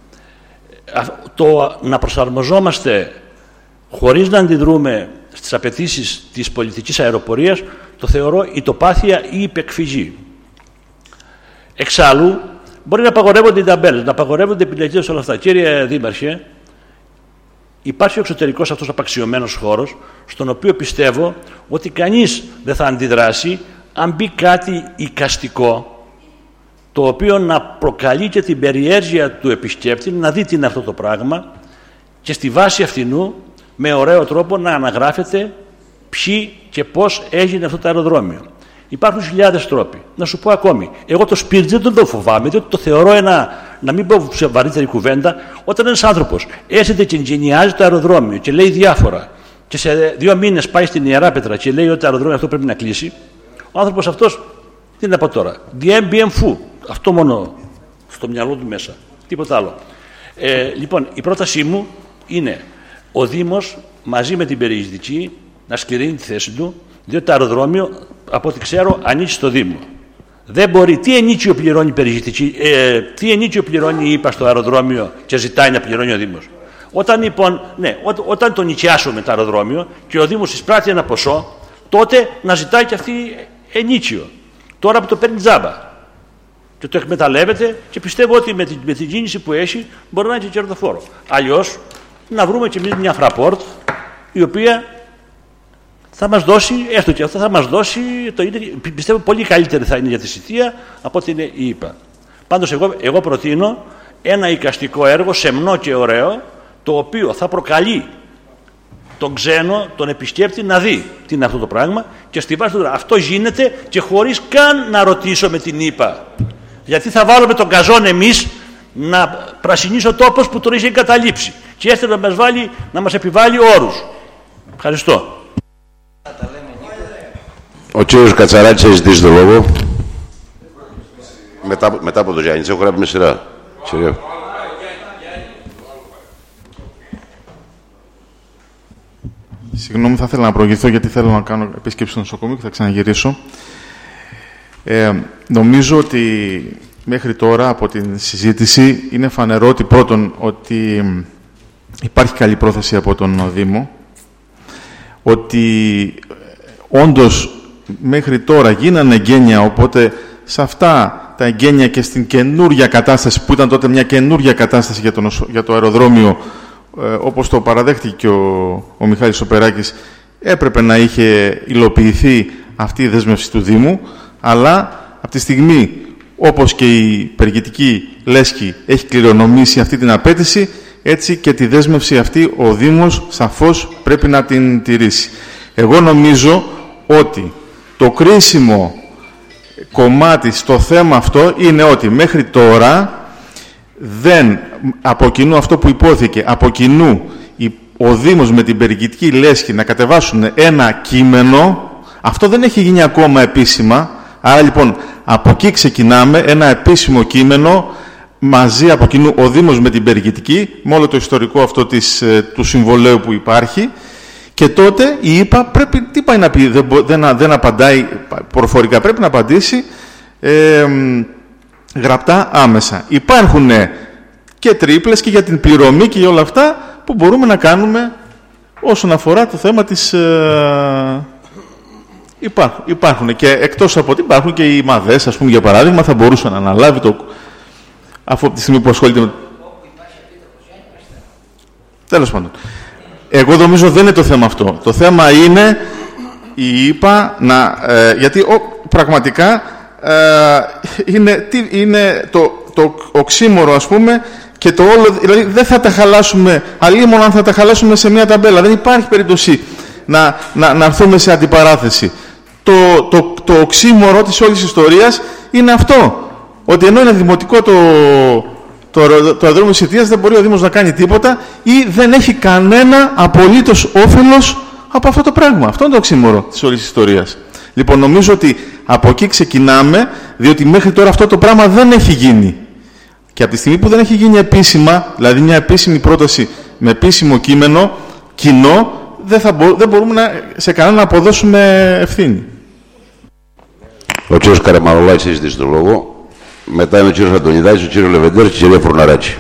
Το να προσαρμοζόμαστε χωρίς να αντιδρούμε στις απαιτήσεις της πολιτικής αεροπορίας, το θεωρώ ητοπάθεια ή υπεκφυγή. Εξάλλου, μπορεί να απαγορεύονται οι ταμπέλες, να απαγορεύονται επιλογές, όλα αυτά. Κύριε Δήμαρχε, υπάρχει ο εξωτερικός αυτός απαξιωμένος χώρος, στον οποίο πιστεύω ότι κανείς δεν θα αντιδράσει αν μπει κάτι εικαστικό, το οποίο να προκαλεί και την περιέργεια του επισκέπτη να δει τι είναι αυτό το πράγμα και στη βάση αυτινού με ωραίο τρόπο να αναγράφεται ποιοι και πώς έγινε αυτό το αεροδρόμιο. Υπάρχουν χιλιάδες τρόποι. Να σου πω ακόμη, εγώ το σπίρτ δεν το φοβάμαι, διότι το θεωρώ ένα, να μην πω σε βαρύτερη κουβέντα, όταν ένας άνθρωπος έρχεται και εγγενιάζει το αεροδρόμιο και λέει διάφορα και σε δύο μήνες πάει στην Ιεράπετρα και λέει ότι το αεροδρόμιο αυτό πρέπει να κλείσει, ο άνθρωπος αυτός, τι να πω τώρα, διέμπιεμ φου, αυτό μόνο στο μυαλό του μέσα, τίποτα άλλο. Ε, λοιπόν, η πρότασή μου είναι ο Δήμος μαζί με την περιειστική να σκληρύνει τη θέση του, διότι το αεροδρόμιο, από ό,τι ξέρω, ανήκει στο Δήμο. Δεν μπορεί. Τι ενίκιο πληρώνει η περιειστική, ε, τι ενίκιο πληρώνει η ΥΠΑ στο αεροδρόμιο και ζητάει να πληρώνει ο Δήμος? Όταν, λοιπόν, ναι, ό, όταν το νοικιάσουμε το αεροδρόμιο και ο Δήμος εισπράττει ένα ποσό, τότε να ζητάει και αυτή ενίκιο. Τώρα που το παίρνει τζάμπα και το εκμεταλλεύεται, και πιστεύω ότι με την, με την κίνηση που έχει μπορεί να είναι και κερδοφόρο. Αλλιώς να βρούμε και εμείς μια φραπόρτ η οποία θα μας δώσει, έστω και αυτό θα μας δώσει, το είναι, πιστεύω πολύ καλύτερη θα είναι για τη Σιτία από ότι είναι η ΥΠΑ. Πάντως εγώ, εγώ προτείνω ένα εικαστικό έργο σεμνό και ωραίο, το οποίο θα προκαλεί τον ξένο, τον επισκέπτη να δει τι είναι αυτό το πράγμα και στη βάση του αυτό γίνεται και χωρίς καν να ρωτήσω με την ΥΠΑ. Γιατί θα βάλουμε τον καζόν εμείς να πρασινίσει ο τόπος που τον έχει εγκαταλείψει και έστε να μας, βάλει, να μας επιβάλλει όρους. Ευχαριστώ. Ο κύριος Κατσαράκης έχει ζητήσει το λόγο. Μετά, μετά από τον Γιάννη, έχω γράψει με σειρά. Σειρά. Συγγνώμη, θα ήθελα να προηγηθώ γιατί θέλω να κάνω επίσκεψη στο νοσοκομείο και θα ξαναγυρίσω. Ε, νομίζω ότι μέχρι τώρα από την συζήτηση είναι φανερό ότι πρώτον ότι υπάρχει καλή πρόθεση από τον Δήμο, ότι όντως μέχρι τώρα γίνανε εγγένεια, οπότε σε αυτά τα εγγένεια και στην καινούργια κατάσταση που ήταν τότε μια καινούργια κατάσταση για το, για το αεροδρόμιο, ε, όπως το παραδέχτηκε ο, ο Μιχάλης Σοπεράκης, έπρεπε να είχε υλοποιηθεί αυτή η δέσμευση του Δήμου, αλλά από τη στιγμή όπως και η περιηγητική λέσχη έχει κληρονομήσει αυτή την απέτηση, έτσι και τη δέσμευση αυτή ο Δήμος σαφώς πρέπει να την τηρήσει. Εγώ νομίζω ότι το κρίσιμο κομμάτι στο θέμα αυτό είναι ότι μέχρι τώρα δεν, από κοινού αυτό που υπόθηκε, από κοινού ο Δήμος με την περιοικητική λέσχη να κατεβάσουν ένα κείμενο, αυτό δεν έχει γίνει ακόμα επίσημα. Άρα λοιπόν από εκεί ξεκινάμε ένα επίσημο κείμενο μαζί από κοινού ο Δήμος με την περιοικητική, με όλο το ιστορικό αυτό της, του συμβολέου που υπάρχει, και τότε η ΕΠΑ πρέπει, τι πάει να πει, δεν, δεν, δεν απαντάει προφορικά, πρέπει να απαντήσει ε, γραπτά άμεσα. Υπάρχουν και τρίπλες και για την πληρωμή και για όλα αυτά που μπορούμε να κάνουμε όσον αφορά το θέμα της... Ε, υπάρχουν, υπάρχουν και εκτός από ότι υπάρχουν και οι ΜΑΔΕΣ, ας πούμε, για παράδειγμα, θα μπορούσαν να αναλάβει το... αφού από τη στιγμή που ασχολείται με... Τέλος πάντων. Εγώ νομίζω δεν είναι το θέμα αυτό. Το θέμα είναι η ΕΠΑ να... Ε, γιατί ο, πραγματικά ε, είναι, τι, είναι το, το οξύμορο, ας πούμε, και το όλο... Δηλαδή δεν θα τα χαλάσουμε, αλλήμον αν θα τα χαλάσουμε σε μια ταμπέλα. Δεν υπάρχει περίπτωση να, να, να έρθουμε σε αντιπαράθεση. Το, το, το οξύμορο της όλης ιστορίας είναι αυτό. Ότι ενώ είναι δημοτικό το... το, το αεροδρόμιο της Σιτίας, δεν μπορεί ο Δήμος να κάνει τίποτα ή δεν έχει κανένα απολύτως όφελος από αυτό το πράγμα. Αυτό είναι το οξύμορο της όλης ιστορίας. Λοιπόν, νομίζω ότι από εκεί ξεκινάμε, διότι μέχρι τώρα αυτό το πράγμα δεν έχει γίνει. Και από τη στιγμή που δεν έχει γίνει επίσημα, δηλαδή μια επίσημη πρόταση με επίσημο κείμενο, κοινό, δεν, θα μπο, δεν μπορούμε να, σε κανένα να αποδώσουμε ευθύνη. Ο κύριος Καραμανολάκης έχει ζητήσει τον λόγο. Μετά είναι ο κύριος Αντωνιδάκης, ο κύριος Λεβεντέρης και η κυρία Φουρναράκη.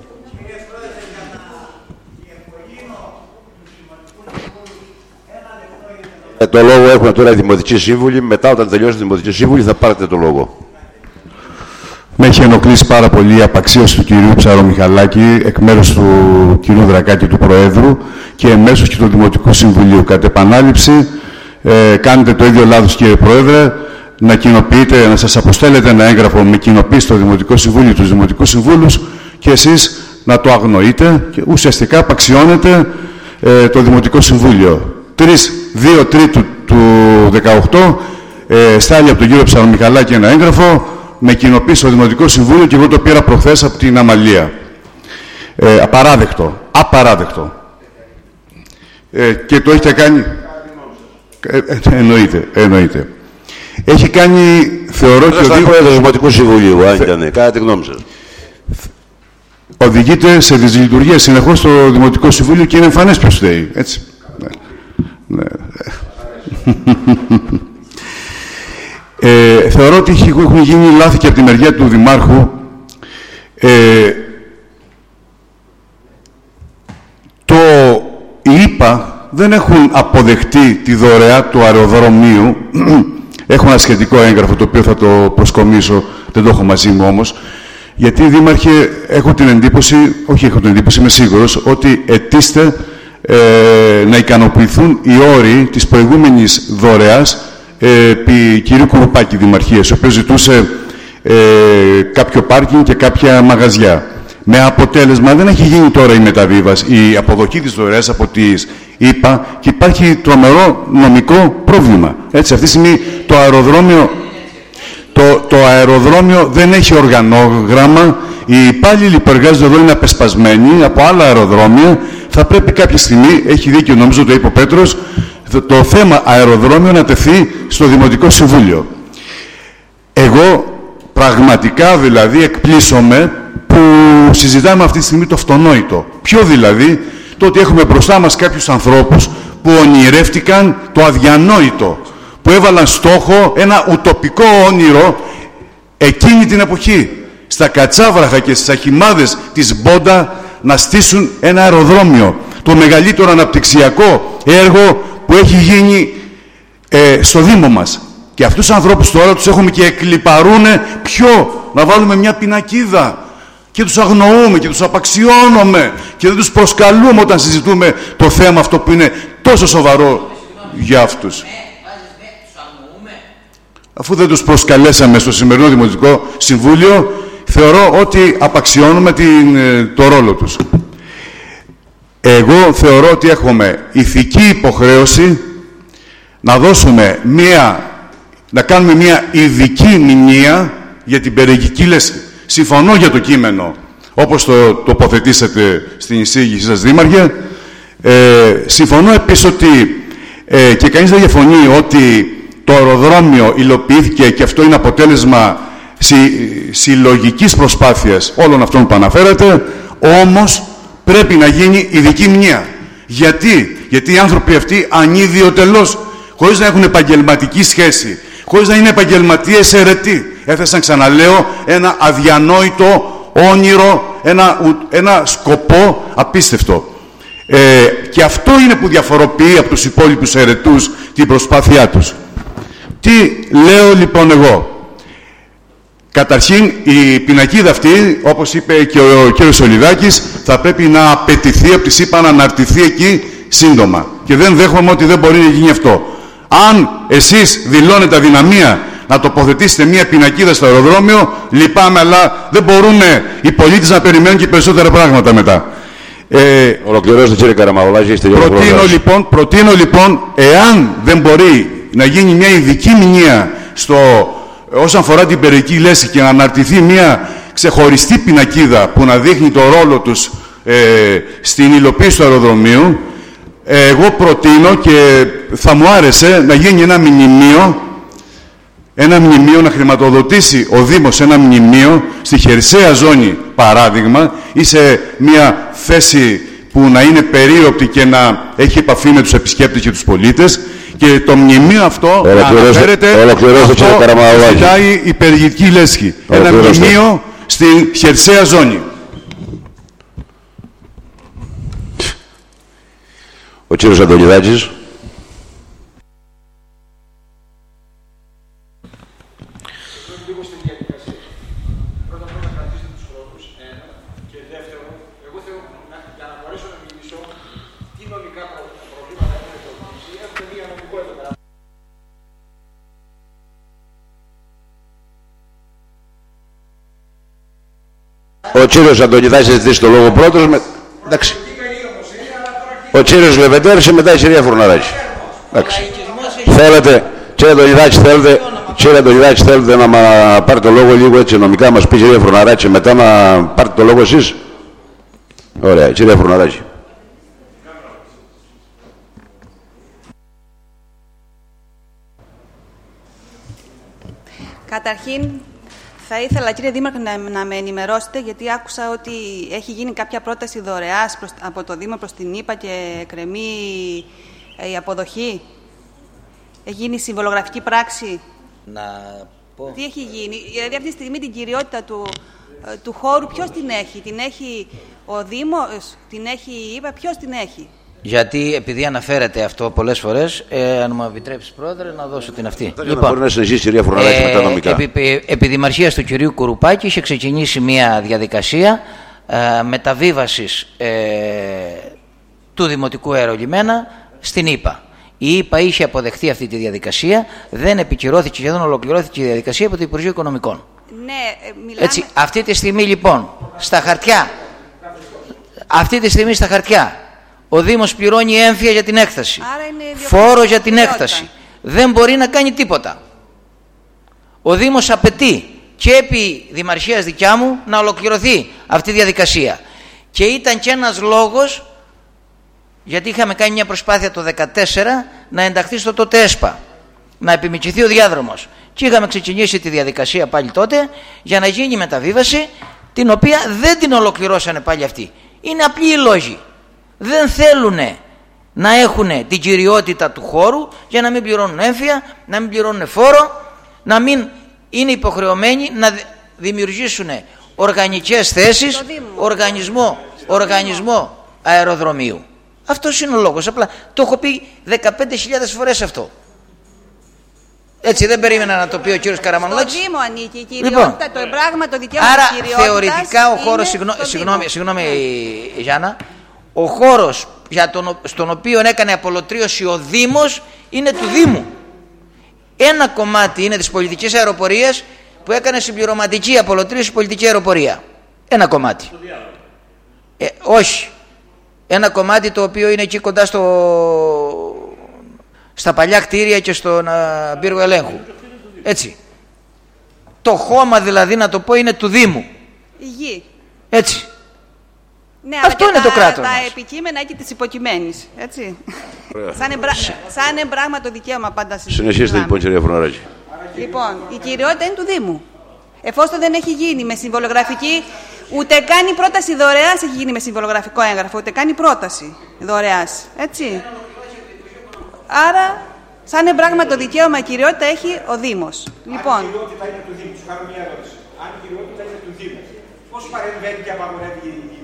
Ε, το λόγο έχουμε τώρα οι Δημοτικοί Σύμβουλοι. Μετά, όταν τελειώσει η Δημοτική Σύμβουλη, θα πάρετε το λόγο. Με έχει ενοχλήσει πάρα πολύ η απαξίωση του κυρίου Ψαρομιχαλάκη εκ μέρους του κυρίου Δρακάκη, του Προέδρου, και εμέσως και του Δημοτικού Συμβουλίου. Κατ' επανάληψη, ε, κάνετε το ίδιο λάθος, κύριε Πρόεδρε, να κοινοποιείτε, να σας αποστέλλετε ένα έγγραφο με κοινοποίηση στο Δημοτικό Συμβούλιο, τους Δημοτικούς Συμβούλους, και εσείς να το αγνοείτε και ουσιαστικά απαξιώνετε ε, το Δημοτικό Συμβούλιο. τρεις, δύο τρίτου του δεκαοκτώ ε, στάλει από τον κύριο Ψαρομιχαλάκη ένα έγγραφο με κοινοποίηση στο Δημοτικό Συμβούλιο και εγώ το πήρα προχθές από την Αμαλία. Ε, απαράδεκτο. Απαράδεκτο. Ε, και το έχετε κάνει... Ε, ε, εννοείται, εννοείται. Έχει κάνει, θεωρώ και οδηγεί... Πρόεδρος του Δημοτικού Συμβουλίου, αν ήταν, κατά τη γνώμη σας. Οδηγείται σε δυσλειτουργία συνεχώς στο Δημοτικό Συμβούλιο και είναι εμφανές ποιος φταίει. Έτσι. Ναι. Ναι. Ε, θεωρώ ότι έχουν γίνει λάθη και από τη μεριά του Δημάρχου. Ε, το οι ΕΠΑ δεν έχουν αποδεχτεί τη δωρεά του αεροδρομίου. Έχω ένα σχετικό έγγραφο το οποίο θα το προσκομίσω, δεν το έχω μαζί μου όμως. Γιατί, Δήμαρχε, έχω την εντύπωση, όχι έχω την εντύπωση, είμαι σίγουρος, ότι αιτήστε ε, να ικανοποιηθούν οι όροι της προηγούμενης δωρεάς ε, επί κυρίου Κουρουπάκη Δημαρχίας, ο οποίος ζητούσε ε, κάποιο πάρκινγκ και κάποια μαγαζιά. Με αποτέλεσμα, δεν έχει γίνει τώρα η μεταβίβαση, η αποδοχή της δωρεάς από τις ΕΠΑ και υπάρχει τρομερό νομικό πρόβλημα. Έτσι, αυτή τη στιγμή το αεροδρόμιο, το, το αεροδρόμιο δεν έχει οργανόγραμμα, οι υπάλληλοι που εργάζονται εδώ είναι απεσπασμένοι από άλλα αεροδρόμια. Θα πρέπει κάποια στιγμή, έχει δίκιο νομίζω το είπε ο Πέτρος, το, το θέμα αεροδρόμιο να τεθεί στο Δημοτικό Συμβούλιο. Εγώ πραγματικά δηλαδή εκπλήσωμαι που συζητάμε αυτή τη στιγμή το αυτονόητο. Ποιο δηλαδή? Το ότι έχουμε μπροστά μας κάποιους ανθρώπους που ονειρεύτηκαν το αδιανόητο, που έβαλαν στόχο ένα ουτοπικό όνειρο εκείνη την εποχή, στα Κατσάβραχα και στις αχιμάδες της Μπόντα, να στήσουν ένα αεροδρόμιο. Το μεγαλύτερο αναπτυξιακό έργο που έχει γίνει ε, στο Δήμο μας. Και αυτούς τους ανθρώπους τώρα τους έχουμε και εκλιπαρούνε ποιο? Να βάλουμε μια πινακίδα. Και τους αγνοούμε και τους απαξιώνουμε και δεν τους προσκαλούμε όταν συζητούμε το θέμα αυτό που είναι τόσο σοβαρό για αυτούς. Αφού δεν τους προσκαλέσαμε στο σημερινό Δημοτικό Συμβούλιο, θεωρώ ότι απαξιώνουμε την, το ρόλο τους. Εγώ θεωρώ ότι έχουμε ηθική υποχρέωση να δώσουμε μία να κάνουμε μια ειδική μνήμα για την περιοικική λέσχη. Συμφωνώ για το κείμενο, όπως το τοποθετήσατε στην εισήγησή σας, Δήμαρχε. Ε, συμφωνώ επίσης ότι, ε, και κανείς δεν διαφωνεί, ότι το αεροδρόμιο υλοποιήθηκε και αυτό είναι αποτέλεσμα συ, συλλογικής προσπάθειας όλων αυτών που αναφέρατε, όμως πρέπει να γίνει ειδική μνήμα. Γιατί? Γιατί οι άνθρωποι αυτοί ανίδιοτελώς, χωρίς να έχουν επαγγελματική σχέση, χωρίς να είναι επαγγελματίες αιρετοί, έθεσαν, ξαναλέω, ένα αδιανόητο όνειρο, ένα, ένα σκοπό απίστευτο. Ε, και αυτό είναι που διαφοροποιεί από τους υπόλοιπους αιρετούς την προσπάθειά τους. Τι λέω λοιπόν εγώ? Καταρχήν, η πινακίδα αυτή, όπως είπε και ο κ. Σολιδάκης, θα πρέπει να απαιτηθεί από τη ΣΥΠΑ να αναρτηθεί εκεί σύντομα. Και δεν δέχομαι ότι δεν μπορεί να γίνει αυτό. Αν εσείς δηλώνετε αδυναμία να τοποθετήσετε μία πινακίδα στο αεροδρόμιο, λυπάμαι, αλλά δεν μπορούν οι πολίτες να περιμένουν και περισσότερα πράγματα μετά. Ε, Ολοκληρώστε, κύριε Καραμαγουλάκη, είστε προτείνω λοιπόν, προτείνω λοιπόν, εάν δεν μπορεί να γίνει μια ειδική μνήμα στο, όσον αφορά την περιοική λέσχη και να αναρτηθεί μια ξεχωριστή πινακίδα που να δείχνει το ρόλο τους ε, στην υλοποίηση του αεροδρομίου, ε, εγώ προτείνω και θα μου άρεσε να γίνει ένα μνημείο, ένα μνημείο να χρηματοδοτήσει ο Δήμος ένα μνημείο στη χερσαία ζώνη, παράδειγμα, ή σε μια θέση που να είναι περίοπτη και να έχει επαφή με τους επισκέπτες και τους πολίτες, και το μνημείο αυτό να αναφέρεται αυτό που ζητάει η περιοική λέσχη. Ένα μνημείο στη χερσαία ζώνη. Ο κύριος Αντωνιδάκης. Ο κύριος Αντωνιδάκης θα ζητήσει το λόγο πρώτος. Με... Εντάξει. Ο κύριος Λεβεντέρης και μετά η κυρία Φουρναράκη. Εντάξει. Θέλετε, κύριε Αντωνιδάκη, θέλετε, κύριε Αντωνιδάκη, θέλετε να πάρετε το λόγο λίγο έτσι νομικά, να μας πει η κυρία Φουρναράκη και μετά να πάρετε το λόγο εσείς. Ωραία, η κυρία Φουρναράκη. Καταρχήν, θα ήθελα, κύριε Δήμαρχε, να, να με ενημερώσετε, γιατί άκουσα ότι έχει γίνει κάποια πρόταση δωρεάς προς, από το Δήμο προς την ΥΠΑ και κρεμεί ε, η αποδοχή. Έχει γίνει συμβολογραφική πράξη. Να πω. Τι έχει γίνει? Δηλαδή αυτή τη στιγμή την κυριότητα του, ε, του χώρου ποιος την έχει? Την έχει ο Δήμος, την έχει η ΥΠΑ, ποιος την έχει? Γιατί επειδή αναφέρεται αυτό πολλές φορές, ε, αν μου επιτρέψεις, Πρόεδρε, να δώσω την αυτή. Λοιπόν, μπορεί να συνεχίσει η κυρία Φουρναράκη ε, με τα νομικά. Επί, επί δημαρχίας του κυρίου Κουρουπάκη είχε ξεκινήσει μια διαδικασία ε, μεταβίβασης ε, του Δημοτικού Αερολιμένα στην ΥΠΑ. Η ΥΠΑ είχε αποδεχτεί αυτή τη διαδικασία, δεν επικυρώθηκε και δεν ολοκληρώθηκε η διαδικασία από το Υπουργείο Οικονομικών. Ναι, ε, μιλάμε... Έτσι, αυτή τη στιγμή λοιπόν, στα χαρτιά, αυτή τη στιγμή στα χαρτιά, ο Δήμος πληρώνει έμφυα για την έκταση, φόρο για την έκταση. Δεν μπορεί να κάνει τίποτα. Ο Δήμος απαιτεί και επί δημαρχίας δικιά μου να ολοκληρωθεί αυτή η διαδικασία. Και ήταν και ένας λόγος, γιατί είχαμε κάνει μια προσπάθεια το δύο χιλιάδες δεκατέσσερα να ενταχθεί στο τότε ΕΣΠΑ, να επιμικηθεί ο διάδρομος. Και είχαμε ξεκινήσει τη διαδικασία πάλι τότε για να γίνει μεταβίβαση, την οποία δεν την ολοκληρώσανε πάλι αυτοί. Είναι απλοί οι λόγοι. Δεν θέλουν να έχουν την κυριότητα του χώρου για να μην πληρώνουν έμφυα, να μην πληρώνουν φόρο, να μην είναι υποχρεωμένοι να δημιουργήσουν οργανικές θέσεις, οργανισμό, οργανισμό αεροδρομίου. Αυτός είναι ο λόγος. Απλά το έχω πει δεκαπέντε χιλιάδες φορές αυτό. Έτσι δεν περίμενα να το πει ο κύριος Καραμανουλάκης. Στο Δήμο ανήκει η κυριότητα, λοιπόν, το πράγμα, το δικαίωμα άρα, της κυριότητας. Άρα θεωρητικά ο χώρος, συγγνώ, συγγνώμη, συγγνώμη Γιάννα, ο χώρος για τον, στον οποίο έκανε απολωτρίωση ο Δήμος είναι του Δήμου. Ένα κομμάτι είναι της πολιτικής αεροπορίας που έκανε συμπληρωματική απολωτρίωση πολιτική αεροπορία. Ένα κομμάτι. Ε, όχι. Ένα κομμάτι το οποίο είναι εκεί κοντά στο, στα παλιά κτίρια και στον πύργο ελέγχου. Έτσι. Το χώμα δηλαδή, να το πω, είναι του Δήμου. Η γη. Έτσι. Ναι, αυτό είναι τα, το κράτος τα μας. επικείμενα εκεί της υποκειμένης, έτσι. σαν, εμπρα... σαν εμπράγμα το δικαίωμα πάντα στην Συνεχίστε λοιπόν, κυρία Φωναράκη. Λοιπόν, η κυριότητα είναι του Δήμου. Εφόσον δεν έχει γίνει με συμβολογραφική, ούτε καν η πρόταση δωρεάς έχει γίνει με συμβολογραφικό έγγραφο, ούτε καν η πρόταση δωρεάς, έτσι. Άρα, σαν εμπράγμα το δικαίωμα, η κυριότητα έχει ο Δήμος. Λοιπόν. Αν η κυριότητα είναι του Δήμου, σου κάνω μια ερώτηση. Αν η κυριότητα είναι του Δήμου, πώς παρεμβαίνει και απαγορεύει η Δήμη?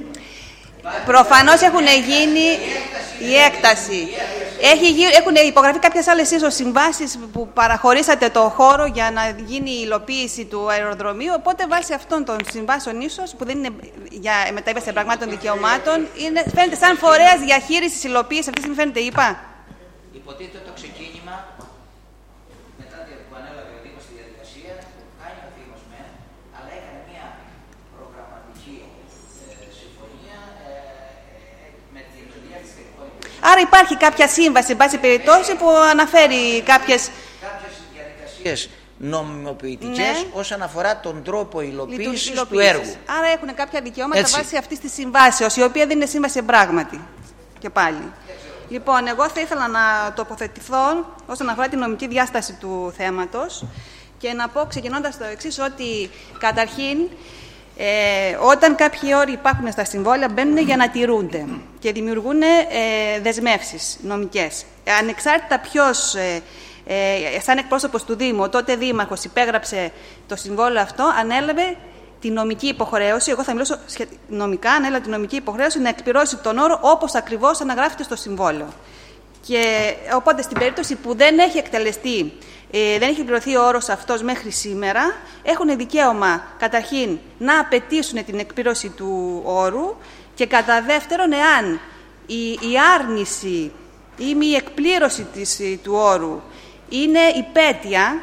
Προφανώς έχουν γίνει η έκταση. Έχει, έχουν υπογραφεί κάποιες άλλες ίσως συμβάσεις που παραχωρήσατε το χώρο για να γίνει η υλοποίηση του αεροδρομίου. Οπότε βάσει αυτών των συμβάσεων ίσως, που δεν είναι για μεταβίβαση πραγμάτων δικαιωμάτων, είναι, φαίνεται σαν φορέας διαχείρισης υλοποίησης. Αυτή τη στιγμή φαίνεται, είπα. Υποτίθεται το ξεκίνημα, μετά που ανέλαβε ο Δήμος στη διαδικασία, κάνει ο Δήμος με, αλλά έκανε μια προγραμματική ε, συμφωνία ε, με την διεύθυνση τεχνικών υπηρεσιών. Άρα υπάρχει κάποια σύμβαση, εν πάση περιπτώσει, που αναφέρει κάποιες... Κάποιες διαδικασίες νομιμοποιητικές, ναι, όσον αφορά τον τρόπο υλοποίησης, υλοποίησης του έργου. Άρα έχουν κάποια δικαιώματα Έτσι. βάσει αυτής της συμβάσεως, η οποία δεν είναι σύμβαση εμπράγματι. Και πάλι. Λοιπόν, εγώ θα ήθελα να τοποθετηθώ όσον αφορά την νομική διάσταση του θέματος και να πω, ξεκινώντας το εξής, ότι καταρχήν ε, όταν κάποιοι όροι υπάρχουν στα συμβόλαια, μπαίνουν για να τηρούνται και δημιουργούν ε, δεσμεύσεις νομικές. Ε, ανεξάρτητα ποιος, ε, ε, σαν εκπρόσωπος του Δήμου, ο τότε Δήμαρχος υπέγραψε το συμβόλαιο αυτό, ανέλαβε τη νομική υποχρέωση, εγώ θα μιλήσω νομικά, ανέλαβε τη νομική υποχρέωση να εκπληρώσει τον όρο όπως ακριβώς αναγράφεται στο συμβόλαιο. Και οπότε στην περίπτωση που δεν έχει εκτελεστεί, ε, δεν έχει πληρωθεί ο όρος αυτός μέχρι σήμερα, έχουν δικαίωμα καταρχήν να απαιτήσουν την εκπλήρωση του όρου και κατά δεύτερον, εάν η, η άρνηση ή μη εκπλήρωση της, του όρου είναι υπέτεια,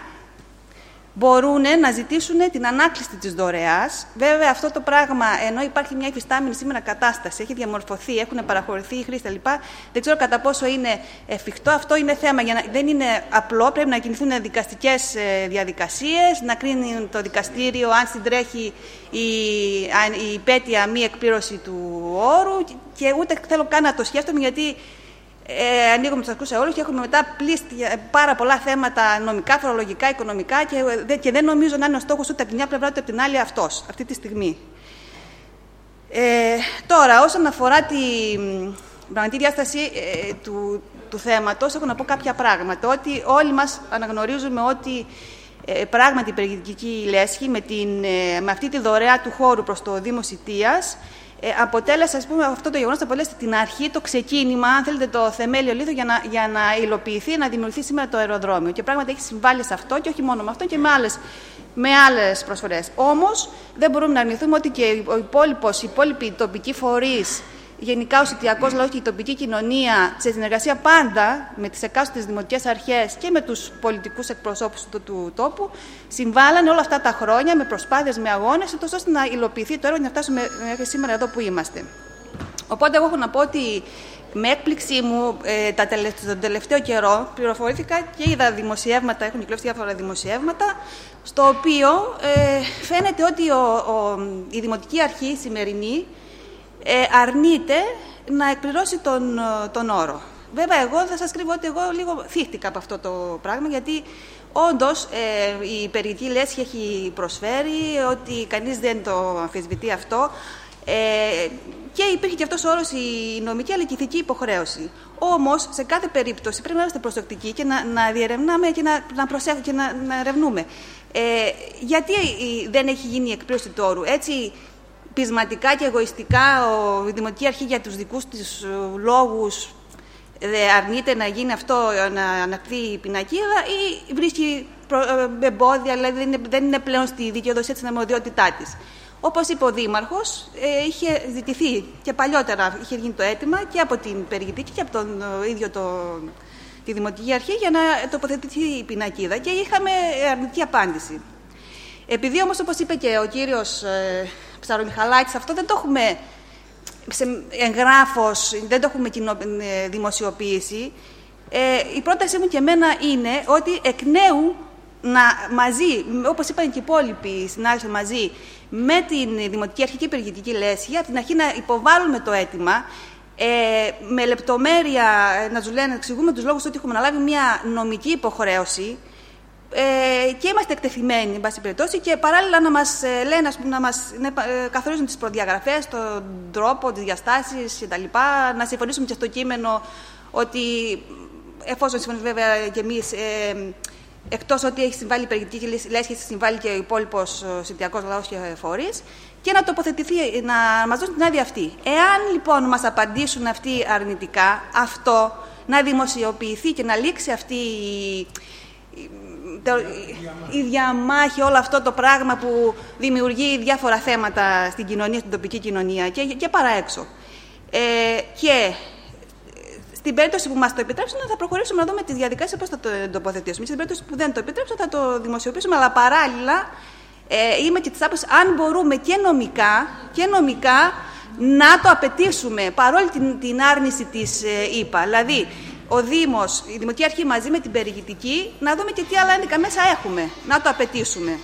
μπορούν να ζητήσουν την ανάκληση της δωρεάς. Βέβαια, αυτό το πράγμα, ενώ υπάρχει μια υφιστάμενη σήμερα κατάσταση, έχει διαμορφωθεί, έχουν παραχωρηθεί οι χρήστες κλπ. Δεν ξέρω κατά πόσο είναι εφικτό. Αυτό είναι θέμα. Για να... Δεν είναι απλό. Πρέπει να κινηθούν δικαστικές διαδικασίες, να κρίνει το δικαστήριο αν συντρέχει η, η υπέτεια μη εκπλήρωση του όρου. Και ούτε θέλω καν να το σκέφτομαι, γιατί Ε, ανοίγουμε τους ακούς σε όλους και έχουμε μετά πλήστη πάρα πολλά θέματα νομικά, φορολογικά, οικονομικά και, και δεν νομίζω να είναι ο στόχος ούτε από την μια πλευρά ούτε από την άλλη αυτός, αυτή τη στιγμή. Ε, τώρα, όσον αφορά την πραγματική διάσταση ε, του, του θέματος, έχω να πω κάποια πράγματα. Ότι όλοι μας αναγνωρίζουμε ότι ε, πράγματι η περιηγητική λέσχη με, την, ε, με αυτή τη δωρεά του χώρου προς το Δήμο Σιτίας Ε, αποτέλεσε, ας πούμε, αυτό το γεγονός αποτέλεσε την αρχή, το ξεκίνημα, αν θέλετε, το θεμέλιο λίθο για να, για να υλοποιηθεί, να δημιουργηθεί σήμερα το αεροδρόμιο. Και πράγματι έχει συμβάλει σε αυτό και όχι μόνο με αυτό και με άλλες, με άλλες προσφορές. Όμως δεν μπορούμε να αρνηθούμε ότι και ο υπόλοιπος, οι υπόλοιποι τοπικοί φορείς, γενικά ο σιτιακός λαός και η τοπική κοινωνία, σε συνεργασία πάντα με τις εκάστοτες δημοτικές αρχές και με τους πολιτικούς εκπροσώπους του, του τόπου, συμβάλλανε όλα αυτά τα χρόνια με προσπάθειες, με αγώνες, ώστε να υλοποιηθεί το έργο και να φτάσουμε μέχρι σήμερα εδώ που είμαστε. Οπότε, εγώ έχω να πω ότι με έκπληξή μου ε, τα τελε... τον τελευταίο καιρό πληροφορήθηκα και είδα δημοσιεύματα, έχουν κυκλώσει διάφορα δημοσιεύματα, στο οποίο ε, φαίνεται ότι ο, ο, η Δημοτική Αρχή η σημερινή Ε, αρνείται να εκπληρώσει τον, τον όρο. Βέβαια, εγώ θα σας κρύβω ότι εγώ λίγο θύχτηκα από αυτό το πράγμα, γιατί όντως ε, η περιηγητική λέσχη έχει προσφέρει, ότι κανείς δεν το αμφισβητεί αυτό, ε, και υπήρχε και αυτός ο όρος, η νομική αλλά και η ηθική υποχρέωση. Όμως, σε κάθε περίπτωση πρέπει να είμαστε προσεκτικοί και να, να διερευνάμε και να, να προσέχουμε και να, να ερευνούμε. Ε, γιατί δεν έχει γίνει η εκπλήρωση του όρου? Έτσι, πεισματικά και εγωιστικά ο, η Δημοτική Αρχή για τους δικούς της uh, λόγους ε, αρνείται να γίνει αυτό, να ανακτεί η πινακίδα, ή βρίσκει προ, ε, εμπόδια, δηλαδή δεν είναι, δεν είναι πλέον στη δικαιοδοσία της αρμοδιότητά της. Όπως είπε ο Δήμαρχος, ε, είχε ζητηθεί και παλιότερα είχε γίνει το αίτημα και από την περιηγητική και από τον ε, ίδιο το, τη Δημοτική Αρχή για να τοποθετηθεί η πινακίδα και είχαμε αρνητική απάντηση. Επειδή όμως, όπως είπε και ο κύριος ε, Ψαρομιχαλάκης, αυτό δεν το έχουμε σε εγγράφος, δεν το έχουμε κοινο, ε, δημοσιοποίηση, ε, η πρότασή μου και εμένα είναι ότι εκ νέου να, μαζί, όπως είπαν και οι υπόλοιποι συνάδελφοι μαζί, με την Δημοτική Αρχή και η Περιηγητική Λέσχη, από την αρχή να υποβάλουμε το αίτημα, ε, με λεπτομέρεια να τους λένε, να εξηγούμε τους λόγους ότι έχουμε αναλάβει μια νομική υποχρέωση ε, και είμαστε εκτεθειμένοι, εν πάση περιπτώσει, και παράλληλα να μας ε, λένε, να μας να, ε, καθορίζουν τις προδιαγραφές, τον τρόπο, τις διαστάσεις κτλ. Να συμφωνήσουμε και στο κείμενο ότι, εφόσον συμφωνήσουμε βέβαια και εμείς, ε, εκτός ότι έχει συμβάλει η Περιηγητική Λέσχη, έχει συμβάλει και ο υπόλοιπος σιτιακός λαός και φορείς, και να τοποθετηθεί, να μας δώσουν την άδεια αυτή. Εάν λοιπόν μας απαντήσουν αυτοί αρνητικά, αυτό να δημοσιοποιηθεί και να λήξει αυτή η, η διαμάχη, όλο αυτό το πράγμα που δημιουργεί διάφορα θέματα στην κοινωνία, στην τοπική κοινωνία και, και παρά έξω. Ε, και στην περίπτωση που μας το επιτρέψουν, θα προχωρήσουμε να δούμε τις διαδικασίες πώς θα το τοποθετήσουμε. Στην περίπτωση που δεν το επιτρέψουν, θα το δημοσιοποιήσουμε, αλλά παράλληλα ε, είμαι και της άποψης, αν μπορούμε και νομικά, και νομικά να το απαιτήσουμε, παρόλη την, την άρνηση της ε, ΕΠΑ. Δηλαδή, ο Δήμος, η Δημοτική Αρχή μαζί με την Περιηγητική, να δούμε και τι άλλα ένδικα μέσα έχουμε, να το απαιτήσουμε.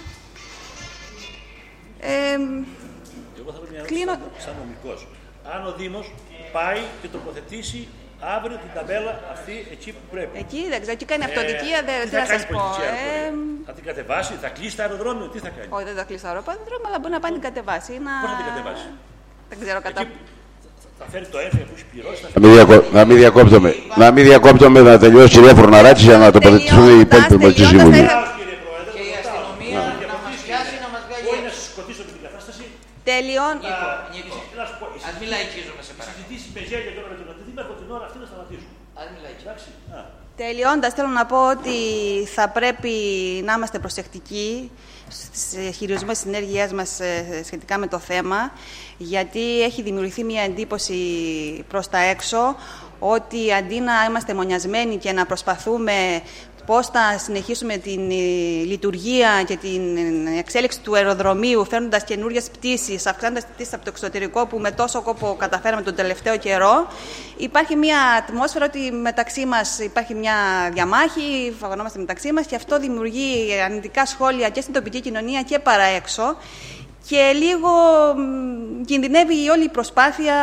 Ε, Εγώ θα πρέπει να κλείνω σαν νομικός. Αν ο Δήμος πάει και τοποθετήσει αύριο την ταμπέλα αυτή εκεί που πρέπει. Εκεί δεν ξέρω, εκεί κάνει αυτοδικία, ε, δεν τι θα, θα σας κάνει πω. Ε, θα την κατεβάσει, θα κλείσει το αεροδρόμιο, τι θα κάνει. Όχι, δεν θα κλείσει το αεροδρόμιο, αλλά μπορεί να πάει να την κατεβάσει. Να... Πώς θα την κατεβάσει. Δεν ξέρω κατά. Εκεί θα φέρει το έμφυα που έχει πληρώσει. Να μην, διακο... να μην διακόπτουμε. Να μην διακόπτουμε, να τελειώσει η κυρία Φουρναράτση για να τοποθετηθούν οι υπόλοιποι πολιτικοί σύμβουλοι. Και η αστυνομία να μας πιάσει, να μας βγάλει. Όχι να σας σκοτήσω την κατάσταση. Τελειών. Ας μην λαϊκίζουμε σε παρακαλώ. Συζητήσεις με γέλια τώρα με τον αντιδήμαρχο την ώρα αυτή να σταματήσουν. Ας μην λαϊκίζουμε. Τελειώντας, θέλω να πω ότι θα πρέπει να είμαστε προσεκτικοί στις χειρισμούς της ενέργειάς μας σχετικά με το θέμα, γιατί έχει δημιουργηθεί μια εντύπωση προς τα έξω ότι αντί να είμαστε μονιασμένοι και να προσπαθούμε πώς θα συνεχίσουμε την λειτουργία και την εξέλιξη του αεροδρομίου, φέρνοντας καινούριες πτήσεις, αυξάνοντας τις πτήσεις από το εξωτερικό που με τόσο κόπο καταφέραμε τον τελευταίο καιρό, υπάρχει μια ατμόσφαιρα ότι μεταξύ μας υπάρχει μια διαμάχη, φαγωνόμαστε μεταξύ μας και αυτό δημιουργεί αρνητικά σχόλια και στην τοπική κοινωνία και παρά έξω και λίγο κινδυνεύει όλη η προσπάθεια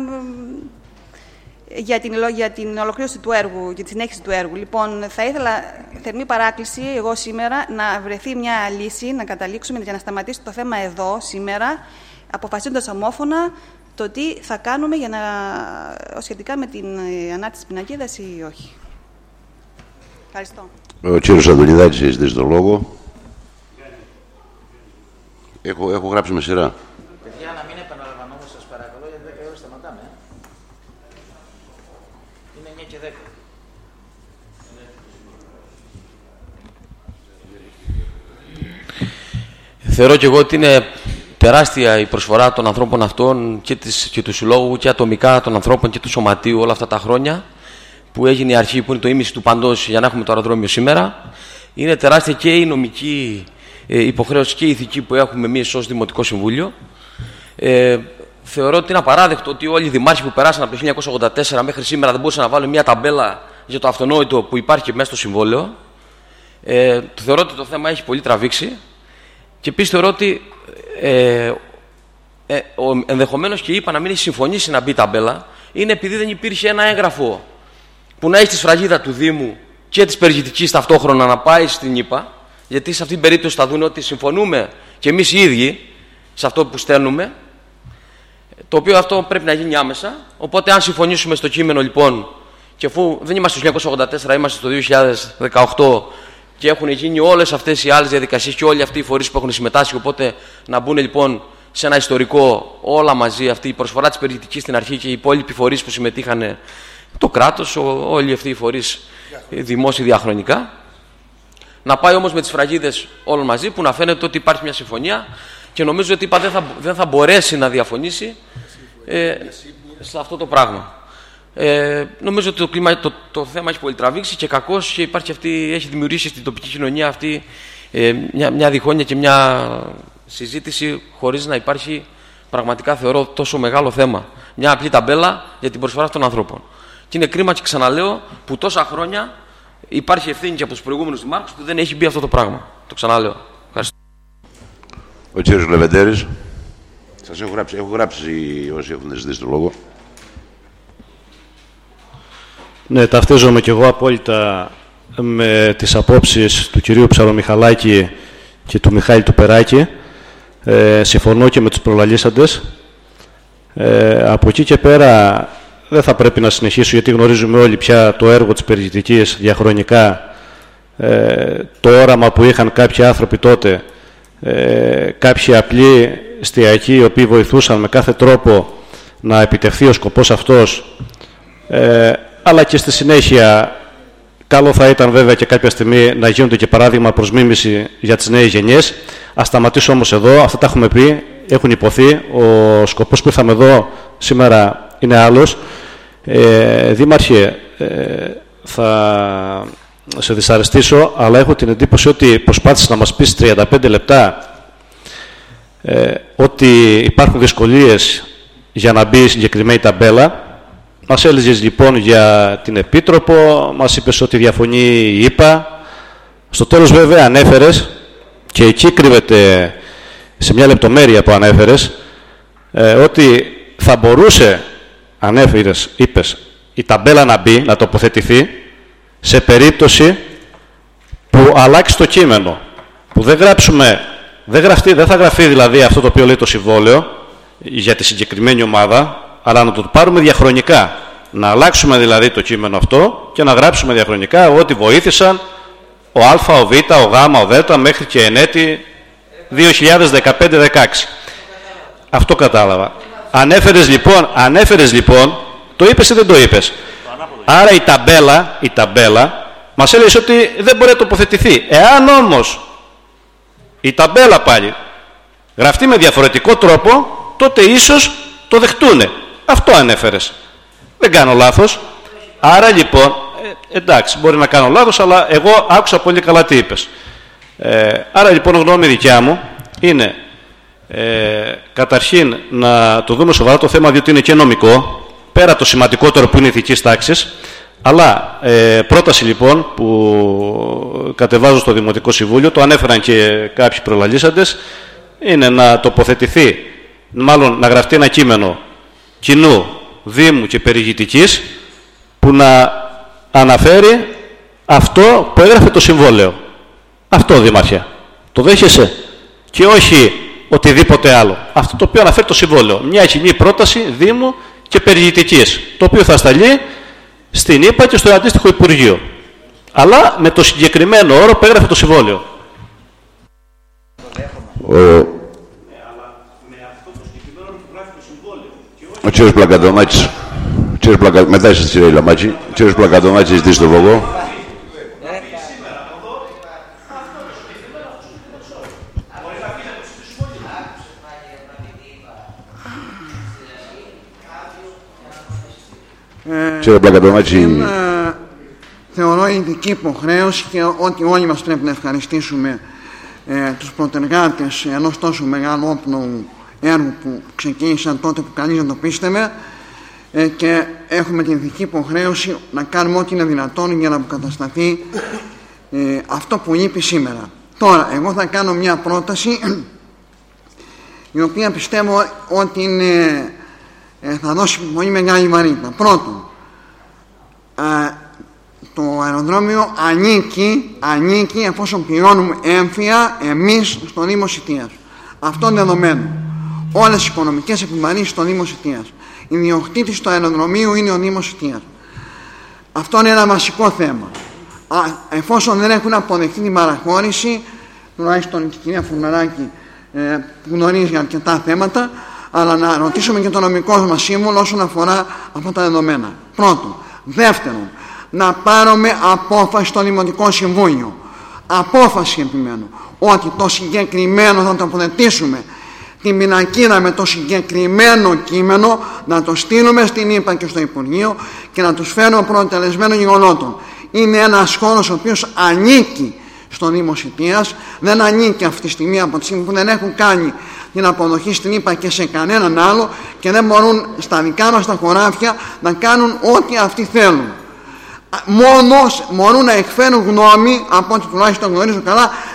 για την, για την ολοκλήρωση του έργου, για τη συνέχιση του έργου. Λοιπόν, θα ήθελα θερμή παράκληση εγώ σήμερα να βρεθεί μια λύση, να καταλήξουμε για να σταματήσει το θέμα εδώ σήμερα, αποφασίζοντας ομόφωνα το τι θα κάνουμε για να, σχετικά με την ανάρτηση πινακίδας ή όχι. Ευχαριστώ. Ο κύριος Αντωνιδάκης έχει ζητήσει τον λόγο. Έχω, έχω γράψει με σειρά. Παιδιά, να μην επαναλαμβανόμαστε, σας παρακαλώ, γιατί δέκα ώρες σταματάμε. Είναι εννιά και δέκα. Θεωρώ και εγώ ότι είναι τεράστια η προσφορά των ανθρώπων αυτών και, της, και του συλλόγου και ατομικά των ανθρώπων και του σωματείου όλα αυτά τα χρόνια που έγινε η αρχή, που είναι το ίμιση του παντός για να έχουμε το αεροδρόμιο σήμερα. Είναι τεράστια και η νομική ε, υποχρέωση και η ηθική που έχουμε εμείς ως Δημοτικό Συμβούλιο. Ε, θεωρώ ότι είναι απαράδεκτο ότι όλοι οι δημάρχοι που περάσαν από το χίλια εννιακόσια ογδόντα τέσσερα μέχρι σήμερα δεν μπορούσαν να βάλουν μια ταμπέλα για το αυτονόητο που υπάρχει και μέσα στο συμβόλαιο. Ε, θεωρώ ότι το θέμα έχει πολύ τραβήξει. Και επίσης θεωρώ ότι ε, ε, ενδεχομένως και είπα να μην έχει συμφωνήσει να μπει η ταμπέλα είναι επειδή δεν υπήρχε ένα έγγραφο που να έχει τη σφραγίδα του Δήμου και της Περιηγητικής ταυτόχρονα να πάει στην ΕΠΑ, γιατί σε αυτήν την περίπτωση θα δουν ότι συμφωνούμε και εμείς οι ίδιοι σε αυτό που στέλνουμε, το οποίο αυτό πρέπει να γίνει άμεσα. Οπότε αν συμφωνήσουμε στο κείμενο λοιπόν, και αφού δεν είμαστε στο χίλια εννιακόσια ογδόντα τέσσερα, είμαστε στο δύο χιλιάδες δεκαοκτώ και έχουν γίνει όλες αυτές οι άλλες διαδικασίες και όλοι αυτοί οι φορείς που έχουν συμμετάσχει, οπότε να μπουν λοιπόν σε ένα ιστορικό όλα μαζί αυτή η προσφορά της Περιηγητικής στην αρχή και οι υπόλοιποι φορείς που συμμετείχαν, το κράτος, όλοι αυτοί οι φορείς δημόσιοι διαχρονικά. Να πάει όμως με τις φραγίδες όλων μαζί που να φαίνεται ότι υπάρχει μια συμφωνία και νομίζω ότι είπα, δεν, θα, δεν θα μπορέσει να διαφωνήσει ε, σε αυτό το πράγμα. Ε, νομίζω ότι το, κλίμα, το, το θέμα έχει πολύ τραβήξει και κακώς και υπάρχει αυτή, έχει δημιουργήσει στην τοπική κοινωνία αυτή ε, μια, μια διχόνοια και μια συζήτηση χωρίς να υπάρχει πραγματικά, θεωρώ, τόσο μεγάλο θέμα. Μια απλή ταμπέλα για την προσφορά των ανθρώπων. Και είναι κρίμα, και ξαναλέω, που τόσα χρόνια υπάρχει ευθύνη και από τους προηγούμενους δημάρχους που δεν έχει μπει αυτό το πράγμα. Το ξαναλέω. Ευχαριστώ. Ο κύριος Λεβεντέρης. Σας έχω γράψει, έχω γράψει όσοι έχουν ζητήσει το λόγο. Ναι, ταυτίζομαι και εγώ απόλυτα με τις απόψεις του κυρίου Ψαρομιχαλάκη και του Μιχάλη του Περάκη. Ε, συμφωνώ και με τους προλαλήσαντες. Ε, από εκεί και πέρα δεν θα πρέπει να συνεχίσω, γιατί γνωρίζουμε όλοι πια το έργο της περιηγητικής διαχρονικά, ε, το όραμα που είχαν κάποιοι άνθρωποι τότε, ε, κάποιοι απλοί εστιακοί, οι οποίοι βοηθούσαν με κάθε τρόπο να επιτευχθεί ο σκοπός αυτός, ε, αλλά και στη συνέχεια καλό θα ήταν βέβαια και κάποια στιγμή να γίνονται και παράδειγμα προς μίμηση για τις νέες γενιές. Ας σταματήσω όμως εδώ, αυτά τα έχουμε πει, έχουν υποθεί, ο σκοπός που ήρθαμε εδώ σήμερα είναι άλλος. Ε, Δήμαρχε, ε, θα σε δυσαρεστήσω, αλλά έχω την εντύπωση ότι προσπάθησες να μας πεις τριάντα πέντε λεπτά ε, ότι υπάρχουν δυσκολίες για να μπει συγκεκριμένη ταμπέλα. Μας έλεγες λοιπόν για την Επίτροπο, μας είπες ότι διαφωνεί η ΕΠΑ. Στο τέλος βέβαια ανέφερες, και εκεί κρύβεται σε μια λεπτομέρεια που ανέφερες, ε, ότι θα μπορούσε, ανέφερες, είπες, η ταμπέλα να μπει, να τοποθετηθεί, σε περίπτωση που αλλάξει το κείμενο. Που δεν γράψουμε, δεν, γραφτεί, δεν θα γραφεί δηλαδή αυτό το οποίο λέει το συμβόλαιο για τη συγκεκριμένη ομάδα, αλλά να το πάρουμε διαχρονικά. Να αλλάξουμε δηλαδή το κείμενο αυτό και να γράψουμε διαχρονικά ότι βοήθησαν ο Α, ο Β, ο Γ, ο Δ μέχρι και εν έτη δύο χιλιάδες δεκαπέντε δεκαέξι. Αυτό κατάλαβα. Ανέφερες λοιπόν, ανέφερες λοιπόν, το είπες ή δεν το είπες? Άρα η ταμπέλα, η ταμπέλα μας έλεγε ότι δεν μπορεί να τοποθετηθεί. Εάν όμως η ταμπέλα πάλι γραφτεί με διαφορετικό τρόπο, τότε ίσως το δεχτούνε. Αυτό ανέφερες. Δεν κάνω λάθος. Άρα λοιπόν, ε, εντάξει, μπορεί να κάνω λάθος, αλλά εγώ άκουσα πολύ καλά τι είπες. Ε, άρα λοιπόν, γνώμη δικιά μου είναι ε, καταρχήν να το δούμε σοβαρά το θέμα, διότι είναι και νομικό, πέρα το σημαντικότερο που είναι ηθικής τάξης. Αλλά ε, πρόταση λοιπόν που κατεβάζω στο Δημοτικό Συμβούλιο, το ανέφεραν και κάποιοι προλαλήσαντες, είναι να τοποθετηθεί, μάλλον να γραφτεί ένα κείμενο κοινού, Δήμου και περιηγητικής, που να αναφέρει αυτό που έγραφε το συμβόλαιο. Αυτό, Δήμαρχε. Το δέχεσαι? Και όχι οτιδήποτε άλλο. Αυτό το οποίο αναφέρει το συμβόλαιο. Μια κοινή πρόταση Δήμου και περιηγητικής, το οποίο θα σταλεί στην ΕΠΑ και στο αντίστοιχο Υπουργείο. Αλλά με το συγκεκριμένο όρο που έγραφε το συμβόλαιο. Ο, ο κύριος Πλακαντονάκης, ο κύριος Πλακα... μετά είσαι στη σειρά η Λαμάκη, ο κύριος Πλακαντονάκης ζητήσει το λόγο. Ε, Κύριε Πλακαντονάκη. ε, θεωρώ ειδική υποχρέωση και ότι όλοι μας πρέπει να ευχαριστήσουμε ε, τους προτεργάτες ενός τόσο μεγάλου όπλου έργου που ξεκίνησαν τότε που κανείς δεν το πίστευε, ε, και έχουμε την ειδική υποχρέωση να κάνουμε ό,τι είναι δυνατόν για να αποκατασταθεί ε, αυτό που λείπει σήμερα. Τώρα, εγώ θα κάνω μια πρόταση η οποία πιστεύω ότι είναι, ε, θα δώσει πολύ μεγάλη βαρύτητα. Πρώτον, ε, το αεροδρόμιο ανήκει, ανήκει εφόσον πληρώνουμε έμφυα εμείς στο Δήμο Σιτίας. Αυτό είναι δεδομένο. Όλες οι οικονομικές επιβαρύνσεις στο Δήμο Σιτίας. Η ιδιοκτήτης του αεροδρομίου είναι ο Δήμος Σιτίας. Αυτό είναι ένα βασικό θέμα. Α, εφόσον δεν έχουν αποδεχτεί την παραχώρηση, τουλάχιστον η κυρία Φουρναράκη ε, που γνωρίζει αρκετά θέματα, αλλά να ρωτήσουμε και τον νομικό μας σύμβουλο όσον αφορά αυτά τα δεδομένα. Πρώτον. Δεύτερον, να πάρουμε απόφαση στο Δημοτικό Συμβούλιο. Απόφαση επιμένω ότι το συγκεκριμένο θα το αποδετήσουμε την πινακίδα με το συγκεκριμένο κείμενο, να το στείλουμε στην ΕΠΑ και στο Υπουργείο και να τους φέρουμε προτελεσμένο γεγονότων. Είναι ένας χώρος ο οποίος ανήκει στο Δήμο Σιτίας, δεν ανήκει αυτή τη στιγμή από τη στιγμή που δεν έχουν κάνει την αποδοχή στην ΕΠΑ και σε κανέναν άλλο και δεν μπορούν στα δικά μας τα χωράφια να κάνουν ό,τι αυτοί θέλουν. Μόνο μπορούν να εκφέρουν γνώμη, από ό,τι τουλάχιστον γνωρίζω καλά,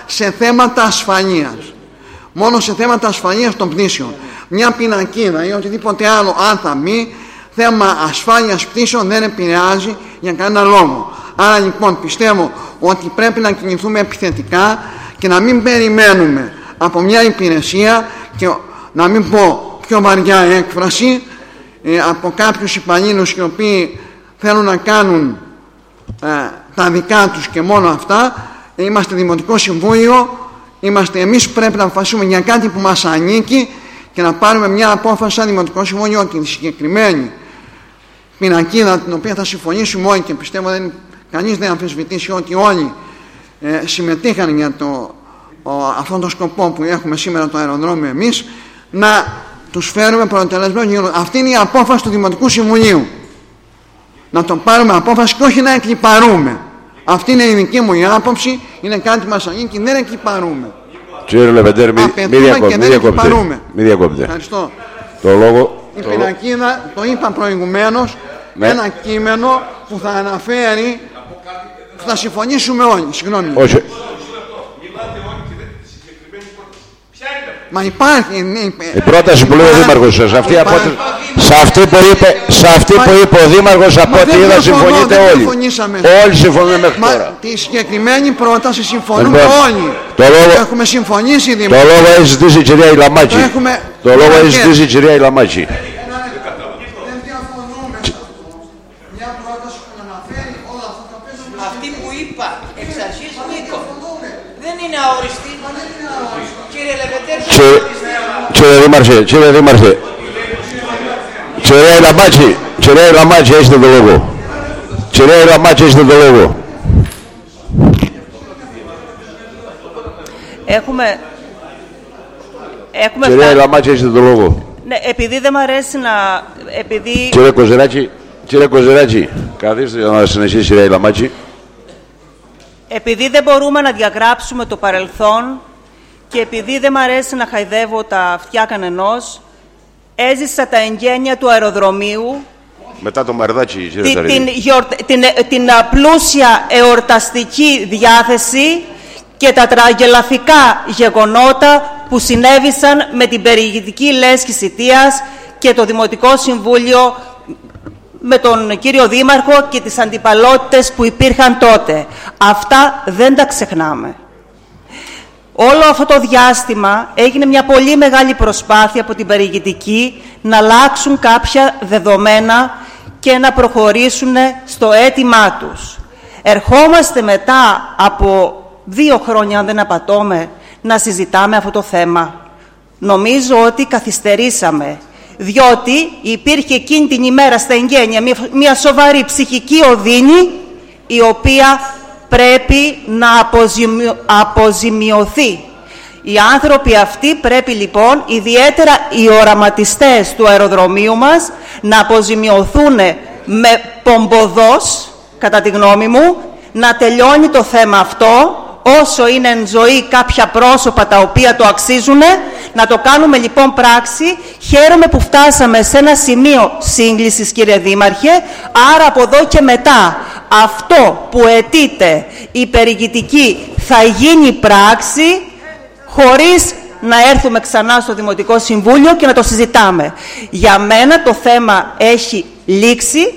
σε θέματα ασφαλείας. Μόνο σε θέματα ασφαλείας των πτήσεων. Μια πινακίδα ή οτιδήποτε άλλο, αν θα μπει, θέμα ασφάλειας πτήσεων δεν επηρεάζει για κανένα λόγο. Άρα λοιπόν πιστεύω ότι πρέπει να κινηθούμε επιθετικά και να μην περιμένουμε από μια υπηρεσία, και να μην πω πιο βαριά έκφραση, ε, από κάποιους υπαλλήλους οι οποίοι θέλουν να κάνουν ε, τα δικά τους και μόνο αυτά. Είμαστε Δημοτικό Συμβούλιο, είμαστε εμείς, πρέπει να αποφασίσουμε για κάτι που μας ανήκει και να πάρουμε μια απόφαση σαν Δημοτικό Συμβούλιο ότι η συγκεκριμένη πινακίδα, την οποία θα συμφωνήσουμε όλοι, και πιστεύω δεν, κανείς δεν αμφισβητήσει ότι όλοι ε, συμμετείχαν για το, ο, αυτόν τον σκοπό που έχουμε σήμερα το αεροδρόμιο εμείς, να τους φέρουμε προτελεσμένο. Αυτή είναι η απόφαση του Δημοτικού Συμβουλίου. Να το πάρουμε απόφαση και όχι να εκλιπαρούμε. Αυτή είναι η δική μου η άποψη, είναι κάτι που μας ανήκει, δεν εκλιπαρούμε. Κύριε Λεβεντέρ, μη διακόπτε. Μη διακόπτε. Ευχαριστώ. Το λόγο... Η πινακίδα, το είπα προηγουμένως, ναι. Ένα κείμενο που θα αναφέρει, που θα συμφωνήσουμε όλοι. Συγγνώμη. Όχι. Μα υπάρχει. Η πρόταση που λέει ο Δήμαρχος, σε αυτή, από, σε αυτή, που, είπε, σε αυτή που είπε ο Δήμαρχος, από ό,τι είδα συμφωνείτε όλοι. Όλοι συμφωνούμε μέχρι τώρα. Τη συγκεκριμένη πρόταση συμφωνούμε όλοι. Το λόγο, έχουμε συμφωνήσει. Το λόγο έχει ζητήσει η κυρία Ηλαμάκη. Το, έχουμε, το λόγο έχει ζητήσει η κυρία Ηλαμάκη. Αυτή που είπα εξ αρχής, Νίκο, δεν είναι αόριστη. Κύριε Λεβεντέρ, κύριε Δήμαρχε, κύριε Δήμαρχε, κυρία Ηλαμάκη, κυρία Ηλαμάκη, έχετε το λόγο. Κυρία Ηλαμάκη, έχετε το λόγο. Έχουμε... Έχουμε κυρία φτά... Ηλαμάκη, έχετε το λόγο. Ναι, επειδή δεν μ' αρέσει να... Επειδή... Κύριε Κοζεράκη, κύριε Κοζεράκη, καθίστε να συνεχίσει η κυρία Ηλαμάκη. Επειδή δεν μπορούμε να διαγράψουμε το παρελθόν και επειδή δεν μ' αρέσει να χαϊδεύω τα αυτιά κανενός, έζησα τα εγγένεια του αεροδρομίου, μετά το Μαρδάκι, κύριε την, Ταρίδη. την, γιορ, την, την πλούσια εορταστική διάθεση και τα τραγελαφικά γεγονότα που συνέβησαν με την περιηγητική λέσχη Σιτίας και το Δημοτικό Συμβούλιο με τον κύριο Δήμαρχο και τις αντιπαλότητες που υπήρχαν τότε. Αυτά δεν τα ξεχνάμε. Όλο αυτό το διάστημα έγινε μια πολύ μεγάλη προσπάθεια από την περιηγητική να αλλάξουν κάποια δεδομένα και να προχωρήσουν στο αίτημά τους. Ερχόμαστε μετά από δύο χρόνια, αν δεν απατώμε, να συζητάμε αυτό το θέμα. Νομίζω ότι καθυστερήσαμε, διότι υπήρχε εκείνη την ημέρα στα εγγένεια μια, μια σοβαρή ψυχική οδύνη, η οποία πρέπει να αποζημιω, αποζημιωθεί. Οι άνθρωποι αυτοί πρέπει λοιπόν, ιδιαίτερα οι οραματιστές του αεροδρομίου μας, να αποζημιωθούν με πομποδός, κατά τη γνώμη μου, να τελειώνει το θέμα αυτό, όσο είναι εν ζωή κάποια πρόσωπα τα οποία το αξίζουν, να το κάνουμε λοιπόν πράξη. Χαίρομαι που φτάσαμε σε ένα σημείο σύγκλησης, κύριε Δήμαρχε, άρα από εδώ και μετά αυτό που αιτείται η περιηγητική θα γίνει πράξη, χωρίς να έρθουμε ξανά στο Δημοτικό Συμβούλιο και να το συζητάμε. Για μένα το θέμα έχει λήξει.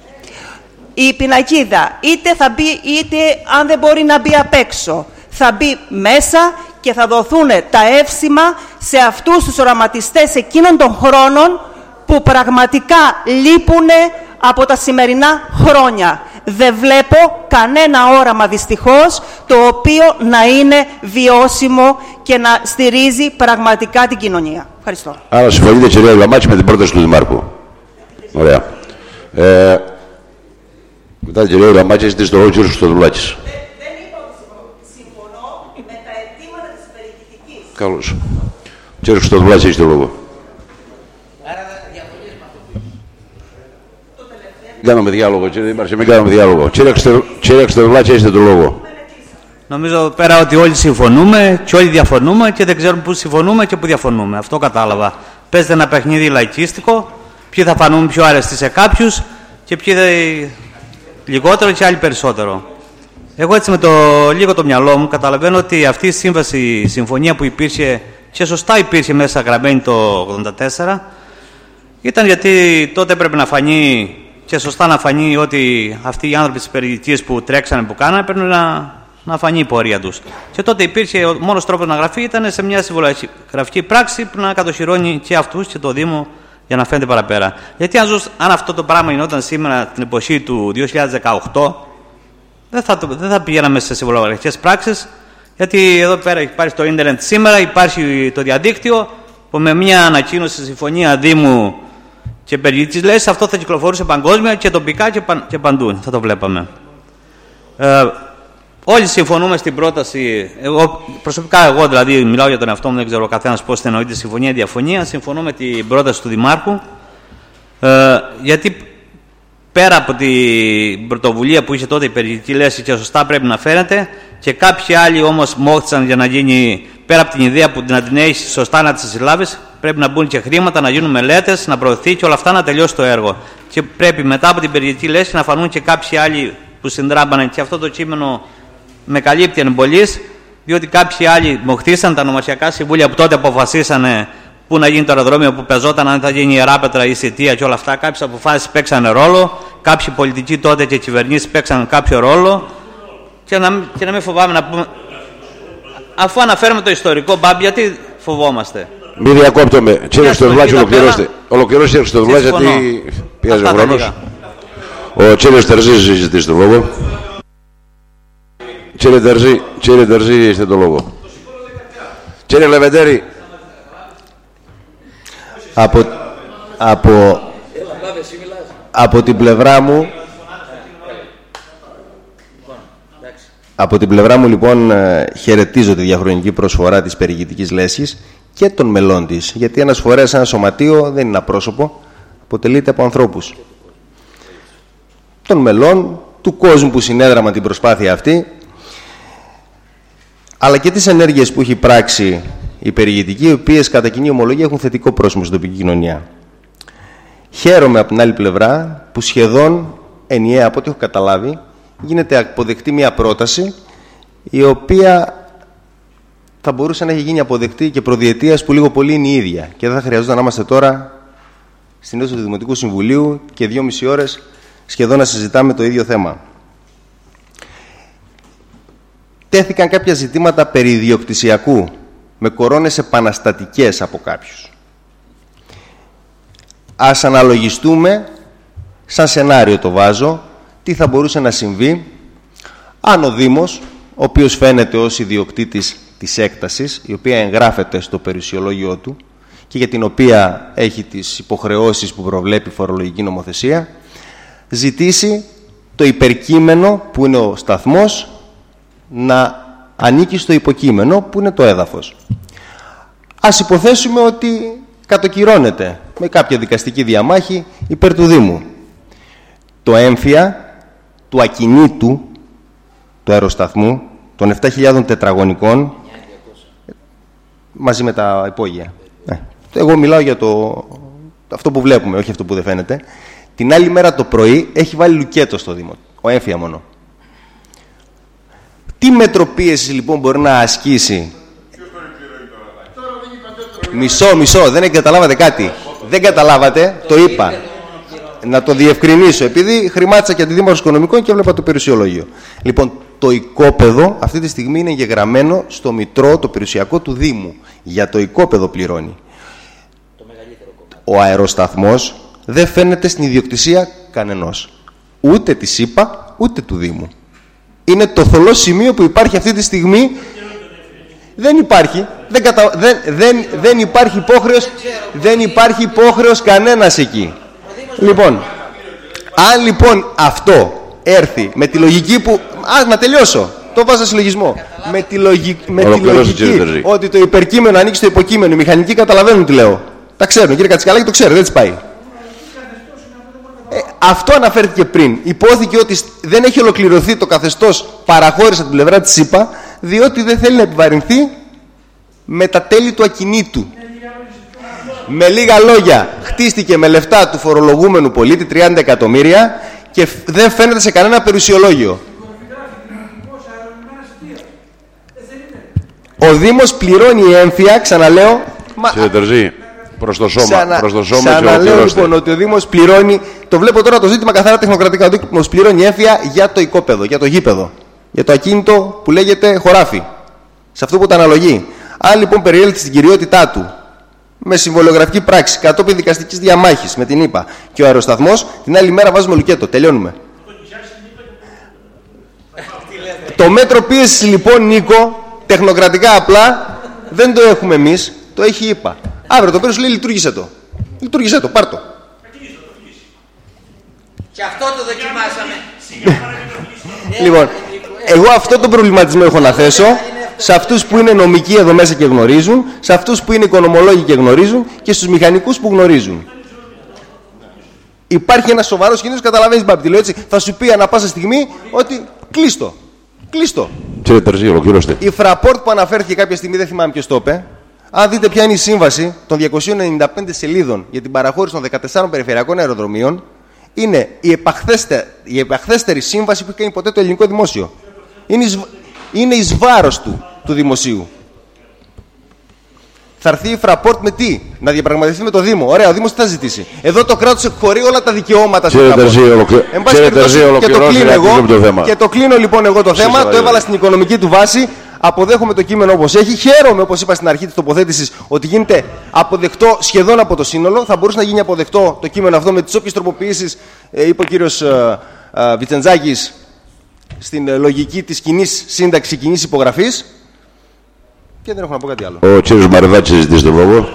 Η πινακίδα είτε θα μπει, είτε αν δεν μπορεί να μπει απ' έξω, θα μπει μέσα και θα δοθούν τα εύσημα σε αυτούς τους οραματιστές εκείνων των χρόνων που πραγματικά λείπουν από τα σημερινά χρόνια. Δεν βλέπω κανένα όραμα δυστυχώς το οποίο να είναι βιώσιμο και να στηρίζει πραγματικά την κοινωνία. Ευχαριστώ. Άρα συμφωνείτε, κυρία Ηλαμάκη, με την πρόταση του Δημάρχου. Ωραία. Ε, μετά την κυρία Ηλαμάκη, ζητήσει το λόγο ο κύριος Χρυστοδουλάκης. Δεν είπα ότι συμφωνώ με τα αιτήματα της περιηγητικής. Καλώς. Ο κύριος Χρυστοδουλάκης έχει το λόγο. Μην κάνουμε διάλογο, κύριε Δήμαρχε, μην κάνουμε διάλογο. Κύριε Χρυστοδουλάκη, έχετε το λόγο. Νομίζω εδώ πέρα ότι όλοι συμφωνούμε και όλοι διαφωνούμε και δεν ξέρουμε πού συμφωνούμε και πού διαφωνούμε. Αυτό κατάλαβα. Παίζεται ένα παιχνίδι λαϊκίστικο. Ποιοι θα φανούν πιο αρεστοί σε κάποιους και ποιοι λιγότερο και άλλοι περισσότερο. Εγώ έτσι με το λίγο το μυαλό μου καταλαβαίνω ότι αυτή η σύμβαση, η συμφωνία που υπήρχε και σωστά υπήρχε μέσα γραμμένη το ογδόντα τέσσερα, ήταν γιατί τότε έπρεπε να φανεί και σωστά να φανεί ότι αυτοί οι άνθρωποι της περιοδικής που τρέξανε, που κάνανε, πρέπει να, να φανεί η πορεία τους. Και τότε υπήρχε, ο μόνος τρόπος να γραφεί ήταν σε μια συμβολογραφική πράξη που να κατοχυρώνει και αυτούς και το Δήμο για να φαίνεται παραπέρα. Γιατί αν, ζως, αν αυτό το πράγμα γινόταν σήμερα την εποχή του δύο χιλιάδες δεκαοκτώ, δεν θα, δεν θα πηγαίναμε σε συμβολογραφικές πράξεις, γιατί εδώ πέρα υπάρχει το ίντερνετ σήμερα, υπάρχει το διαδίκτυο, που με μια ανακοίνωση συμφωνία Δήμου και περιοδικής λέσης αυτό θα κυκλοφορούσε παγκόσμια και τοπικά και, παν, και παντού. Θα το βλέπαμε. Ε, όλοι συμφωνούμε στην πρόταση. Εγώ, προσωπικά, εγώ δηλαδή μιλάω για τον εαυτό μου, δεν ξέρω ο καθένας πώς εννοείται συμφωνία ή διαφωνία. Συμφωνώ με την πρόταση του Δημάρχου. Ε, γιατί πέρα από την πρωτοβουλία που είχε τότε η περιοδική λέση και σωστά πρέπει να φαίνεται, και κάποιοι άλλοι όμως μόχθησαν για να γίνει, πέρα από την ιδέα που να την έχει σωστά να τις συλλάβεις, πρέπει να μπουν και χρήματα, να γίνουν μελέτες, να προωθεί και όλα αυτά να τελειώσει το έργο. Και πρέπει μετά από την περιοδική λέση να φανούν και κάποιοι άλλοι που συντράμπαναν, και αυτό το κείμενο με καλύπτει εν πολλής, διότι κάποιοι άλλοι μοχθήσαν τα νομοσιακά συμβούλια που τότε αποφασίσανε πού να γίνει το αεροδρόμιο, που πεζόταν αν θα γίνει Ιεράπετρα ή Σιτία και όλα αυτά. Κάποιες αποφάσεις παίξανε ρόλο, κάποιοι πολιτικοί τότε και κυβερνήσεις παίξαν κάποιο ρόλο. Και να, και να μην φοβάμαι να πούμε, αφού αναφέρουμε το ιστορικό, μπαμπ, γιατί φοβόμαστε. Μην διακόπτω με. Κύριε Χριστοδουλάκη, ολοκληρώστε. Ολοκληρώστε, Χριστοδουλάκη, γιατί πιέζει ο χρόνος. Ο κύριος Τερζής ζητήσει το λόγο. Κύριε Τερζή, κύριε Τερζή, είστε το λόγο. Κύριε Λεβεντέρη. Από, από, από την πλευρά μου, Από την πλευρά μου, λοιπόν, χαιρετίζω τη διαχρονική προσφορά της περιηγητικής λέσχης και των μελών της. Γιατί ένας φορέας, ένα σωματείο δεν είναι απρόσωπο, αποτελείται από ανθρώπους. Των μελών, του κόσμου που συνέδραμα την προσπάθεια αυτή, αλλά και τις ενέργειες που έχει πράξει η περιηγητική, οι οποίες κατά κοινή ομολογία έχουν θετικό πρόσημο στην τοπική κοινωνία. Χαίρομαι από την άλλη πλευρά που σχεδόν ενιαία, από ό,τι έχω καταλάβει, γίνεται αποδεκτή μια πρόταση η οποία θα μπορούσε να έχει γίνει αποδεκτή και προδιετίας που λίγο πολύ είναι η ίδια και δεν θα χρειαζόταν να είμαστε τώρα στην αίθουσα του Δημοτικού Συμβουλίου και δυόμιση ώρες σχεδόν να συζητάμε το ίδιο θέμα. Τέθηκαν κάποια ζητήματα περί ιδιοκτησιακού με κορώνες επαναστατικές από κάποιους. Ας αναλογιστούμε, σαν σενάριο το βάζω, τι θα μπορούσε να συμβεί αν ο Δήμος, ο οποίος φαίνεται ως ιδιοκτήτης της έκτασης, η οποία εγγράφεται στο περιουσιολόγιο του και για την οποία έχει τις υποχρεώσεις που προβλέπει η φορολογική νομοθεσία, ζητήσει το υπερκείμενο που είναι ο σταθμός να ανήκει στο υποκείμενο που είναι το έδαφος. Ας υποθέσουμε ότι κατοκυρώνεται με κάποια δικαστική διαμάχη υπέρ του Δήμου. Το έμφυα του ακινήτου του αεροσταθμού των επτά χιλιάδων τετραγωνικών μαζί με τα υπόγεια. Ε, εγώ μιλάω για το, αυτό που βλέπουμε, όχι αυτό που δεν φαίνεται. Την άλλη μέρα το πρωί έχει βάλει λουκέτο στο Δήμο, ο έμφυα μόνο. Τι μετροπίεση λοιπόν μπορεί να ασκήσει? Μισό, μισό, δεν καταλάβατε κάτι. Δεν καταλάβατε, το είπα. Να το διευκρινίσω, επειδή χρημάτισα και τη Δήμαρχος Οικονομικών και έβλεπα το περιουσιολόγιο. Λοιπόν, το οικόπεδο αυτή τη στιγμή είναι εγγεγραμμένο στο μητρό, το περιουσιακό του Δήμου. Για το οικόπεδο πληρώνει. Το ο αεροσταθμός δεν φαίνεται στην ιδιοκτησία κανενός. Ούτε της ΣΥΠΑ, ούτε του Δήμου. Είναι το θολό σημείο που υπάρχει αυτή τη στιγμή. Δεν υπάρχει. Δεν, κατα... δεν, δεν, δεν υπάρχει υπόχρεος, δεν υπάρχει υπόχρεος κανένας εκεί. Λοιπόν, αν λοιπόν αυτό έρθει με τη λογική που... Α, να τελειώσω. Το βάζω συλλογισμό. Με τη, λογι... με τη λογική ότι το υπερκείμενο ανήκει στο υποκείμενο. Οι μηχανικοί καταλαβαίνουν τι λέω. Τα ξέρουν. Κύριε Κατσικαλάκη το ξέρει. Δεν τις πάει. Ε, αυτό αναφέρθηκε πριν. Υπόθηκε ότι δεν έχει ολοκληρωθεί το καθεστώς παραχώρηση από την πλευρά της ΣΥΠΑ, διότι δεν θέλει να επιβαρυνθεί με τα τέλη του ακινήτου. Με λίγα λόγια, χτίστηκε με λεφτά του φορολογούμενου πολίτη τριάντα εκατομμύρια και δεν φαίνεται σε κανένα περιουσιολόγιο. Ο Δήμος πληρώνει έμφυα, ξαναλέω. Κύριε Τερζή, προς το σώμα. Ξανα... Προς το σώμα Ξαναλέω λοιπόν ότι ο Δήμος πληρώνει. Το βλέπω τώρα το ζήτημα καθαρά τεχνοκρατικά. Ο Δήμος πληρώνει έμφυα για το οικόπεδο, για το γήπεδο. Για το ακίνητο που λέγεται χωράφι. Σε αυτό που το αναλογεί. Αν λοιπόν περιέλθει στην κυριότητά του με συμβολιογραφική πράξη κατόπιν δικαστικής διαμάχης με την ΙΠΑ και ο αεροσταθμός, την άλλη μέρα βάζουμε λουκέτο. Τελειώνουμε. Το μέτρο πίεσης λοιπόν, Νίκο, τεχνοκρατικά απλά δεν το έχουμε εμείς, το έχει η ΙΠΑ. Αύριο το πέρα σου λέει λειτουργήσε το. Λειτουργήσε το, πάρ' το. Και αυτό το δοκιμάσαμε. Λοιπόν, εγώ αυτό τον προβληματισμό έχω να θέσω σε αυτούς που είναι νομικοί εδώ μέσα και γνωρίζουν, σε αυτούς που είναι οικονομολόγοι και γνωρίζουν και στους μηχανικούς που γνωρίζουν. Υπάρχει ένας σοβαρός κίνδυνος, καταλαβαίνεις Μπαπτήλο, έτσι. Θα σου πει ανά πάσα στιγμή ότι κλείστο. Κλείστο. Κύριε Τερζή, ολοκληρώστε. Η Fraport που αναφέρθηκε κάποια στιγμή, δεν θυμάμαι ποιος το είπε. Αν δείτε ποια είναι η σύμβαση των διακοσίων ενενήντα πέντε σελίδων για την παραχώρηση των δεκατεσσάρων περιφερειακών αεροδρομίων, είναι η επαχθέστερη, η επαχθέστερη σύμβαση που έχει κάνει ποτέ το ελληνικό δημόσιο. Είναι εις, είναι εις βάρος του, του δημοσίου. Θα έρθει η Fraport με τι? Να διαπραγματευτεί με το Δήμο. Ωραία, ο Δήμος τι θα ζητήσει? Εδώ το κράτος εκχωρεί όλα τα δικαιώματα στην Fraport. Κύριε Τερζή, ολοκληρώστε. Και το κλείνω λοιπόν εγώ το θέμα, το έβαλα στην οικονομική του βάση. Αποδέχομαι το κείμενο όπως έχει. Χαίρομαι, όπως είπα στην αρχή της τοποθέτησης, ότι γίνεται αποδεκτό σχεδόν από το σύνολο. Θα μπορούσε να γίνει αποδεκτό το κείμενο αυτό με τις όποιες τροποποιήσεις ε, είπε ο κύριος ε, ε, Βιτσεντζάκης στην ε, λογική της κοινής σύνταξης, κοινής υπογραφής. Και δεν έχω να πω κάτι άλλο. Ο κύριος Μαριδάκης ζητήσει το λόγο.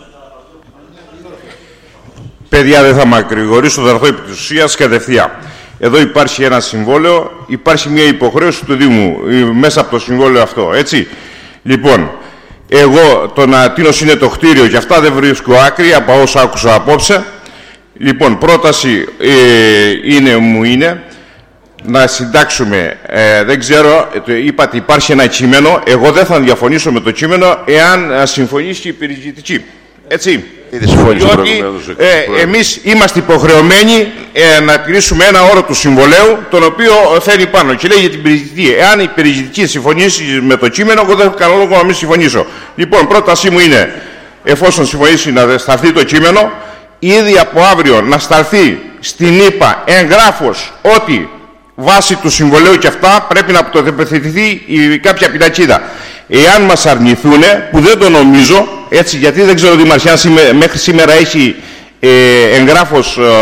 Παιδιά, δεν θα μακρηγορήσω, θα έρθω επί της ουσίας κατευθείαν. Εδώ υπάρχει ένα συμβόλαιο, υπάρχει μια υποχρέωση του Δήμου μέσα από το συμβόλαιο αυτό, έτσι. Λοιπόν, εγώ το να τίνος είναι το κτίριο και αυτά δεν βρίσκω άκρη από όσα άκουσα απόψε. Λοιπόν, πρόταση ε, είναι, μου είναι να συντάξουμε, ε, δεν ξέρω, είπατε υπάρχει ένα κείμενο, εγώ δεν θα διαφωνήσω με το κείμενο εάν συμφωνήσει η περιζητική. Έτσι. Διότι ε, εμείς είμαστε υποχρεωμένοι ε, να τηρήσουμε ένα όρο του συμβολέου, τον οποίο φέρνει πάνω και λέει για την περιζητική. Εάν η περιζητική συμφωνήσει με το κείμενο, εγώ δεν έχω κανένα λόγο να μην συμφωνήσω. Λοιπόν, πρότασή μου είναι, εφόσον συμφωνήσει να σταλθεί το κείμενο, ήδη από αύριο να σταλθεί στην ΙΠΑ εγγράφος ότι βάσει του συμβολέου και αυτά πρέπει να τοποθετηθεί κάποια πινακίδα. Εάν μας αρνηθούν, που δεν το νομίζω, έτσι, γιατί δεν ξέρω Δημαρχέ αν μέχρι σήμερα έχει ε, εγγράφος ε,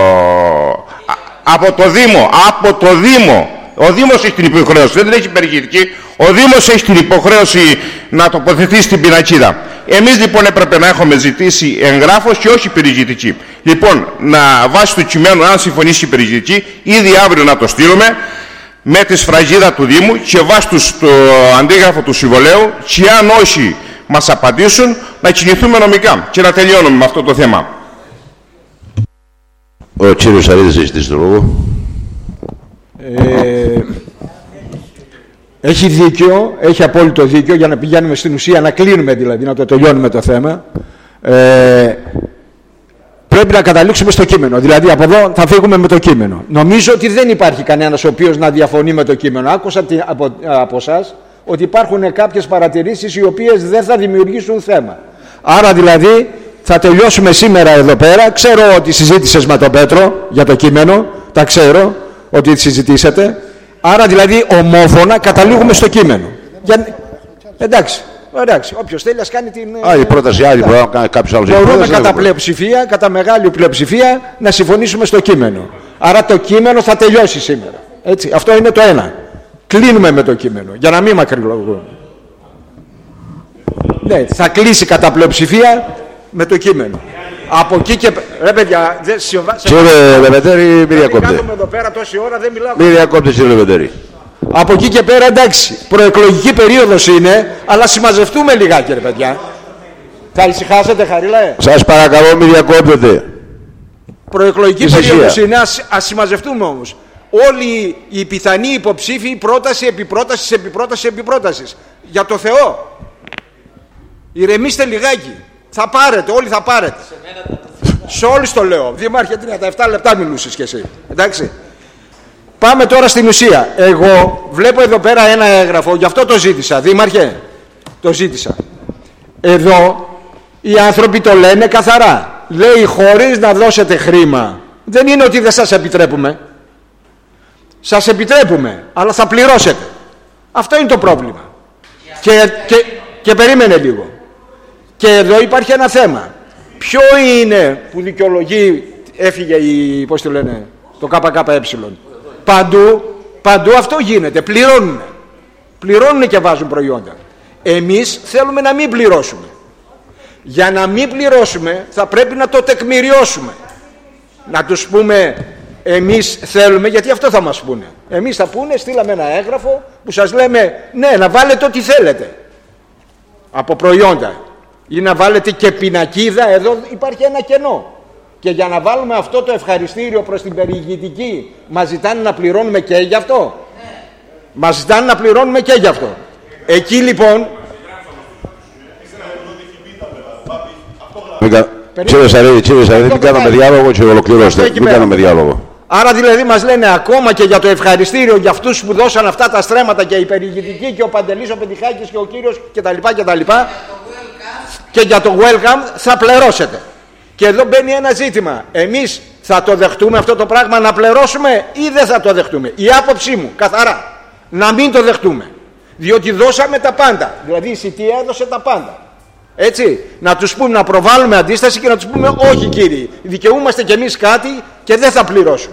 από το Δήμο, από το Δήμο. Ο Δήμος έχει την υποχρέωση, δεν έχει περιηγητική. Ο Δήμος έχει την υποχρέωση να τοποθετήσει την πινακίδα. Εμείς λοιπόν έπρεπε να έχουμε ζητήσει εγγράφος και όχι περιηγητική. Λοιπόν, να βάσει του κειμένου, αν συμφωνήσει η περιηγητική, ήδη αύριο να το στείλουμε με τη σφραγίδα του Δήμου και βάσει το αντίγραφο του συμβολέου, και αν όχι μας απαντήσουν, να κινηθούμε νομικά και να τελειώνουμε με αυτό το θέμα. Ο κύριος Αρίδης έχει ζητήσει το λόγο. Ε, έχει δίκιο, έχει απόλυτο δίκιο, για να πηγαίνουμε στην ουσία, να κλείνουμε δηλαδή, να το τελειώνουμε το θέμα. Ε, πρέπει να καταλήξουμε στο κείμενο. Δηλαδή από εδώ θα φύγουμε με το κείμενο. Νομίζω ότι δεν υπάρχει κανένας ο οποίος να διαφωνεί με το κείμενο. Άκουσα από, από εσάς ότι υπάρχουν κάποιες παρατηρήσεις οι οποίες δεν θα δημιουργήσουν θέμα. Άρα δηλαδή θα τελειώσουμε σήμερα εδώ πέρα. Ξέρω ότι συζήτησες με τον Πέτρο για το κείμενο. Τα ξέρω ότι συζητήσατε. Άρα δηλαδή ομόφωνα καταλήγουμε στο κείμενο. Για... Εντάξει. Εντάξει, όποιος θέλει ας κάνει την... Άλλη πρόταση, άλλη μπορεί να κάνει κάποιος άλλος. Μπορούμε κατά πλειοψηφία, κατά μεγάλη πλειοψηφία να συμφωνήσουμε στο κείμενο. Άρα το κείμενο θα τελειώσει σήμερα. Έτσι, αυτό είναι το ένα. Κλείνουμε με το κείμενο, για να μην μακρηγορούμε. Ναι, θα κλείσει κατά πλειοψηφία με το κείμενο. Από εκεί και... Ρε παιδιά, δεν συμβάζει... Κύριε Λεβεντέρη, μη διακόπτε. Κάνουμε εδώ πέρα τόση ώρα, δεν μιλάω... Μη διακόπτε, κύριε Λεβεντέρη. Από εκεί και πέρα εντάξει, προεκλογική περίοδος είναι, αλλά συμμαζευτούμε λιγάκι ρε παιδιά. Θα ησυχάσετε Χαρίλα, ε? Σας παρακαλώ μη διακόπτετε. Προεκλογική περίοδος είναι, ας, ας συμμαζευτούμε όμως. Όλοι οι πιθανοί υποψήφοι, πρόταση επί πρότασης επί πρότασης επί πρότασης. Για το Θεό. Ηρεμήστε λιγάκι. Θα πάρετε, όλοι θα πάρετε. Σε όλους το λέω. Δήμαρχε, τριάντα επτά λεπτά μιλούσες κι εσύ. Εντάξει. Πάμε τώρα στην ουσία. Εγώ βλέπω εδώ πέρα ένα έγγραφο, γι' αυτό το ζήτησα. Δήμαρχε, Το ζήτησα. Εδώ οι άνθρωποι το λένε καθαρά. Λέει χωρίς να δώσετε χρήμα. Δεν είναι ότι δεν σας επιτρέπουμε. Σας επιτρέπουμε, αλλά θα πληρώσετε. Αυτό είναι το πρόβλημα. Και, και, και περίμενε λίγο. Και εδώ υπάρχει ένα θέμα. Ποιο είναι που δικαιολογεί, έφυγε η, πώς το λένε, το ΚΚΕ. Παντού, παντού αυτό γίνεται. Πληρώνουν. Πληρώνουν και βάζουν προϊόντα. Εμείς θέλουμε να μην πληρώσουμε. Για να μην πληρώσουμε θα πρέπει να το τεκμηριώσουμε. Να τους πούμε εμείς θέλουμε, γιατί αυτό θα μας πούνε. Εμείς θα πούνε, στείλαμε ένα έγγραφο που σας λέμε ναι, να βάλετε ό,τι θέλετε από προϊόντα ή να βάλετε και πινακίδα. Εδώ υπάρχει ένα κενό. Και για να βάλουμε αυτό το ευχαριστήριο προς την περιηγητική μας ζητάνε να πληρώνουμε και γι' αυτό. Ναι. Μας ζητάνε να πληρώνουμε και γι' αυτό. Εκεί λοιπόν... Κύριε Σαρίδη, κύριε Σαρίδη, μην κάνουμε διάλογο και ολοκληρώστε. Μην κάνουμε διάλογο. Άρα δηλαδή μας λένε ακόμα και για το ευχαριστήριο για αυτούς που δώσαν αυτά τα στρέμματα και η περιηγητική και ο Παντελής, ο Πετυχάκης και ο κύριος κτλ. κτλ. Και για το welcome θα πληρώσετε. Και εδώ μπαίνει ένα ζήτημα. Εμείς θα το δεχτούμε αυτό το πράγμα να πληρώσουμε ή δεν θα το δεχτούμε? Η άποψή μου καθαρά να μην το δεχτούμε. Διότι δώσαμε τα πάντα. Δηλαδή η Σιτία έδωσε τα πάντα. Έτσι, να τους πούμε, να προβάλλουμε αντίσταση και να τους πούμε όχι κύριοι, δικαιούμαστε κι εμείς κάτι και δεν θα πληρώσουμε.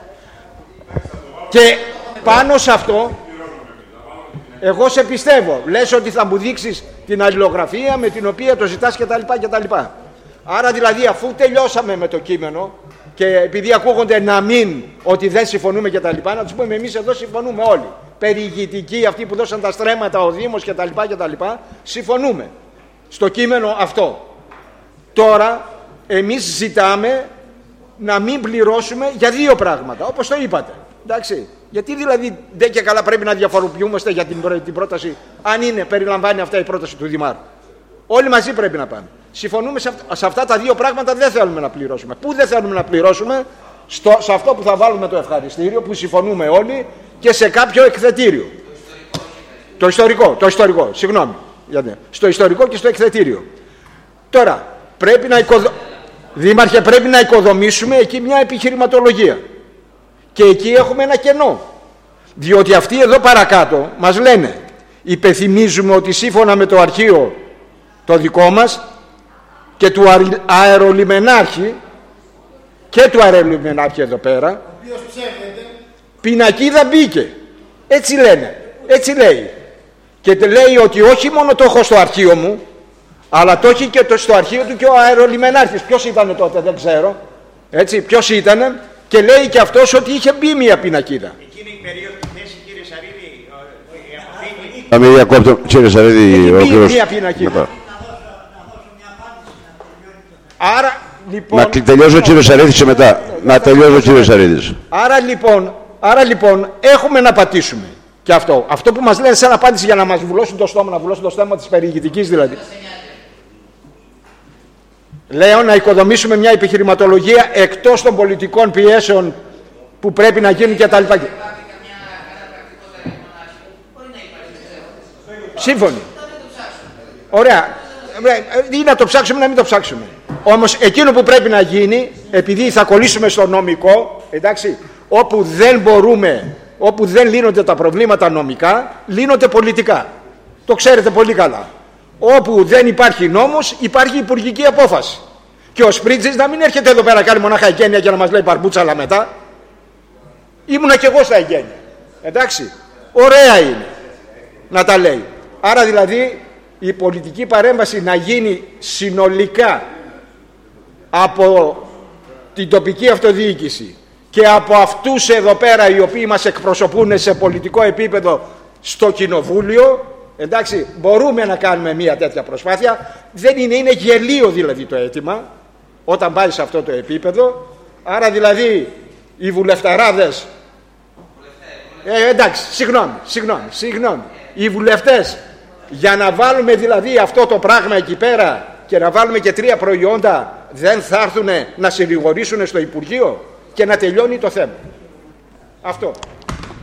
Και πάνω σε αυτό εγώ σε πιστεύω. Λες ότι θα μου δείξεις την αλληλογραφία με την οποία το ζητάς κτλ. κτλ. Άρα δηλαδή αφού τελειώσαμε με το κείμενο και επειδή ακούγονται να μην ότι δεν συμφωνούμε κτλ, να τους πούμε εμείς εδώ συμφωνούμε όλοι. Περιηγητικοί, αυτοί που δώσαν τα στρέμματα, ο Δήμος κτλ. κτλ. Συμφωνούμε στο κείμενο αυτό. Τώρα εμείς ζητάμε να μην πληρώσουμε για δύο πράγματα, όπως το είπατε. Εντάξει. Γιατί δηλαδή δεν και καλά πρέπει να διαφοροποιούμαστε για την, την πρόταση, αν είναι, περιλαμβάνει αυτά η πρόταση του Δημάρχου. Όλοι μαζί πρέπει να πάμε. Συμφωνούμε σε, αυ, σε αυτά τα δύο πράγματα, δεν θέλουμε να πληρώσουμε. Πού δεν θέλουμε να πληρώσουμε? Στο, σε αυτό που θα βάλουμε το ευχαριστήριο, που συμφωνούμε όλοι, και σε κάποιο εκθετήριο. Το ιστορικό, το ιστορικό, συγγνώμη. Γιατί, στο ιστορικό και στο εκθετήριο. Τώρα, πρέπει να οικοδο... Δήμαρχε, πρέπει να οικοδομήσουμε εκεί μια επιχειρηματολογία. Και εκεί έχουμε ένα κενό. Διότι αυτοί εδώ παρακάτω μας λένε, υπενθυμίζουμε ότι σύμφωνα με το αρχείο το δικό μας και του αερολιμενάρχη και του αερολιμενάρχη εδώ πέρα, πινακίδα μπήκε. Έτσι λένε, έτσι λέει. Και λέει ότι όχι μόνο το έχω στο αρχείο μου, αλλά το έχει και το στο αρχείο του και ο αερολιμενάρχης. Ποιος ήταν τότε, δεν ξέρω. Έτσι, ποιος ήταν? Και λέει και αυτός ότι είχε μπει μια πινακίδα. Εκείνη η περίοδο τη θέση, κύριε Σαρίδη, Θα με διακόπτω, κύριε Σαρίδη, ολοκληρώσω. Μια πινακίδα. Άρα, λοιπόν... Να τελειώσει ο κύριος Σαρίδης και μετά. Να τελειώσει ο κύριος Σαρίδης. Άρα λοιπόν, άρα λοιπόν έχουμε να πατήσουμε. Και αυτό, αυτό που μας λένε σαν απάντηση για να μας βουλώσουν το στόμα, να βουλώσουν το στόμα της περιηγητικής δηλαδή. Λέω να οικοδομήσουμε μια επιχειρηματολογία εκτός των πολιτικών πιέσεων που πρέπει να γίνουν και τα λοιπά. Σύμφωνοι. Ωραία. Ή να το ψάξουμε να μην το ψάξουμε. Όμως εκείνο που πρέπει να γίνει, επειδή θα κολλήσουμε στο νομικό, εντάξει, όπου δεν μπορούμε, όπου δεν λύνονται τα προβλήματα νομικά, λύνονται πολιτικά. Το ξέρετε πολύ καλά. Όπου δεν υπάρχει νόμος, υπάρχει υπουργική απόφαση. Και ο Σπρίτζης να μην έρχεται εδώ πέρα κάνει μονάχα εγγένεια και να μας λέει παρμπούτσα, αλλά μετά. Ήμουνα κι εγώ στα εγγένεια. Εντάξει. Ωραία είναι να τα λέει. Άρα δηλαδή η πολιτική παρέμβαση να γίνει συνολικά από την τοπική αυτοδιοίκηση και από αυτούς εδώ πέρα οι οποίοι μας εκπροσωπούν σε πολιτικό επίπεδο στο κοινοβούλιο. Εντάξει, μπορούμε να κάνουμε μια τέτοια προσπάθεια. Δεν είναι, είναι γελίο δηλαδή το αίτημα όταν πάει σε αυτό το επίπεδο. Άρα δηλαδή οι βουλευταράδες, ε, εντάξει, συγγνώμη, συγγνώμη, συγγνώμη, οι βουλευτές, για να βάλουμε δηλαδή αυτό το πράγμα εκεί πέρα και να βάλουμε και τρία προϊόντα, δεν θα έρθουν να συνηγορήσουν στο Υπουργείο και να τελειώνει το θέμα. Αυτό.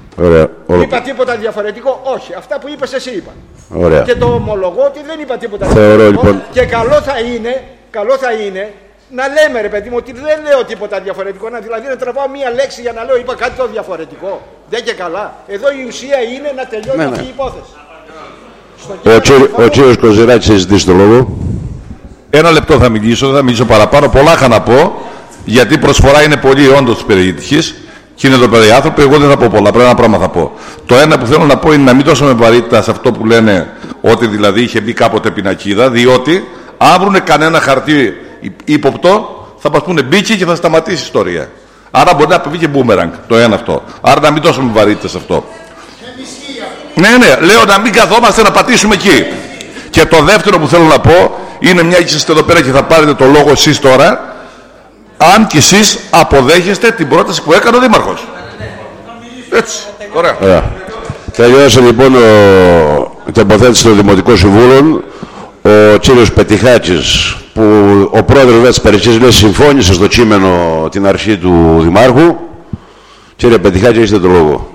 Ωραία. Είπα τίποτα διαφορετικό? Όχι. Αυτά που είπες εσύ είπα. Ωραία. Και το ομολογώ ότι δεν είπα τίποτα Θεωρώ, διαφορετικό. λοιπόν... Και καλό θα είναι, καλό θα είναι να λέμε, ρε παιδί μου, ότι δεν λέω τίποτα διαφορετικό. Να, δηλαδή να τραβάω μία λέξη για να λέω είπα κάτι το διαφορετικό. Δεν και καλά. Εδώ η ουσία είναι να τελειώνει ναι, αυτή ναι. η υπόθεση. Ο, κύριο, ο κύριος Κοζηράκης έχει ζητήσει το λόγο. Ένα λεπτό θα μιλήσω, δεν θα μιλήσω παραπάνω. Πολλά είχα να πω, γιατί η προσφορά είναι πολύ όντως περιηγητικής και είναι εδώ πέρα οι άνθρωποι. Εγώ δεν θα πω πολλά, πρέπει ένα πράγμα θα πω. Το ένα που θέλω να πω είναι να μην δώσουμε βαρύτητα σε αυτό που λένε ότι δηλαδή είχε μπει κάποτε πινακίδα, διότι αν βρουν κανένα χαρτί ύποπτο, θα μας πούνε μπήκε και θα σταματήσει η ιστορία. Άρα μπορεί να αποβεί και μπούμεραγκ, το ένα αυτό. Άρα να μην δώσουμε βαρύτητα σε αυτό. Ναι, ναι, λέω να μην καθόμαστε να πατήσουμε εκεί. Και το δεύτερο που θέλω να πω είναι, μια και είστε εδώ πέρα και θα πάρετε το λόγο εσείς τώρα, αν και εσείς αποδέχεστε την πρόταση που έκανε ο Δήμαρχος. Έτσι, ωραία. Ωραία. Τελειώσε λοιπόν ο... η τοποθέτηση των Δημοτικών Συμβούλων. Ο κύριος Πετιχάκης, που ο πρόεδρος της Περισσής λέει συμφώνησε στο κείμενο την αρχή του Δημάρχου. Κύριε Πετιχάκη, έχετε το λόγο.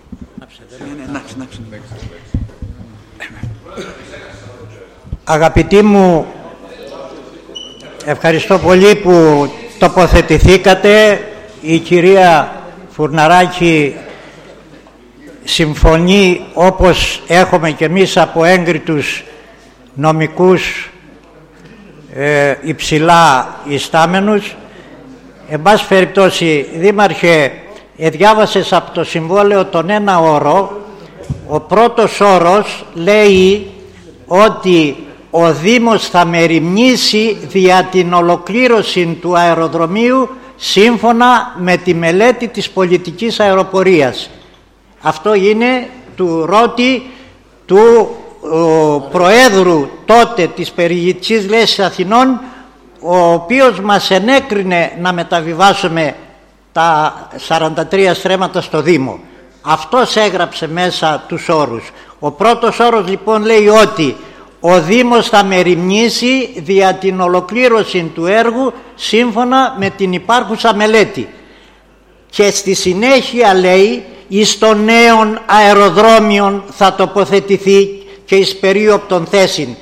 Αγαπητοί μου, ευχαριστώ πολύ που τοποθετηθήκατε. Η κυρία Φουρναράκη συμφωνεί, όπως έχουμε και εμείς από έγκριτους νομικούς ε, υψηλά ιστάμενους. Εν πάση περιπτώσει, Δήμαρχε, διάβασες από το συμβόλαιο τον ένα όρο. Ο πρώτος όρος λέει ότι ο Δήμος θα μεριμνήσει δια την ολοκλήρωση του αεροδρομίου σύμφωνα με τη μελέτη της πολιτικής αεροπορίας. Αυτό είναι του Ρώτη, του ο, Προέδρου τότε της Περιηγητικής Λέσχης Αθηνών, ο οποίος μας ενέκρινε να μεταβιβάσουμε τα σαράντα τρία στρέμματα στο Δήμο. Αυτός έγραψε μέσα τους όρους. Ο πρώτος όρος λοιπόν λέει ότι ο Δήμος θα μεριμνήσει δια την ολοκλήρωση του έργου σύμφωνα με την υπάρχουσα μελέτη. Και στη συνέχεια λέει εις των νέων αεροδρόμιων θα τοποθετηθεί και εις περίοπτων θέσιν.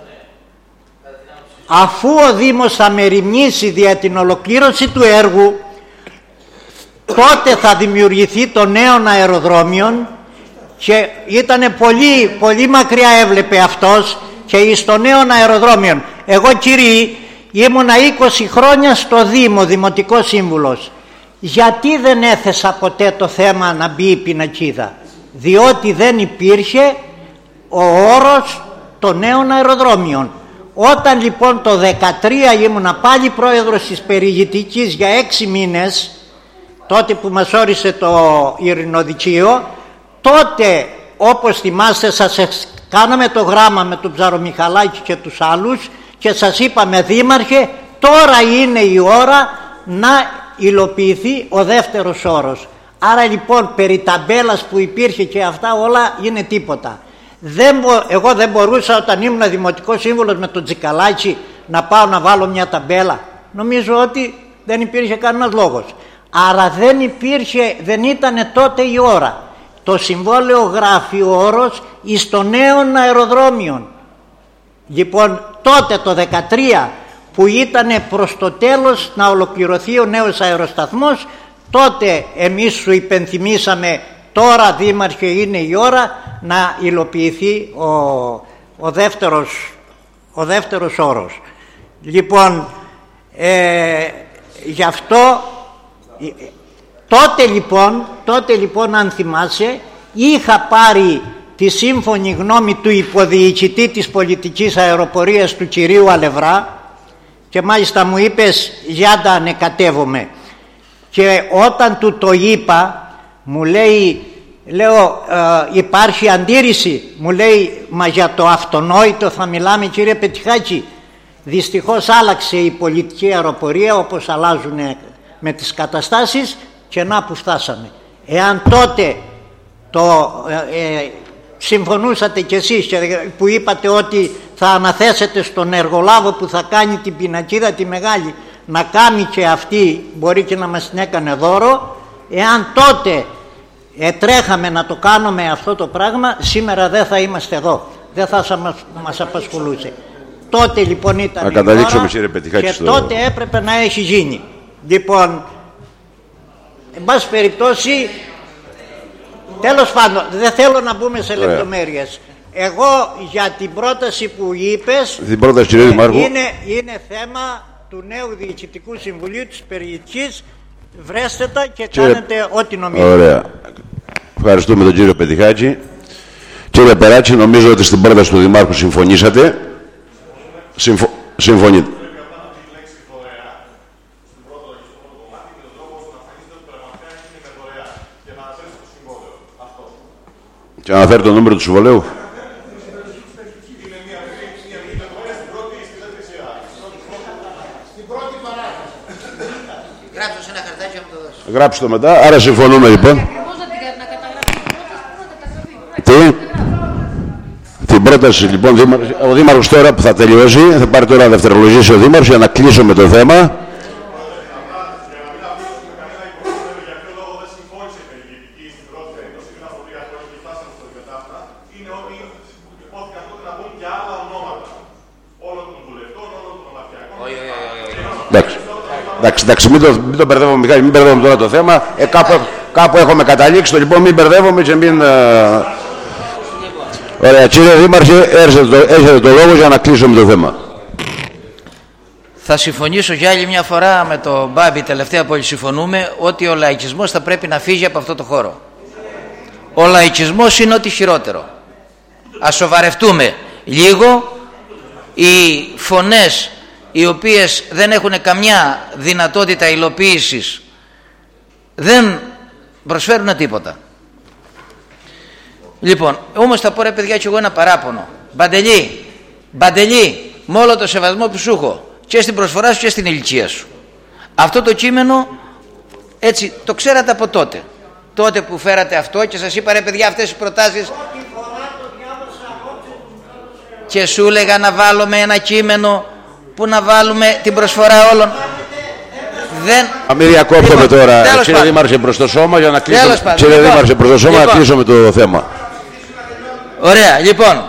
Αφού ο Δήμος θα μεριμνήσει δια την ολοκλήρωση του έργου, τότε θα δημιουργηθεί το νέο αεροδρόμιο, και ήταν πολύ, πολύ μακριά έβλεπε αυτός, και εις το νέο αεροδρόμιο. Εγώ, κύριοι, ήμουνα είκοσι χρόνια στο Δήμο, Δημοτικός Σύμβουλος. Γιατί δεν έθεσα ποτέ το θέμα να μπει η πινακίδα? Διότι δεν υπήρχε ο όρος των νέων αεροδρόμιων. Όταν λοιπόν το δεκατρία ήμουνα πάλι πρόεδρος της Περιηγητικής για έξι μήνες, τότε που μας όρισε το Ειρηνοδικείο, τότε, όπως θυμάστε, σας κάναμε το γράμμα με τον Ψαρομιχαλάκη και τους άλλους και σας είπαμε, Δήμαρχε, τώρα είναι η ώρα να υλοποιηθεί ο δεύτερος όρος. Άρα λοιπόν περί ταμπέλας που υπήρχε και αυτά όλα είναι τίποτα. Δεν μπο, εγώ δεν μπορούσα όταν ήμουν Δημοτικός Σύμβουλος με τον Τζικαλάκη να πάω να βάλω μια ταμπέλα. Νομίζω ότι δεν υπήρχε κανένας λόγος. Άρα δεν υπήρχε, δεν ήταν τότε η ώρα. Το συμβόλαιο γράφει ο όρος εις των νέων αεροδρόμιων. Λοιπόν, τότε το δεκατρία που ήταν προς το τέλος να ολοκληρωθεί ο νέος αεροσταθμός, τότε εμείς σου υπενθυμίσαμε, τώρα Δήμαρχε είναι η ώρα να υλοποιηθεί ο, ο, δεύτερος, ο δεύτερος όρος. Λοιπόν, ε, γι' αυτό τότε λοιπόν, τότε λοιπόν αν θυμάσαι, είχα πάρει τη σύμφωνη γνώμη του υποδιοικητή της πολιτικής αεροπορίας του κυρίου Αλευρά, και μάλιστα μου είπες, Γιάντα, ανεκατεύομαι. Και όταν του το είπα, μου λέει, λέω, ε, υπάρχει αντίρρηση? Μου λέει, μα για το αυτονόητο θα μιλάμε, κύριε Πετιχάκη? Δυστυχώς άλλαξε η πολιτική αεροπορία, όπως αλλάζουν με τις καταστάσεις, και να που φτάσαμε. Εάν τότε το ε, ε, συμφωνούσατε κι εσείς και που είπατε ότι θα αναθέσετε στον εργολάβο που θα κάνει την πινακίδα τη μεγάλη να κάνει και αυτή, μπορεί και να μας την έκανε δώρο, εάν τότε ετρέχαμε να το κάνουμε αυτό το πράγμα, σήμερα δεν θα είμαστε εδώ. Δεν θα μας, μας απασχολούσε. Τότε λοιπόν ήταν να η καταλήξουμε, ώρα κύριε Πετυχάκη, και στο... τότε έπρεπε να έχει γίνει. Λοιπόν, εν πάση περιπτώσει, τέλος πάντων, δεν θέλω να μπούμε σε Ωραία. λεπτομέρειες. Εγώ για την πρόταση που είπες, Την πρόταση, κύριε Δημάρχου. είναι, είναι θέμα του νέου Διοικητικού Συμβουλίου της Περιοχής. Βρέστε τα και Κύριε... κάνετε ό,τι νομίζετε. Ωραία. Ευχαριστούμε τον κύριο Πετυχάκη. Κύριε Περάτση, νομίζω ότι στην πρόταση του Δημάρχου συμφωνήσατε. Συμφω... Συμφωνείτε. Και αναφέρει το νούμερο του συμβολέου. Γράψω σε ένα χαρτάκι να μου το δώσεις. Γράψτε το μετά. Άρα συμφωνούμε λοιπόν. Τι. Την πρόταση λοιπόν, ο Δήμαρχος τώρα που θα τελειώσει, θα πάρει τώρα να δευτερολογήσει ο Δήμαρχος για να κλείσουμε το θέμα. Εντάξει, εντάξει, εντάξει, μην το, μην το μπερδεύουμε, Μιχάλη, μην μπερδεύουμε τώρα το θέμα. Ε, κάπου, κάπου έχουμε καταλήξει, το λοιπόν μην μπερδεύουμε και μην... Uh... Ωραία, κύριε Δήμαρχε, έχετε το λόγο για να κλείσουμε το θέμα. Θα συμφωνήσω για άλλη μια φορά με τον Μπάμπη, τελευταία που συμφωνούμε, ότι ο λαϊκισμός θα πρέπει να φύγει από αυτό το χώρο. Ο λαϊκισμός είναι ό,τι χειρότερο. Ας σοβαρευτούμε λίγο. Οι φωνές οι οποίες δεν έχουν καμιά δυνατότητα υλοποίησης δεν προσφέρουν τίποτα. Λοιπόν, όμως θα πω ρε παιδιά και εγώ ένα παράπονο. Μπαντελή, Μπαντελή, με όλο το σεβασμό που σου έχω και στην προσφορά σου και στην ηλικία σου, αυτό το κείμενο έτσι το ξέρατε από τότε. Τότε που φέρατε αυτό και σας είπα ρε παιδιά αυτές οι προτάσεις και σου έλεγα να βάλουμε ένα κείμενο που να βάλουμε την προσφορά όλων. Δεν... Μην διακόπτουμε τώρα, κύριε Δήμαρχε, προς το σώμα για να κλείσουμε, κύριε λοιπόν, Δήμαρχε, προς το σώμα λοιπόν, να κλείσουμε το θέμα. Ωραία, λοιπόν.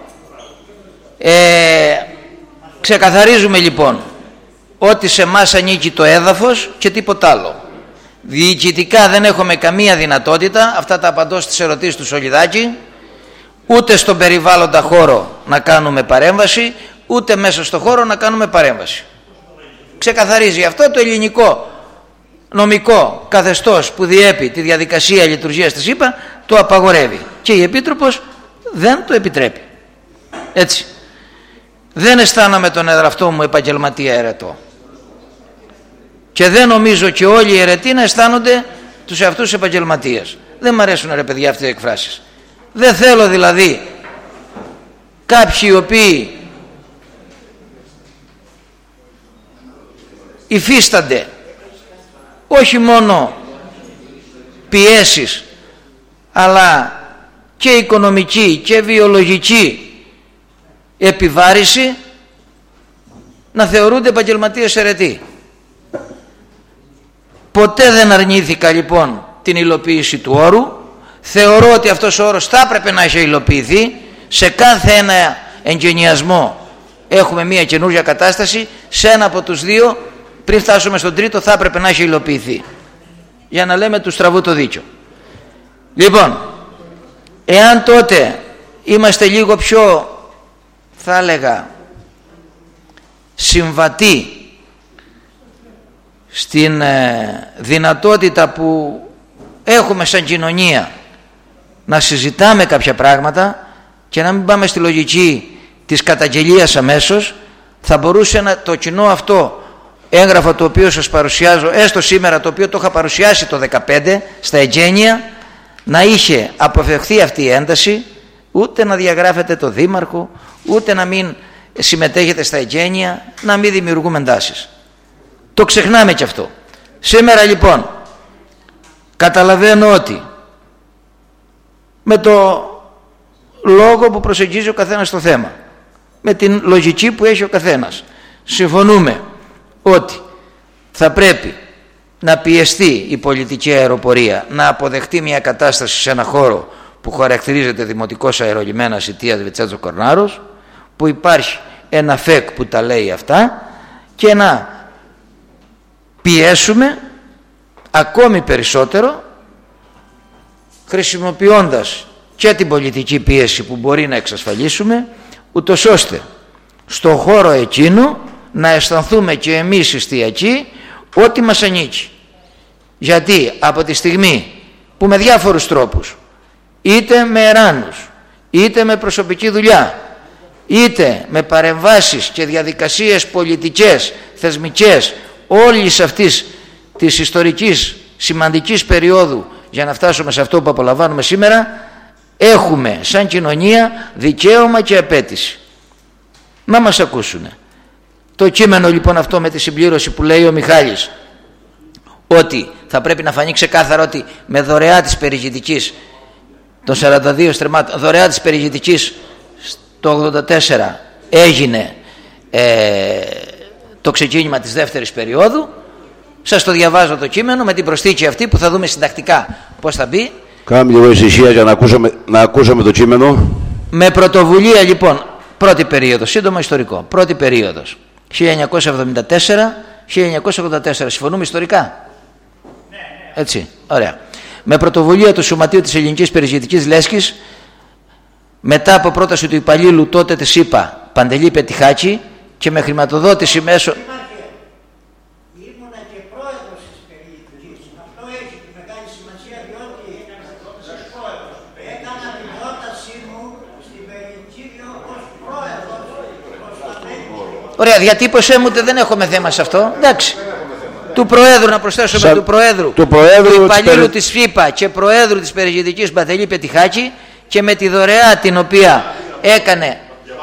Ε, ξεκαθαρίζουμε λοιπόν ότι σε εμάς ανήκει το έδαφος και τίποτα άλλο. Διοικητικά δεν έχουμε καμία δυνατότητα, αυτά τα απαντώ στις ερωτήσεις του Σολιδάκη, ούτε στον περιβάλλοντα χώρο να κάνουμε παρέμβαση, ούτε μέσα στο χώρο να κάνουμε παρέμβαση. Ξεκαθαρίζει αυτό το ελληνικό νομικό καθεστώς που διέπει τη διαδικασία λειτουργίας της ΕΠΑ, το απαγορεύει και η Επίτροπος δεν το επιτρέπει. Έτσι. Δεν αισθάνομαι τον εδραφτό μου επαγγελματία αιρετό. Και δεν νομίζω και όλοι οι αιρετοί να αισθάνονται τους εαυτούς επαγγελματίες. Δεν μου αρέσουν ρε παιδιά αυτές οι εκφράσεις. Δεν θέλω δηλαδή κάποιοι οι οποίοι υφίστανται όχι μόνο πιέσεις αλλά και οικονομική και βιολογική επιβάρηση να θεωρούνται επαγγελματίες αιρετοί. Ποτέ δεν αρνήθηκα λοιπόν την υλοποίηση του όρου. Θεωρώ ότι αυτός ο όρος θα έπρεπε να έχει υλοποιηθεί. Σε κάθε ένα εγκαινιασμό έχουμε μια καινούργια κατάσταση. Σε ένα από τους δύο, πριν φτάσουμε στον τρίτο, θα έπρεπε να έχει υλοποιηθεί. Για να λέμε του στραβού το δίκιο. Λοιπόν, εάν τότε είμαστε λίγο πιο, θα έλεγα, συμβατοί στην ε, δυνατότητα που έχουμε σαν κοινωνία να συζητάμε κάποια πράγματα και να μην πάμε στη λογική της καταγγελίας αμέσως, θα μπορούσε να, το κοινό αυτό έγγραφο το οποίο σας παρουσιάζω, έστω σήμερα, το οποίο το είχα παρουσιάσει το δεκαπέντε στα εγγένεια, να είχε αποφευχθεί αυτή η ένταση, ούτε να διαγράφετε το δήμαρχο, ούτε να μην συμμετέχετε στα εγγένεια, να μην δημιουργούμε εντάσεις. Το ξεχνάμε και αυτό. Σήμερα λοιπόν καταλαβαίνω ότι με το λόγο που προσεγγίζει ο καθένας το θέμα, με την λογική που έχει ο καθένας, συμφωνούμε ότι θα πρέπει να πιεστεί η πολιτική αεροπορία να αποδεχτεί μια κατάσταση σε ένα χώρο που χαρακτηρίζεται δημοτικός αερολιμένας Ιτίας Βιτσέτζο Κορνάρος, που υπάρχει ένα ΦΕΚ που τα λέει αυτά, και να πιέσουμε ακόμη περισσότερο, χρησιμοποιώντας και την πολιτική πίεση που μπορεί να εξασφαλίσουμε, ούτως ώστε στο χώρο εκείνο να αισθανθούμε και εμείς εστιακοί ότι μας ανήκει. Γιατί από τη στιγμή που με διάφορους τρόπους, είτε με εράνους, είτε με προσωπική δουλειά, είτε με παρεμβάσεις και διαδικασίες πολιτικές, θεσμικές, όλης αυτής της ιστορικής σημαντικής περίοδου για να φτάσουμε σε αυτό που απολαμβάνουμε σήμερα, έχουμε σαν κοινωνία δικαίωμα και απέτηση να μας ακούσουν. Το κείμενο λοιπόν αυτό με τη συμπλήρωση που λέει ο Μιχάλης, ότι θα πρέπει να φανεί ξεκάθαρα ότι με δωρεά της περιηγητικής των σαράντα δύο στρεμμάτων, δωρεά της περιηγητικής το ογδόντα τέσσερα έγινε ε, το ξεκίνημα της δεύτερης περίοδου. Σας το διαβάζω το κείμενο με την προσθήκη αυτή που θα δούμε συντακτικά πώς θα μπει. Κάμε λίγο ησυχία για να ακούσουμε, να ακούσουμε το κείμενο. Με πρωτοβουλία λοιπόν, πρώτη περίοδος, σύντομο ιστορικό, πρώτη περίοδος χίλια εννιακόσια εβδομήντα τέσσερα χίλια εννιακόσια ογδόντα τέσσερα, συμφωνούμε ιστορικά? Έτσι, ωραία. Με πρωτοβουλία του Σωματείου της Ελληνικής Περιηγητικής Λέσχης, μετά από πρόταση του υπαλλήλου τότε της ΣΥΠΑ Παντελή Πετιχάκη και με χρηματοδότηση μέσω... Ήμουνα και πρόεδρος της περιηγητικής. Αυτό έχει τη μεγάλη σημασία, διότι έκανα την πρότασή μου στην περιηγητική ως πρόεδρος. Ωραία, διατύπωσέ μου, δεν έχουμε θέμα σε αυτό. Εντάξει. Του Προέδρου, να προσθέσουμε Σα... του Προέδρου, του, προέδρου του υπαλλήλου της, περι... της ΦΥΠΑ και Προέδρου της Περιηγητικής Παντελή Πετιχάκη, και με τη δωρεά την οποία έκανε.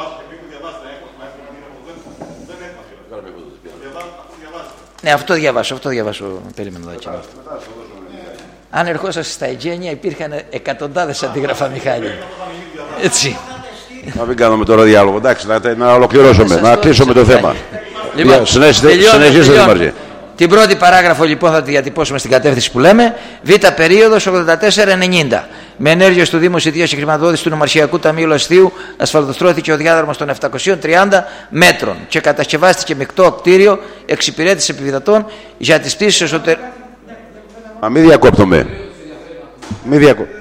Ναι, αυτό διαβάσω, αυτό διαβάσω. Περίμενε εδώ. Αν ερχόσαστε στα εγγένεια, υπήρχαν εκατοντάδες αντίγραφα, Μιχάλη. Έτσι. Να μην κάνουμε τώρα διάλογο. Εντάξει, να, να ολοκληρώσουμε, να κλείσουμε το θέμα. Λοιπόν, συνεχίστε, Δημαρχέ. Την πρώτη παράγραφο λοιπόν θα τη διατυπώσουμε στην κατεύθυνση που λέμε. Β περίοδος ογδόντα τέσσερα ενενήντα. Με ενέργειες του Δήμου Ιτίας και χρηματοδότηση του Νομαρχιακού Ταμείου Λασθείου ασφαλτοστρώθηκε ο διάδρομος των επτακοσίων τριάντα μέτρων και κατασκευάστηκε μεικτό κτίριο εξυπηρέτησης επιβατών για τις πτήσεις εσωτερικών. Μα μην διακόπτουμε. Μην διακόπτουμε.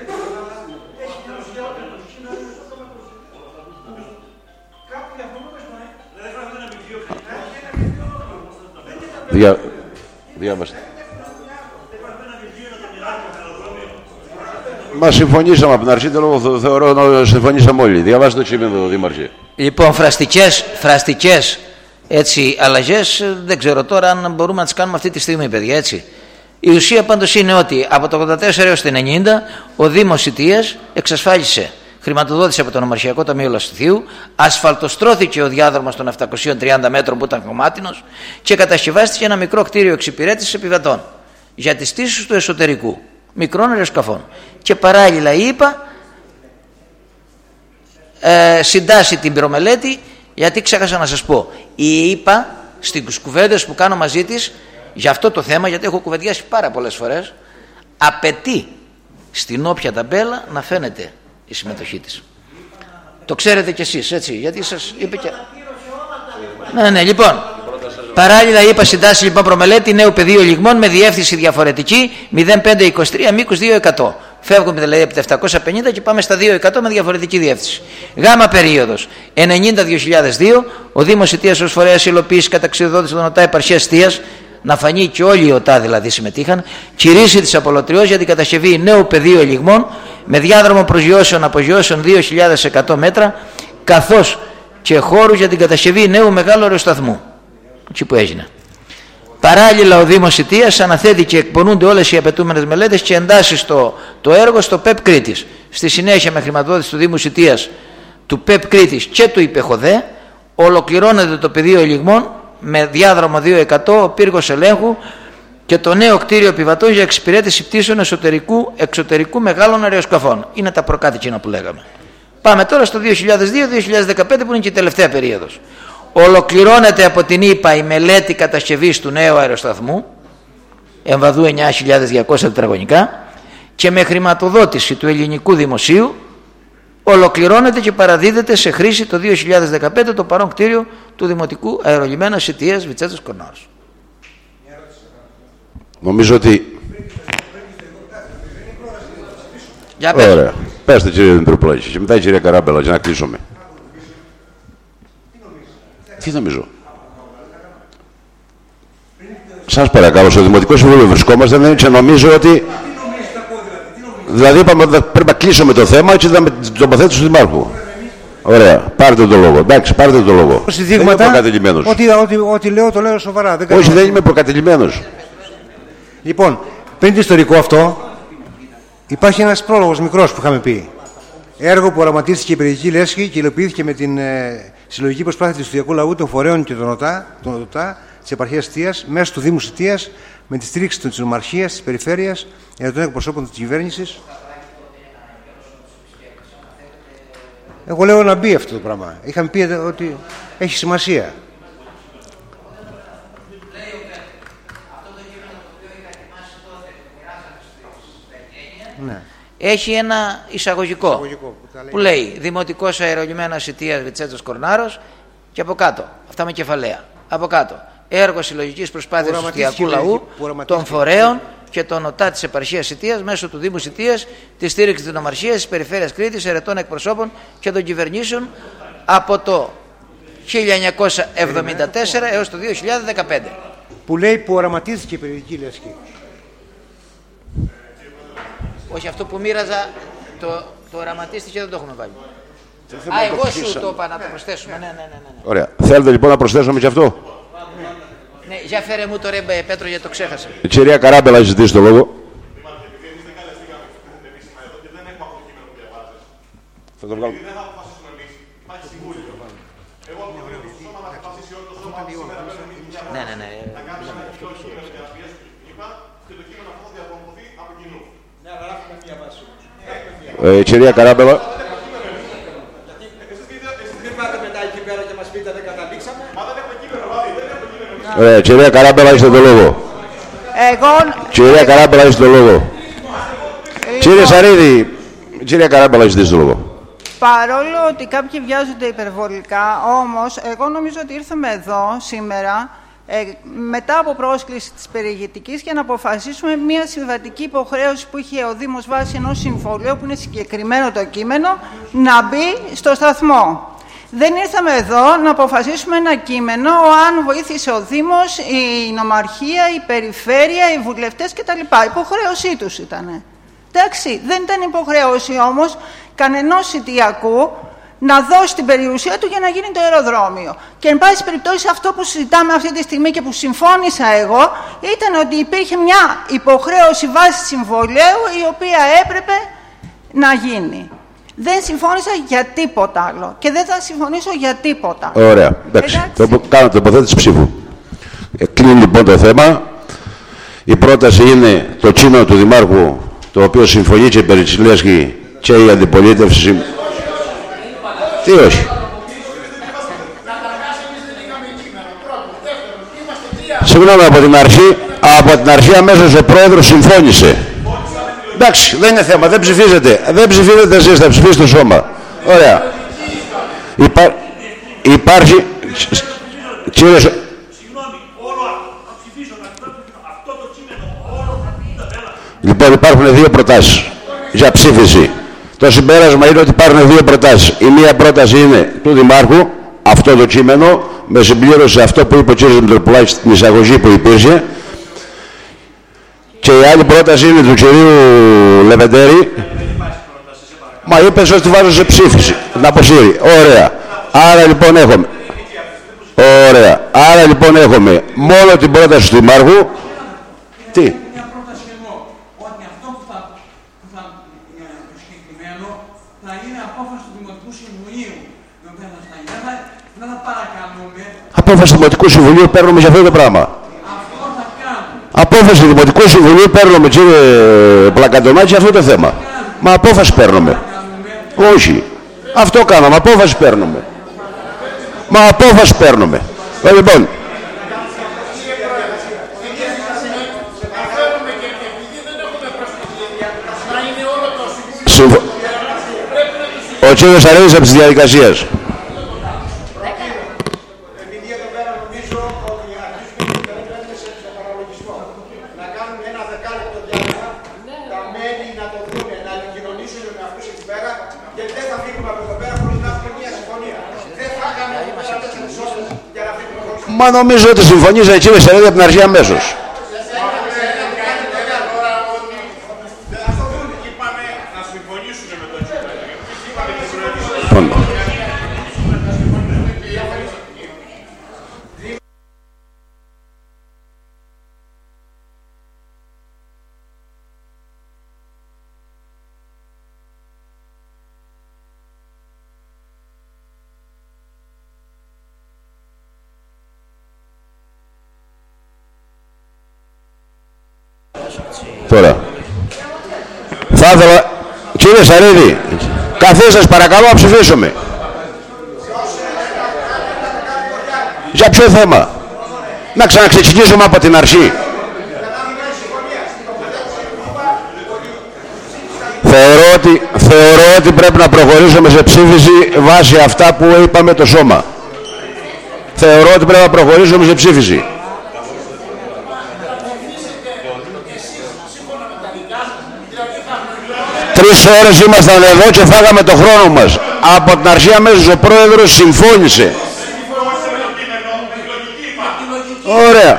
Δια... Διάβαστε. Μα συμφωνήσαμε από την αρχή, το θεωρώ να συμφωνήσαμε όλοι. Διαβάστε το κείμενο, Δήμαρχε. Λοιπόν, φραστικές, φραστικές έτσι, αλλαγές, δεν ξέρω τώρα αν μπορούμε να τις κάνουμε αυτή τη στιγμή, παιδιά, έτσι. Η ουσία πάντως είναι ότι από το ογδόντα τέσσερα έως το ενενήντα ο Δήμος Ιτίας εξασφάλισε χρηματοδότηση από το Νομαρχιακό Ταμείο Λασθείου, ασφαλτοστρώθηκε ο διάδρομος των επτακοσίων τριάντα μέτρων που ήταν κομμάτινος και κατασκευάστηκε ένα μικρό κτίριο εξυπηρέτησης επιβατών για τις στήσεις του εσωτερικού μικρών αεροσκαφών. Και παράλληλα η ΕΠΑ ε, συντάσσει την προμελέτη, γιατί ξέχασα να σας πω, η ΕΠΑ στις κουβέντες που κάνω μαζί της για αυτό το θέμα, γιατί έχω κουβεντιάσει πάρα πολλές φορές, απαιτεί στην όποια ταμπέλα να φαίνεται η συμμετοχή της. Το ξέρετε κι εσείς, έτσι, γιατί σας είπε και... Ναι, ναι, λοιπόν. Παράλληλα είπα συντάσσει λοιπόν προμελέτη νέου πεδίου λιγμών με διεύθυνση διαφορετική μηδέν πέντε είκοσι τρία μήκους δύο εκατό. Φεύγουμε δηλαδή από τα επτακόσια πενήντα και πάμε στα δύο εκατό με διαφορετική διεύθυνση. Γάμα περίοδος ενενήντα δύο χιλιάδες δύο, ο Δήμος Ιτίας ως φορέας υλοποίησης καταξιοδότηση των ΟΤΑ επαρχίας Ιτίας, να φανεί και όλοι οι ΟΤΑ δηλαδή συμμετείχαν, κηρύσσει της απολωτριός για την κατασκευή νέου πεδίου ελιγμών με διάδρομο προσγειώσεων απογειώσεων δύο χιλιάδες εκατό μέτρα, καθώς και χώρους για την κατασκευή νέου μεγάλου αεροσταθμού. εκεί που έγινε. Παράλληλα, ο Δήμος Ιτίας αναθέτει και εκπονούνται όλες οι απαιτούμενες μελέτες και εντάσσει στο, το έργο στο ΠΕΠ Κρήτης. Στη συνέχεια, με χρηματοδότηση του Δήμου Ιτίας, του ΠΕΠ Κρήτης και του ΥΠΕΧΟΔΕ, ολοκληρώνεται το πεδίο ελιγμών με διάδρομο δύο εκατό, ο πύργος ελέγχου και το νέο κτίριο επιβατών για εξυπηρέτηση πτήσεων εσωτερικού, εξωτερικού μεγάλων αεροσκαφών. Είναι τα προκάτοικινα που λέγαμε. Πάμε τώρα στο δύο χιλιάδες δύο με δύο χιλιάδες δεκαπέντε, που είναι και η τελευταία περίοδος. Ολοκληρώνεται από την ΕΠΑ η μελέτη κατασκευής του νέου αεροσταθμού εμβαδού εννιά χιλιάδες διακόσια τετραγωνικά και με χρηματοδότηση του ελληνικού δημοσίου ολοκληρώνεται και παραδίδεται σε χρήση το δύο χιλιάδες δεκαπέντε το παρόν κτίριο του Δημοτικού Αερολιμένα Σιτίας Βιτσέτος Κορνάρος. Νομίζω ότι... Για πες. Ωραία. Πέστε κύριε Δημητροπλάκη και μετά η κυρία Καράμπελα για να κλείσουμε. Τι νομίζω. Σας παρακαλώ, στο Δημοτικό Συμβούλιο βρισκόμαστε και νομίζω ότι... Δηλαδή είπαμε ότι πρέπει να κλείσουμε το θέμα και είδαμε την τοποθέτηση του Δημάρχου. Ωραία. Πάρτε το λόγο. Εντάξει, πάρτε το λόγο. Δεν είμαι προκατελημένος. Ό,τι, ό,τι, ό,τι λέω το λέω σοβαρά. Δεν Όχι, δεν είμαι προκατελημένος. Λοιπόν, πριν το ιστορικό αυτό, υπάρχει ένας πρόλογος μικρός που είχαμε πει. Έργο που οραματίστηκε η περιοχή Λέσχη και υλοποιήθηκε με την ε, συλλογική προσπάθεια του Στοιχειακού Λαού, των Φορέων και των ΟΤΑ, των ΟΤΑ της επαρχίας Σιτίας, μέσω του Δήμου Σιτίας, με τη στήριξη της Νομαρχίας, της Περιφέρειας, για των εκπροσώπων της κυβέρνησης. Εγώ λέω να μπει αυτό το πράγμα. Είχαμε πει ότι έχει σημασία. Ναι. Έχει ένα εισαγωγικό, εισαγωγικό που, λέει... που λέει Δημοτικός Αερολιμένας Σιτίας Βιτσέτος Κορνάρος και από κάτω, αυτά με κεφαλαία, από κάτω έργο συλλογικής προσπάθειας του Στοιχειακού Λαού, των Φορέων και των ΟΤΑ της επαρχίας Σιτίας μέσω του Δήμου Σιτίας, τη στήριξη της Νομαρχίας, της Περιφέρειας Κρήτης, ερετών εκπροσώπων και των κυβερνήσεων από το χίλια εννιακόσια εβδομήντα τέσσερα έως το δύο χιλιάδες δεκαπέντε. Που λέει που οραματίστηκε η περιοχή Λέσχη. Όχι, αυτό που μοίραζα το, το οραματίστηκε δεν το έχουμε βάλει. Α, εγώ σου το είπα να το προσθέσουμε. Ναι, ναι, ναι, ναι. Ωραία. Θέλετε λοιπόν να προσθέσουμε και αυτό. Ναι, για φέρε μου το ρε Πέτρο γιατί το ξέχασα. Η κυρία Καράμπελα έχει ζητήσει το λόγο. Θα το βγάλω. Ναι, ναι, ναι. Ε, η κυρία Καράμπελα. Ωραία, κυρία Καράμπελα, έχετε το λόγο. Εγώ... Κυρία Καράμπελα, έχετε το λόγο. Λοιπόν... Κύριε Σαρίδη, κυρία Καράμπελα, έχετε το λόγο. Παρόλο ότι κάποιοι βιάζονται υπερβολικά, όμως, εγώ νομίζω ότι ήρθαμε εδώ σήμερα ε, μετά από πρόσκληση της περιηγητικής για να αποφασίσουμε μια συμβατική υποχρέωση που είχε ο Δήμος βάσει ενός συμφωνίου, που είναι συγκεκριμένο το κείμενο, να μπει στο σταθμό. Δεν ήρθαμε εδώ να αποφασίσουμε ένα κείμενο αν βοήθησε ο Δήμος, η Νομαρχία, η Περιφέρεια, οι βουλευτές κτλ. Υποχρέωσή τους ήταν. Εντάξει, δεν ήταν υποχρέωση όμως κανενός Σιτιακού να δώσει την περιουσία του για να γίνει το αεροδρόμιο. Και εν πάση περιπτώσει αυτό που συζητάμε αυτή τη στιγμή και που συμφώνησα εγώ ήταν ότι υπήρχε μια υποχρέωση βάση συμβολέου η οποία έπρεπε να γίνει. Δεν συμφώνησα για τίποτα άλλο και δεν θα συμφωνήσω για τίποτα. Ωραία, εντάξει. Το κάνω τοποθέτηση ψήφου. Ε, κλείνει λοιπόν το θέμα. Η πρόταση είναι το κείμενο του Δημάρχου, το οποίο συμφωνεί και περί της Λέσχη και η αντιπολίτευση. Τι όχι. Συγγνώμη, από την αρχή, από την αρχή αμέσως ο πρόεδρος συμφώνησε. Εντάξει, δεν είναι θέμα, δεν ψηφίζετε. Δεν ψηφίζετε εσείς, θα ψηφίσει το σώμα. Ωραία. Υπά... Υπάρχει... Κύριε... Λοιπόν, υπάρχουν δύο προτάσεις για ψήφιση. Το συμπέρασμα είναι ότι υπάρχουν δύο προτάσεις. Η μία πρόταση είναι του Δημάρχου, αυτό το κείμενο, με συμπλήρωση αυτό που είπε ο κ. Μητροπουλάκης στην εισαγωγή που υπήρχε. Και η άλλη πρόταση είναι του κυρίου Λεβεντέρη. Μα είπες ότι βάζω σε ψήφιση. Να αποσύρει. Ωραία. Άρα λοιπόν έχουμε. Ωραία. Άρα λοιπόν έχουμε μόνο την πρόταση του Δημάρχου. Τι. Απόφαση του Δημοτικού Συμβουλίου παίρνουμε για αυτό το πράγμα. Απόφαση του Δημοτικού Συμβουλίου παίρνουμε, κύριε Πλακαντονάκη, για αυτό το θέμα. Μα απόφαση παίρνουμε. Όχι. Αυτό κάναμε. Απόφαση παίρνουμε. Μα απόφαση παίρνουμε. Λοιπόν. Ο κύριος Αρέδης από τις διαδικασίες. Μα νομίζω ότι συμφωνήσατε κύριε Σαρέδη από την αρχή αμέσως. Τώρα, θα ήθελα, κύριε Σαρέδη, καθίστε σας παρακαλώ να ψηφίσουμε. Για ποιο θέμα? Να ξαναξεκινήσουμε από την αρχή. Θεωρώ ότι, θεωρώ ότι πρέπει να προχωρήσουμε σε ψήφιση βάσει αυτά που είπαμε το σώμα. Θεωρώ ότι πρέπει να προχωρήσουμε σε ψήφιση. Τρεις ώρες ήμασταν εδώ και φάγαμε το χρόνο μας. Από την αρχή αμέσως ο πρόεδρος συμφώνησε. Ωραία.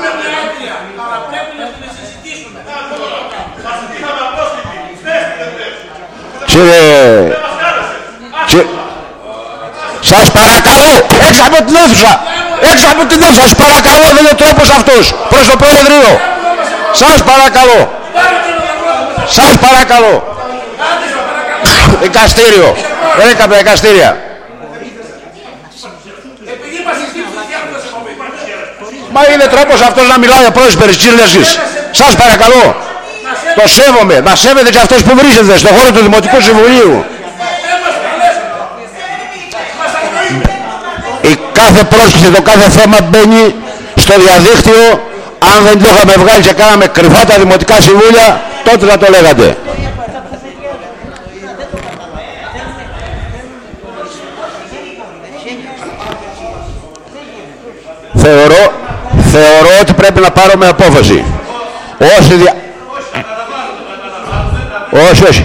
Κύριε... Κύριε... Σας παρακαλώ, έξω από την αίθουσα. Έξω από την αίθουσα, σας παρακαλώ, δεν είναι τρόπος αυτός. Προς το Προεδρείο. Σας παρακαλώ. Σας παρακαλώ. Δικαστήριο. Δεν είναι κάποια δικαστήρια. Μα είναι τρόπος αυτός να μιλάει ο πρόεδρος Περιστήλιασης. Σας παρακαλώ. Το σέβομαι. Να σέβεται και αυτός που βρίσκεται στον χώρο του Δημοτικού Συμβουλίου. Η κάθε πρόσκληση, το κάθε θέμα μπαίνει στο διαδίκτυο. Αν δεν το είχαμε βγάλει και κάναμε κρυφά τα Δημοτικά Συμβούλια, τότε θα το λέγατε. Θεωρώ, θεωρώ ότι πρέπει να πάρουμε απόφαση. Όσοι δια... Όχι, όχι.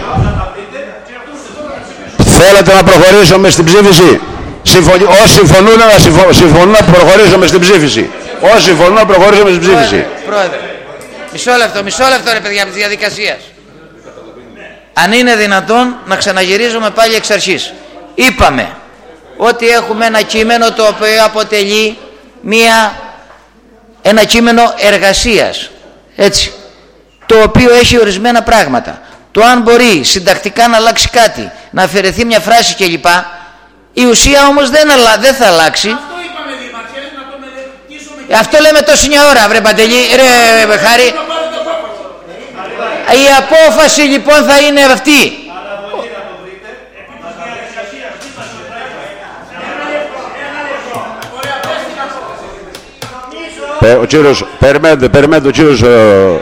Θέλετε να προχωρήσουμε στην ψήφιση? Συμφωνεί... Όσοι συμφωνούν να, συμφω... συμφωνούν να προχωρήσουμε στην ψήφιση. Όσοι συμφωνούν να προχωρήσουμε στην ψήφιση. Πρόεδρε, μισό λεπτό, μισό λεπτό ρε παιδιά από τη διαδικασία. Αν είναι δυνατόν να ξαναγυρίζουμε πάλι εξ αρχής. Είπαμε ότι έχουμε ένα κείμενο το οποίο αποτελεί μία, ένα κείμενο εργασίας, έτσι, το οποίο έχει ορισμένα πράγματα. Το αν μπορεί συντακτικά να αλλάξει κάτι, να αφαιρεθεί μια φράση κλπ. Η ουσία όμως δεν, αλλα, δεν θα αλλάξει. Αυτό είπαμε Δήμαρχε, να το μελετήσουμε. Αυτό λέμε τόση μια ώρα, βρε Παντελή, ρε Χάρη. Η απόφαση λοιπόν θα είναι αυτή. Ο κύριος, περιμένετε, περιμένετε ο κύριος... Ε...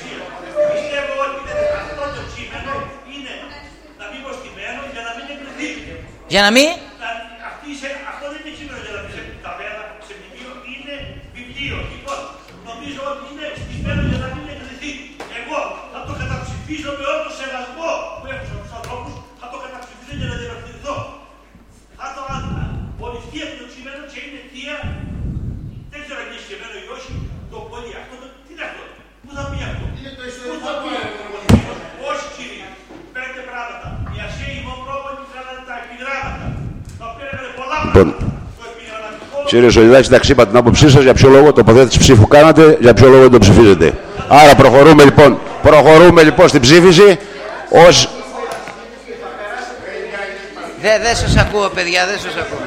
Για να μην... Αυτό δεν είναι κείμενο για να πει σε ταβέρνα, σε βιβλίο, είναι βιβλίο. Λοιπόν, νομίζω ότι είναι στημένο για να μην εκδηθεί. Εγώ θα το καταψηφίσω με όλο το σεβασμό που έχω στους ανθρώπους, θα το καταψηφίσω για να διαπρακτηθώ. Θα το απολυφθεί αυτό το κείμενο και είναι θεία. Δεν ξέρω αν είναι σχεμένο ή όχι. Το πολύ αυτό, τι είναι αυτό. Πού θα πει αυτό. Πού θα πει αυτό. Όχι κύριε. Πέντε πράγματα. Οι Ασσέοι Μοπρόπολοι κάνανε τα επιγράμματα. Τα οποία έκανε πολλά πράγματα. Κύριε Σολιδάκη, εντάξει, είπα την άποψή σας, για ποιο λόγο τοποθέτηση ψήφου κάνατε, για ποιο λόγο δεν το ψηφίζετε. Άρα προχωρούμε λοιπόν, προχωρούμε λοιπόν στην ψήφιση ως... Δεν δε σας ακούω παιδιά, δεν σας ακούω.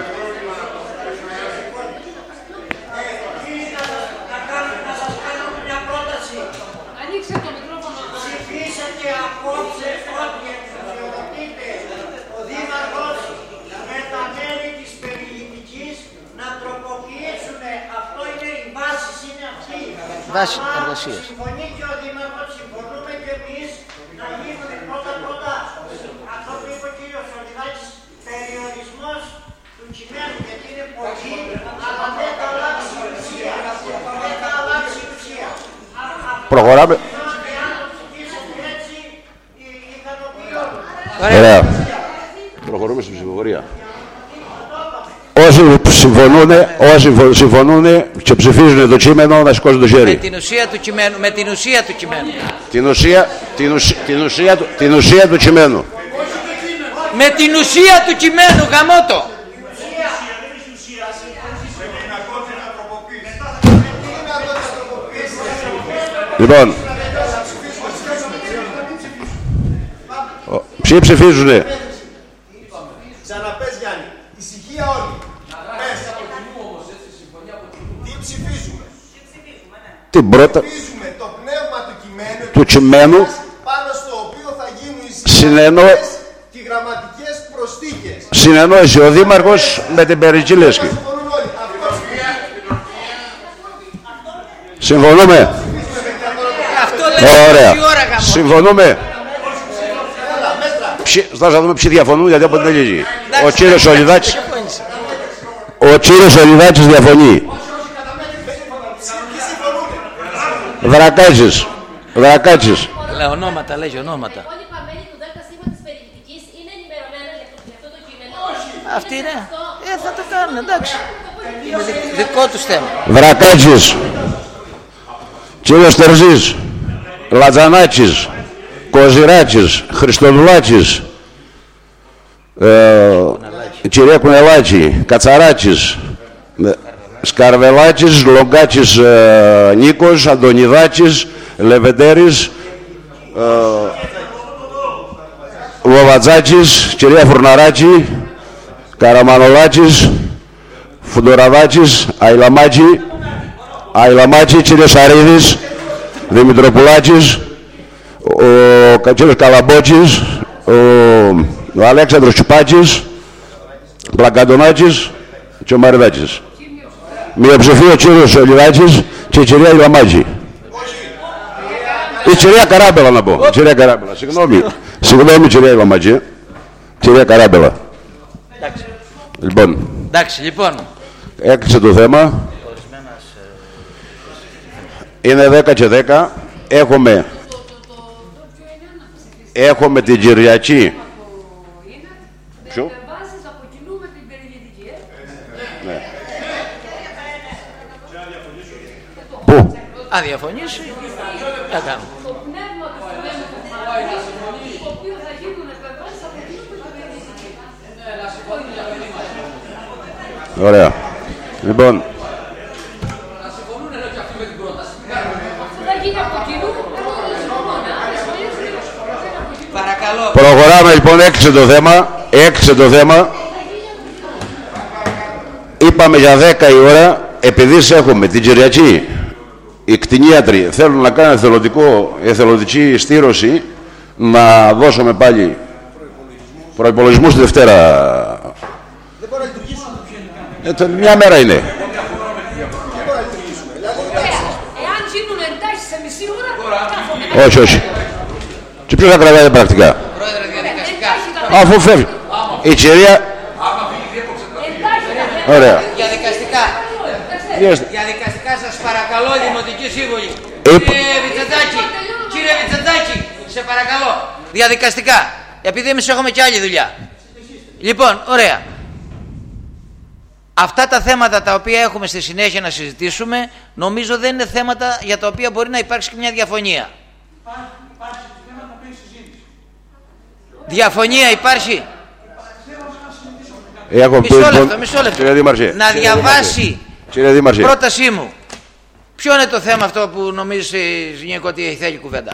Βάση εργασίας. Συμφωνεί και ο Δήμαρχος, συμφωνούμε και εμείς να γίνουν πρώτα πρώτα. Αυτό που είπε ο κύριος Σολιδάκης Προχωράμε. Ωραία. Προχωρούμε στην ψηφοφορία. Όσοι συμφωνούν, όσοι συμφωνούν και ψηφίζουν το κείμενο, να σηκώσουν το χέρι. Με την ουσία του κειμένου. Με την ουσία του κειμένου. Την ουσία, την ουσία, την ουσία, του, την ουσία του κειμένου. Με την ουσία του κειμένου, γαμώτο. Λοιπόν, ποιοι ψηφίζουνε? Ξαναπες Γιάννη, ησυχία όλοι. Πες. Τι ψηφίζουμε? Την πρώτα Ψηφίζουμε το πνεύμα του κειμένου, του κειμένου πάνω στο οποίο θα γίνουν οι συνεννο... συζητήσεις και γραμματικές προσθήκες. συνεννόησε ο Δήμαρχος με την Περιτζή Λέσχη. Συμφωνούμε? Ωραία. Συμφωνούμε. Θα δούμε ποιοι διαφωνούν, γιατί από την τελική. Ο κύριος Σολιδάκης. Ο κύριος Σολιδάκης διαφωνεί. Δρακάτσης. Δρακάτσης. Λέει ονόματα, λέγει ονόματα. Αυτή είναι. Ε, θα το κάνουν, εντάξει. Είναι δικό τους θέμα. Δρακάτσης. Κύριος Τερζής. Λατζανάκης. Κοζιράτσης, Χριστοδουλάκης, ε, κυρία Κουνελάκη, Κατσαράτσης, Σκαρβελάκης, Λογκάτσης, ε, Νίκος, Αντωνιδάκης, Λεβεντέρης, ε, Λοβατζάκης, κυρία Φουρναράκη, Καραμανολάκης, Φουντοραδάκης, Αϊλαμάκη, Αϊλαμάκη, κύριος Σαρίδης, Δημητροπουλάκης, ο κύριος Καλαμπότσης, ο, ο Αλέξανδρος Τσουπάκης, Πλακαντονάκης και ο Μαριδάκης. Μειοψηφία ο κύριος Σολιδάκης και η κυρία Ιλαμάκη. Η κυρία Καράμπελα να πω. Η κυρία Καράμπελα. Συγγνώμη. Συγγνώμη κυρία Ιλαμάκη. Κυρία Καράμπελα. Εντάξει. Λοιπόν. Εντάξει, λοιπόν. Έκλεισε το θέμα. Είναι δέκα και δέκα. Έχουμε Έχουμε την Κυριακή. Ποιο? Ναι. Πού? Αν διαφωνήσει, θα κάνω. Ωραία. Λοιπόν, παρακαλώ. Προχωράμε λοιπόν, έκλεισε το θέμα. Έκλεισε το θέμα. Είπαμε για δέκα η ώρα, επειδή έχουμε την Κυριακή, οι κτηνίατροι θέλουν να κάνουν εθελοντικό, εθελοντική στήρωση, να δώσουμε πάλι προϋπολογισμούς τη Δευτέρα. Δεν μπορεί να λειτουργήσουμε. Ε, το, μια μέρα είναι. Εάν γίνουν εντάσεις σε μισή ώρα, Όχι, όχι. Και ποιος θα κρατάει τα πρακτικά? Αφού φεύγει. Η κυρία... Ωραία. Για δικαστικά. Για δικαστικά σας παρακαλώ, Δημοτική Σύμβουλη. Κύριε Βιτσαντάκη, κύριε Βιτσαντάκη, σε παρακαλώ. Διαδικαστικά. Επειδή εμείς έχουμε και άλλη δουλειά. Λοιπόν, ωραία. Αυτά τα θέματα τα οποία έχουμε στη συνέχεια να συζητήσουμε, νομίζω δεν είναι θέματα για τα οποία μπορεί να υπάρξει και μια διαφωνία. Διαφωνία υπάρχει? Έχω μισό λεπτό, λοιπόν, μισό λεπτό. Κύριε Δήμαρχε, να κύριε διαβάσει Δήμαρχε. πρότασή μου. Ποιο είναι το θέμα αυτό που νομίζεις Νίκο ότι θέλει κουβέντα?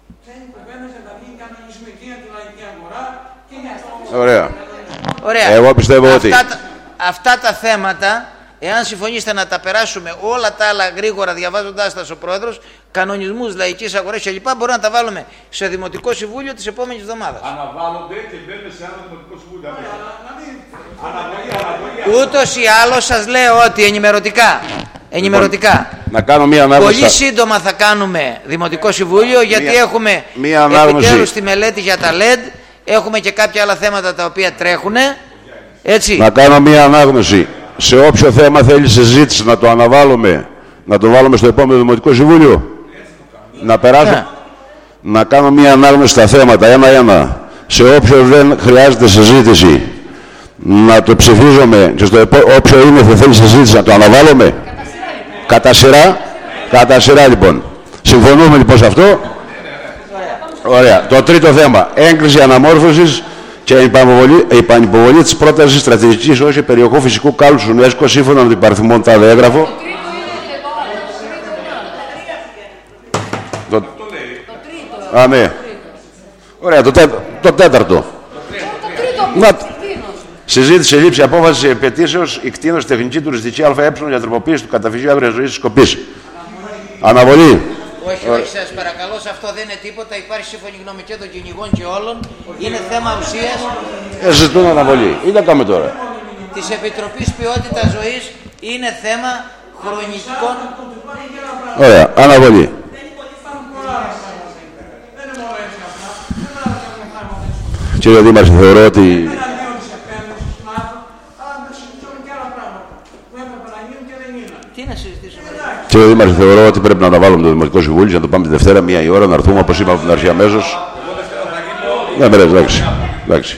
Ωραία. Ωραία. Εγώ πιστεύω αυτά, ότι... Τα, αυτά τα θέματα, εάν συμφωνήσετε να τα περάσουμε όλα τα άλλα γρήγορα διαβάζοντάς τα ο Πρόεδρος, κανονισμούς λαϊκής αγοράς κλπ. Μπορούμε να τα βάλουμε σε Δημοτικό Συμβούλιο της επόμενης εβδομάδας. Αναβάλλονται και μπαίνουν σε άλλο Δημοτικό Συμβούλιο. Ούτως ή άλλως σας λέω ότι ενημερωτικά, ενημερωτικά Λοιπόν, να κάνω μία ανάγνωση. πολύ σύντομα θα κάνουμε Δημοτικό Συμβούλιο, γιατί μία, έχουμε μία επιτέλους τη μελέτη για τα ελ ι ντι, έχουμε και κάποια άλλα θέματα τα οποία τρέχουν. Έτσι. Να κάνω μία ανάγνωση. Σε όποιο θέμα θέλει συζήτηση να το αναβάλουμε, να το βάλουμε στο επόμενο Δημοτικό Συμβούλιο. να περάσω, να κάνω μία ανάγνωση στα θέματα, ένα-ένα. Σε όποιο δεν χρειάζεται συζήτηση, να το ψηφίζουμε και στο επό... όποιο είναι θα θέλει συζήτηση να το αναβάλουμε. Κατά σειρά. Κατά σειρά λοιπόν. Συμφωνούμε λοιπόν σε αυτό. Ωραία. Το τρίτο θέμα. Έγκριση αναμόρφωσης και επανυποβολή της πρότασης στρατηγικής όχι περιοχού φυσικού κάλους UNESCO σύμφωνα με την παρθυμόν τάδε έγγραφο. Το... Α, ναι. Ωραία. Το, τέ... το τέταρτο. Να... Συζήτηση λήψη απόφαση επαιτήσεως εκτείνωση τεχνική τουριστική ΑΕ για τροποποίηση του καταφυγίου άγριας ζωής της Σκοπής. Αναβολή. Όχι, όχι, σας παρακαλώ, σε αυτό δεν είναι τίποτα. Υπάρχει σύμφωνη γνώμη και των κυνηγών και όλων. Είναι θέμα ουσίας. Ε, ζητούν αναβολή. Ή να κάνουμε τώρα. Της Επιτροπής Ποιότητας Ζωής είναι θέμα χρονικών. Ωραία, αναβολή. Κύριε Δήμαρχε, θεωρώ ότι... Κύριε Δήμαρχε, θεωρώ ότι πρέπει να αναβάλουμε το Δημοτικό Συμβούλιο για να το πάμε τη Δευτέρα, μία η ώρα, να έρθουμε όπως είπαμε από την αρχή αμέσως. Ναι, με εντάξει. εντάξει.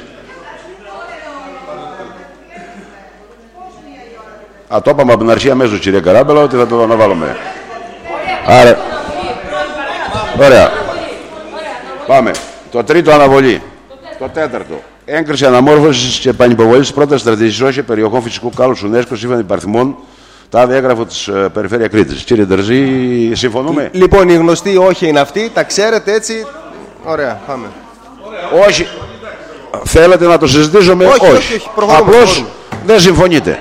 Α, το είπαμε από την αρχή αμέσως, κύριε Καράμπελα, ότι θα το αναβάλουμε. Άρα... Ωραία. Πάμε. Το τρίτο αναβολή. Το τέταρτο. Έγκριση αναμόρφωσης και επανυποβολής της πρώτας στρατηγικής όχι περιοχών φυσικού κάλους UNESCO σύμφωνα υπαρθυμών. Τάδε έγγραφο της uh, Περιφέρεια Κρήτης. Κύριε Ντερζή, συμφωνούμε. Λοιπόν, η γνωστή όχι είναι αυτή, τα ξέρετε έτσι. Ωραία, πάμε. Όχι. Θέλετε να το συζητήσουμε, όχι. όχι. όχι, όχι. Απλώς δεν συμφωνείτε.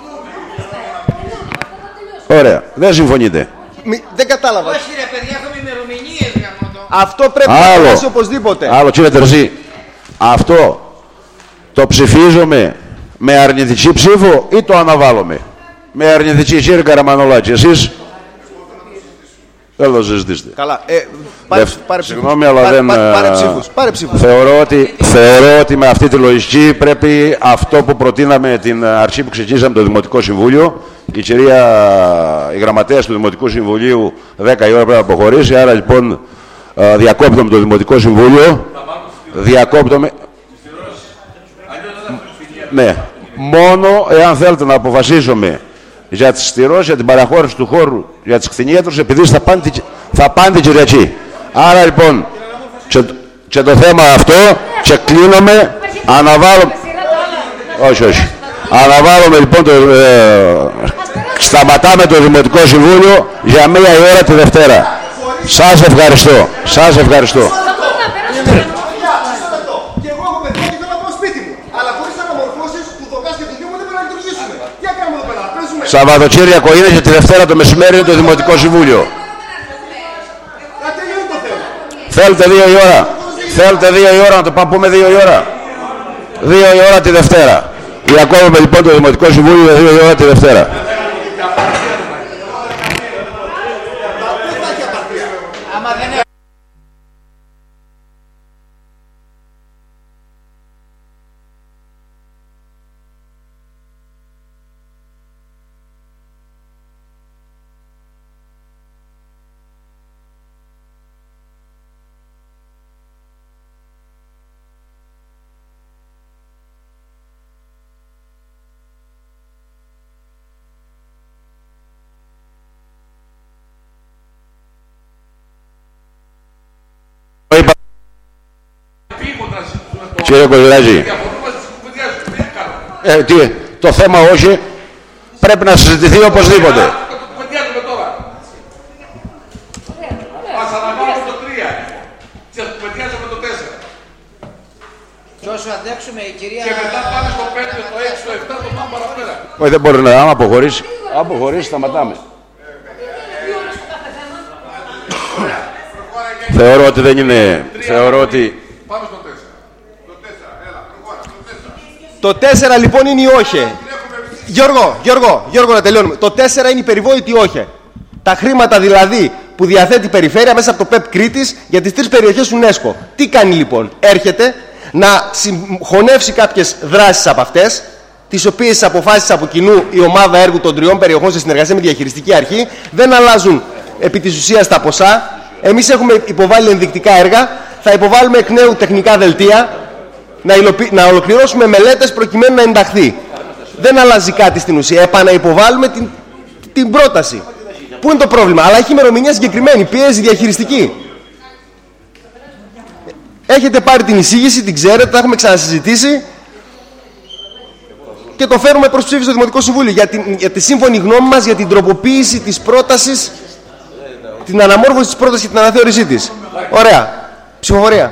Ωραία, δεν συμφωνείτε. Μη, δεν κατάλαβα. Όχι ρε παιδιά, έχουμε ημερομηνίες. Αυτό πρέπει Άλλο. να περάσει οπωσδήποτε. Άλλο, κύριε Ντερζή. Αυτό το ψηφίζουμε με αρνητική ψήφο ή το αναβάλουμε. Με αρνητική, κύριε Καραμανολάκη, εσείς δεν το συζητήσετε. Καλά, ε, πάρε, Δε, πάρε συγγνώμη, αλλά πάρε, δεν... Πάρε, πάρε ψήφους, πάρε ψήφους. Θεωρώ ότι, θεωρώ ότι με αυτή τη λογική πρέπει αυτό που προτείναμε την αρχή που ξεκίνησαμε το Δημοτικό Συμβούλιο, η κυρία, η γραμματέας του Δημοτικού Συμβουλίου δέκα η ώρα πρέπει να αποχωρήσει, άρα λοιπόν διακόπτουμε το Δημοτικό Συμβούλιο, διακόπτουμε... Ναι, μόνο εάν θέλετε να αποφασίσουμε για τις στηρώσεις, για την παραχώρηση του χώρου για τις κτηνίατρους, επειδή θα πάνε, θα πάνε την Κυριακή. Άρα λοιπόν, και, και το θέμα αυτό, και κλείνουμε, αναβάλουμε... Όχι, όχι. Αναβάλουμε λοιπόν, το, ε, σταματάμε το Δημοτικό Συμβούλιο για μία η ώρα τη Δευτέρα. Σας ευχαριστώ. Σας ευχαριστώ. Σαββατοκύριακο είναι και τη Δευτέρα το μεσημέρι είναι το Δημοτικό Συμβούλιο. Θέλετε δύο η ώρα. Θέλετε δύο η ώρα να το πάμε πούμε δύο η ώρα. Δύο η ώρα τη Δευτέρα. Διακόβουμε λοιπόν το Δημοτικό Συμβούλιο για δύο η ώρα τη Δευτέρα. Κύριε Κοζηράζη, ε, τι, το θέμα όχι, πρέπει να συζητηθεί οπωσδήποτε. Ας αναβάλουμε το τρία και ας κουβεντιάζουμε το τέσσερα. Και όσο αντέξουμε η κυρία... Και μετά πάμε στο πέντε, το έξι, το επτά, το πάμε παραπέρα. Όχι, δεν μπορεί να, άμα αποχωρήσει, αποχωρήσει σταματάμε. Θεωρώ ότι δεν είναι, θεωρώ ότι... Πάμε στο τέσσερα. Το τέσσερα, έλα, προχώρα, το τέσσερα. Το τέσσερα λοιπόν είναι η όχι. Γιώργο, Γιώργο, Γιώργο να τελειώνουμε. Το τέσσερα είναι η περιβόητη όχι. Τα χρήματα δηλαδή που διαθέτει η περιφέρεια μέσα από το ΠΕΠ Κρήτης για τις τρεις περιοχές UNESCO. Τι κάνει λοιπόν, έρχεται να συγχωνεύσει κάποιες δράσεις από αυτές, τις οποίες αποφάσισε από κοινού η ομάδα έργου των τριών περιοχών σε συνεργασία με τη διαχειριστική αρχή, δεν αλλάζουν επί της ουσίας τα ποσά, Εμείς έχουμε υποβάλει ενδεικτικά έργα, θα υποβάλουμε εκ νέου τεχνικά δελτία, να, υλοποιη... να ολοκληρώσουμε μελέτες προκειμένου να ενταχθεί. Δεν αλλάζει κάτι στην ουσία. Επαναυποβάλλουμε την, την πρόταση. Πού είναι το πρόβλημα? Αλλά έχει ημερομηνία συγκεκριμένη, πιέζει διαχειριστική. Έχετε πάρει την εισήγηση, την ξέρετε, τα έχουμε ξανασυζητήσει και το φέρουμε προς ψήφιση στο Δημοτικό Συμβούλιο για, την, για τη σύμφωνη γνώμη μας για την τροποποίηση της πρότασης, την αναμόρφωση της πρότασης και την αναθεώρησή της. Ωραία. Ψηφοφορία.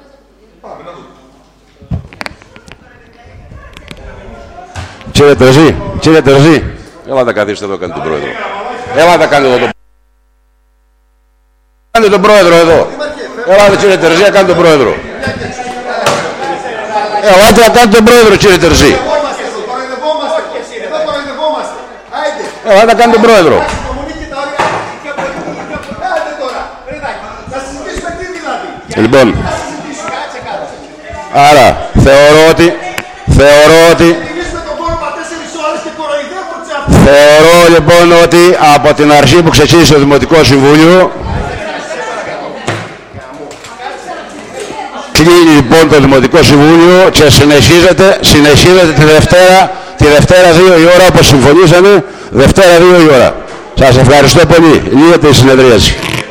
Κύριε Τερζή, κύριε Τερζή, έλα να καθίσετε εδώ, κάντε τον πρόεδρο. Έλα να κάνετε εδώ τον Κάντε τον πρόεδρο εδώ. Έλα κύριε Τερζή, να κάντε τον πρόεδρο. Έλα να κάντε τον πρόεδρο, κύριε Τερζή. Έλα να κάντε τον πρόεδρο. Λοιπόν, άρα θεωρώ ότι θεωρώ ότι θεωρώ λοιπόν ότι από την αρχή που ξεκίνησε το Δημοτικό Συμβούλιο κλείνει λοιπόν το Δημοτικό Συμβούλιο και συνεχίζεται, συνεχίζεται τη Δευτέρα, τη Δευτέρα δύο η ώρα όπως συμφωνήσαμε, Δευτέρα δύο η ώρα. Σας ευχαριστώ πολύ. Λύγεται η συνεδρίαση.